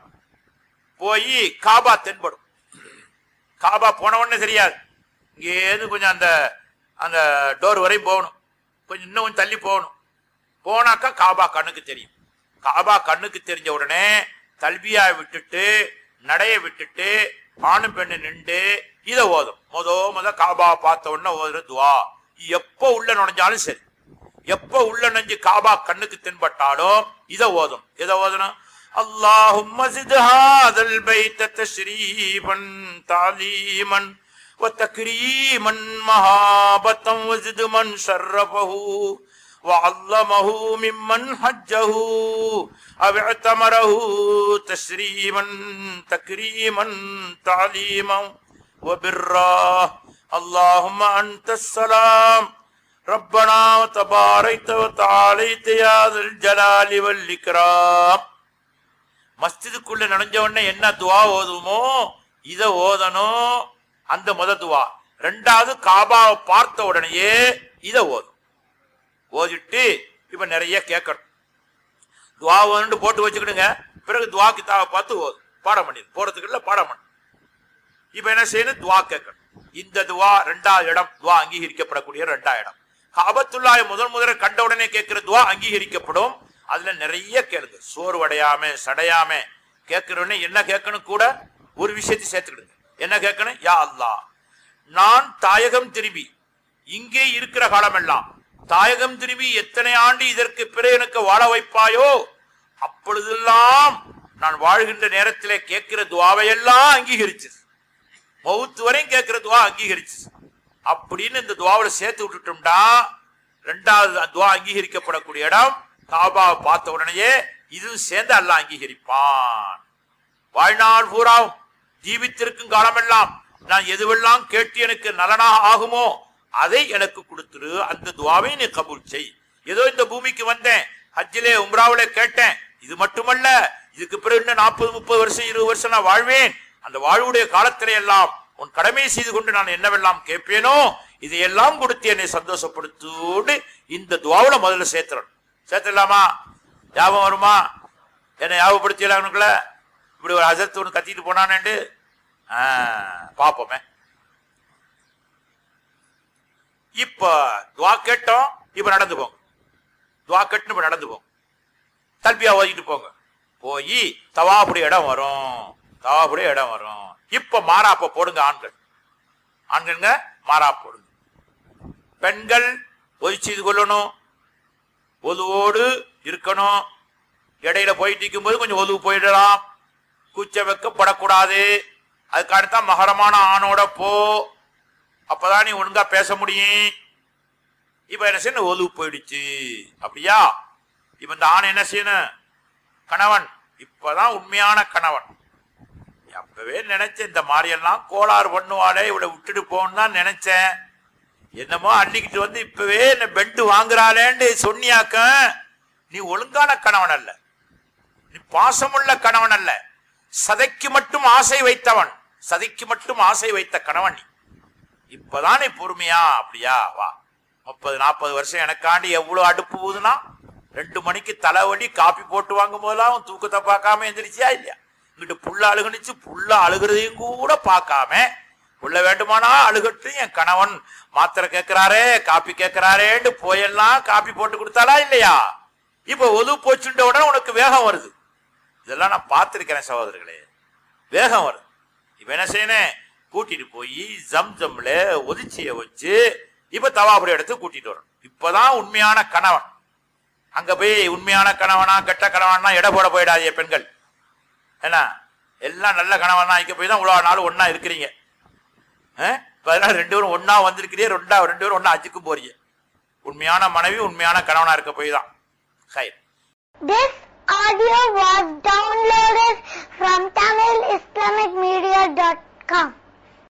போய் காபா தென்படும். காபா போன உடனே தெரியாது. இங்கேருந்து கொஞ்சம் அந்த அந்த டோர் வரையும் போகணும். கொஞ்சம் இன்னும் கொஞ்சம் தள்ளி போகணும். போனாக்கா காபா கண்ணுக்கு தெரியும். காபா கண்ணுக்கு தெரிஞ்ச உடனே தல்பியா விட்டுட்டு நடைய விட்டுட்டு ஆணும் பெண்ணு நின்று இதை ஓதும். முத காபா பார்த்த உடனே ஓதுற துவா. எப்ப உள்ள நுழைஞ்சாலும் சரி, எப்ப உள்ள நெஞ்சு காபா கண்ணுக்கு தென்பட்டாலும் இதை ஓதும். இதை ஓதணும். அல்லாஹும்ம ஸித் ஹாதல் பைத தஷ்ரீபன் தஅலீமன் வ தக்ரீமன் மஹாபத்தன் வ ஸித் மன் ஷர்ரஃபஹு وعلمه ممن حجه أو اعتمره تشريما تكريما تعليما وبرا اللهم أنت السلام ربنا وتباركت وتعاليت يا ذا الجلال والإكرام. மஸ்ஜிதுக்குள்ள நுழைஞ்ச உடனே என்ன துவா ஓதுமோ இத ஓதணும். அந்த முத துவா. ரெண்டாவது காபாவை பார்த்த உடனேயே இத ஓதும். ஓதிட்டு இப்ப நிறைய கேட்கணும். துவா வந்து போட்டு வச்சுக்கிடுங்க. பிறகு துவா கிதாபை பார்த்து ஓதும். பாடம் பண்ணி போறதுக்குள்ள பாடம் பண்ணு. இப்ப என்ன செய்யணும்? துவா கேட்கணும். இந்த துவா ரெண்டாவது இடம், துவா அங்கீகரிக்கப்படக்கூடிய ரெண்டாவது இடம். காபத்துல்லாஹை முதல்ல கண்ட உடனே கேட்கிற துவா அங்கீகரிக்கப்படும். அதுல நிறைய கேளுங்க. சோர்வடையாம சடையாம கேட்கிறோன்னே என்ன கேட்கணும்? கூட ஒரு விஷயத்தை சேர்த்துக்கிடுங்க. என்ன கேட்கணும்? யா அல்லாஹ், நான் தாயகம் திரும்பி இங்கே இருக்கிற காலம் எல்லாம் தாயகம் திரும்பி எத்தனை ஆண்டு இதற்கு பிறகு எனக்கு வாழ வைப்பாயோ அப்பொழுதெல்லாம் நான் வாழ்கின்ற நேரத்திலே கேட்கிற துவாவையெல்லாம் அங்கீகரிச்சு, மவுத்து வரையும் கேட்கிற துவா அங்கீகரிச்சு அப்படின்னு இந்த துவாவில சேர்த்து விட்டுட்டோம்டா ரெண்டாவது துவா அங்கீகரிக்கப்படக்கூடிய இடம். காபாவை பார்த்த உடனேயே இது சேர்ந்து அல்லாஹ் அங்கீகரிப்பான். வாழ்நாள் பூரா ஜீவித்திருக்கும் காலமெல்லாம் நான் எதுவெல்லாம் கேட்டு எனக்கு நலனாக ஆகுமோ அதை எனக்கு கொடுத்துரு. அந்த துவாவை நீ கபூல் செய். ஏதோ இந்த பூமிக்கு வந்தேன், ஹஜ்ஜிலே உம்ராவிலே கேட்டேன், இது மட்டுமல்ல, இதுக்கு பிறகு இன்னும் 40-30 வருஷம் 20 வருஷம் நான் வாழ்வேன். அந்த வாழ்வுடைய காலத்திலே எல்லாம் உன் கடமையை செய்து கொண்டு நான் என்னவெல்லாம் கேட்பேனோ இதையெல்லாம் கொடுத்து என்னை சந்தோஷப்படுத்தோடு இந்த துவாவில முதல்ல சேர்த்துறோம். சேர்த்துடலாமா? ஞாபகம் வருமா? என்னை ஞாபகப்படுத்திடலாம்னுக்குள்ள இப்படி ஒரு ஹஜரத் ஒன்று கத்திட்டு போனானேண்டு பார்ப்போமே. இப்ப துவா கேட்டோம், இப்ப நடந்து போங்க. துவா கேட்டு இப்ப நடந்து போங்க. தல்பியா ஓதிட்டு போங்க. போய் தவாபுடைய இடம் வரும். தவாபுடைய இடம் வரும். இப்ப மாறாப்ப போடுங்க. ஆண்கள் ஆண்கள்ங்க மாறா போடுங்க. பெண்கள் ஒது செய்து கொள்ளணும், ஒதுவோடு இருக்கணும். இடையில போயிட்டு இருக்கும் போது கொஞ்சம் ஒதுவு போயிடலாம். கூச்ச வைக்கப்படக்கூடாது. அதுக்காகத்தான் மகரமான ஆணோட போ, அப்பதான் நீ ஒழுங்கா பேச முடியும். இப்ப என்ன செய்யணும்? ஒதுவு போயிடுச்சு. அப்படியா? இப்ப இந்த ஆண் என்ன செய்யணும்? கணவன் இப்பதான் உண்மையான கணவன். அப்பவே நினைச்சேன் இந்த மாதிரியெல்லாம் கோளாறு பண்ணுவாளே, இவளை விட்டுட்டு போன்னு தான் நினைச்சேன். என்னமோ அள்ளிக்கிட்டு வந்து இப்பவே என்ன பெண்டு வாங்குறாளேன்னு சொன்னியாக்க, நீ ஒழுங்கான கணவன் அல்ல, நீ பாசமுள்ள கணவன் அல்ல, சதைக்கு மட்டும் ஆசை வைத்தவன், சதைக்கு மட்டும் ஆசை வைத்த கணவன். இப்பதான் நீ பொறுமையா? அப்படியா? வா. 30-40 வருஷம் எனக்காண்டி எவ்வளவு அடுப்பு ஊதுனா, 2 மணிக்கு தலைவலி காப்பி போட்டு வாங்கும் போதெல்லாம் தூக்கத்தை பார்க்காம எந்திரிச்சியா இல்லையா? இங்கிட்டு புள்ள அழுகுனுச்சு, புள்ள அழுகிறதையும் கூட பார்க்காம உள்ள வேண்டுமானா அழுகட்டு, என் கணவன் மாத்திரை கேட்கிறாரே காப்பி கேட்கிறாரேன்னு போயெல்லாம் காப்பி போட்டு கொடுத்தாளா இல்லையா? இப்ப ஒது போச்சுட்ட உடனே உனக்கு வேகம் வருது. இதெல்லாம் நான் பார்த்திருக்கிறேன் சகோதரர்களே, வேகம் வருது. இப்ப என்ன செய்யணும்? கூட்டிட்டு போய் ஜம்ஜம்ல ஒதிச்சிய வச்சு இப்ப தவாபுரி எடுத்து கூட்டிட்டு வரணும். இப்பதான் உண்மையான கணவன். அங்க போய் உண்மையான கணவனா கெட்ட கணவனா எடை போட போயிடாதீங்க பெண்கள். என்ன எல்லாம் நல்ல கணவனா இங்க போய் தான் இவ்வளவு நாள் ஒன்னா இருக்கிறீங்க. அதனால 2 பேரும் ஒன்னா வந்திருக்கிறீங்க, 2 பேரும் ஒன்னா அஜிக்கும் போறீங்க. உண்மையான மனைவி உண்மையான கணவனா இருக்க போய் தான். This audio was downloaded from TamilIslamicMedia.com.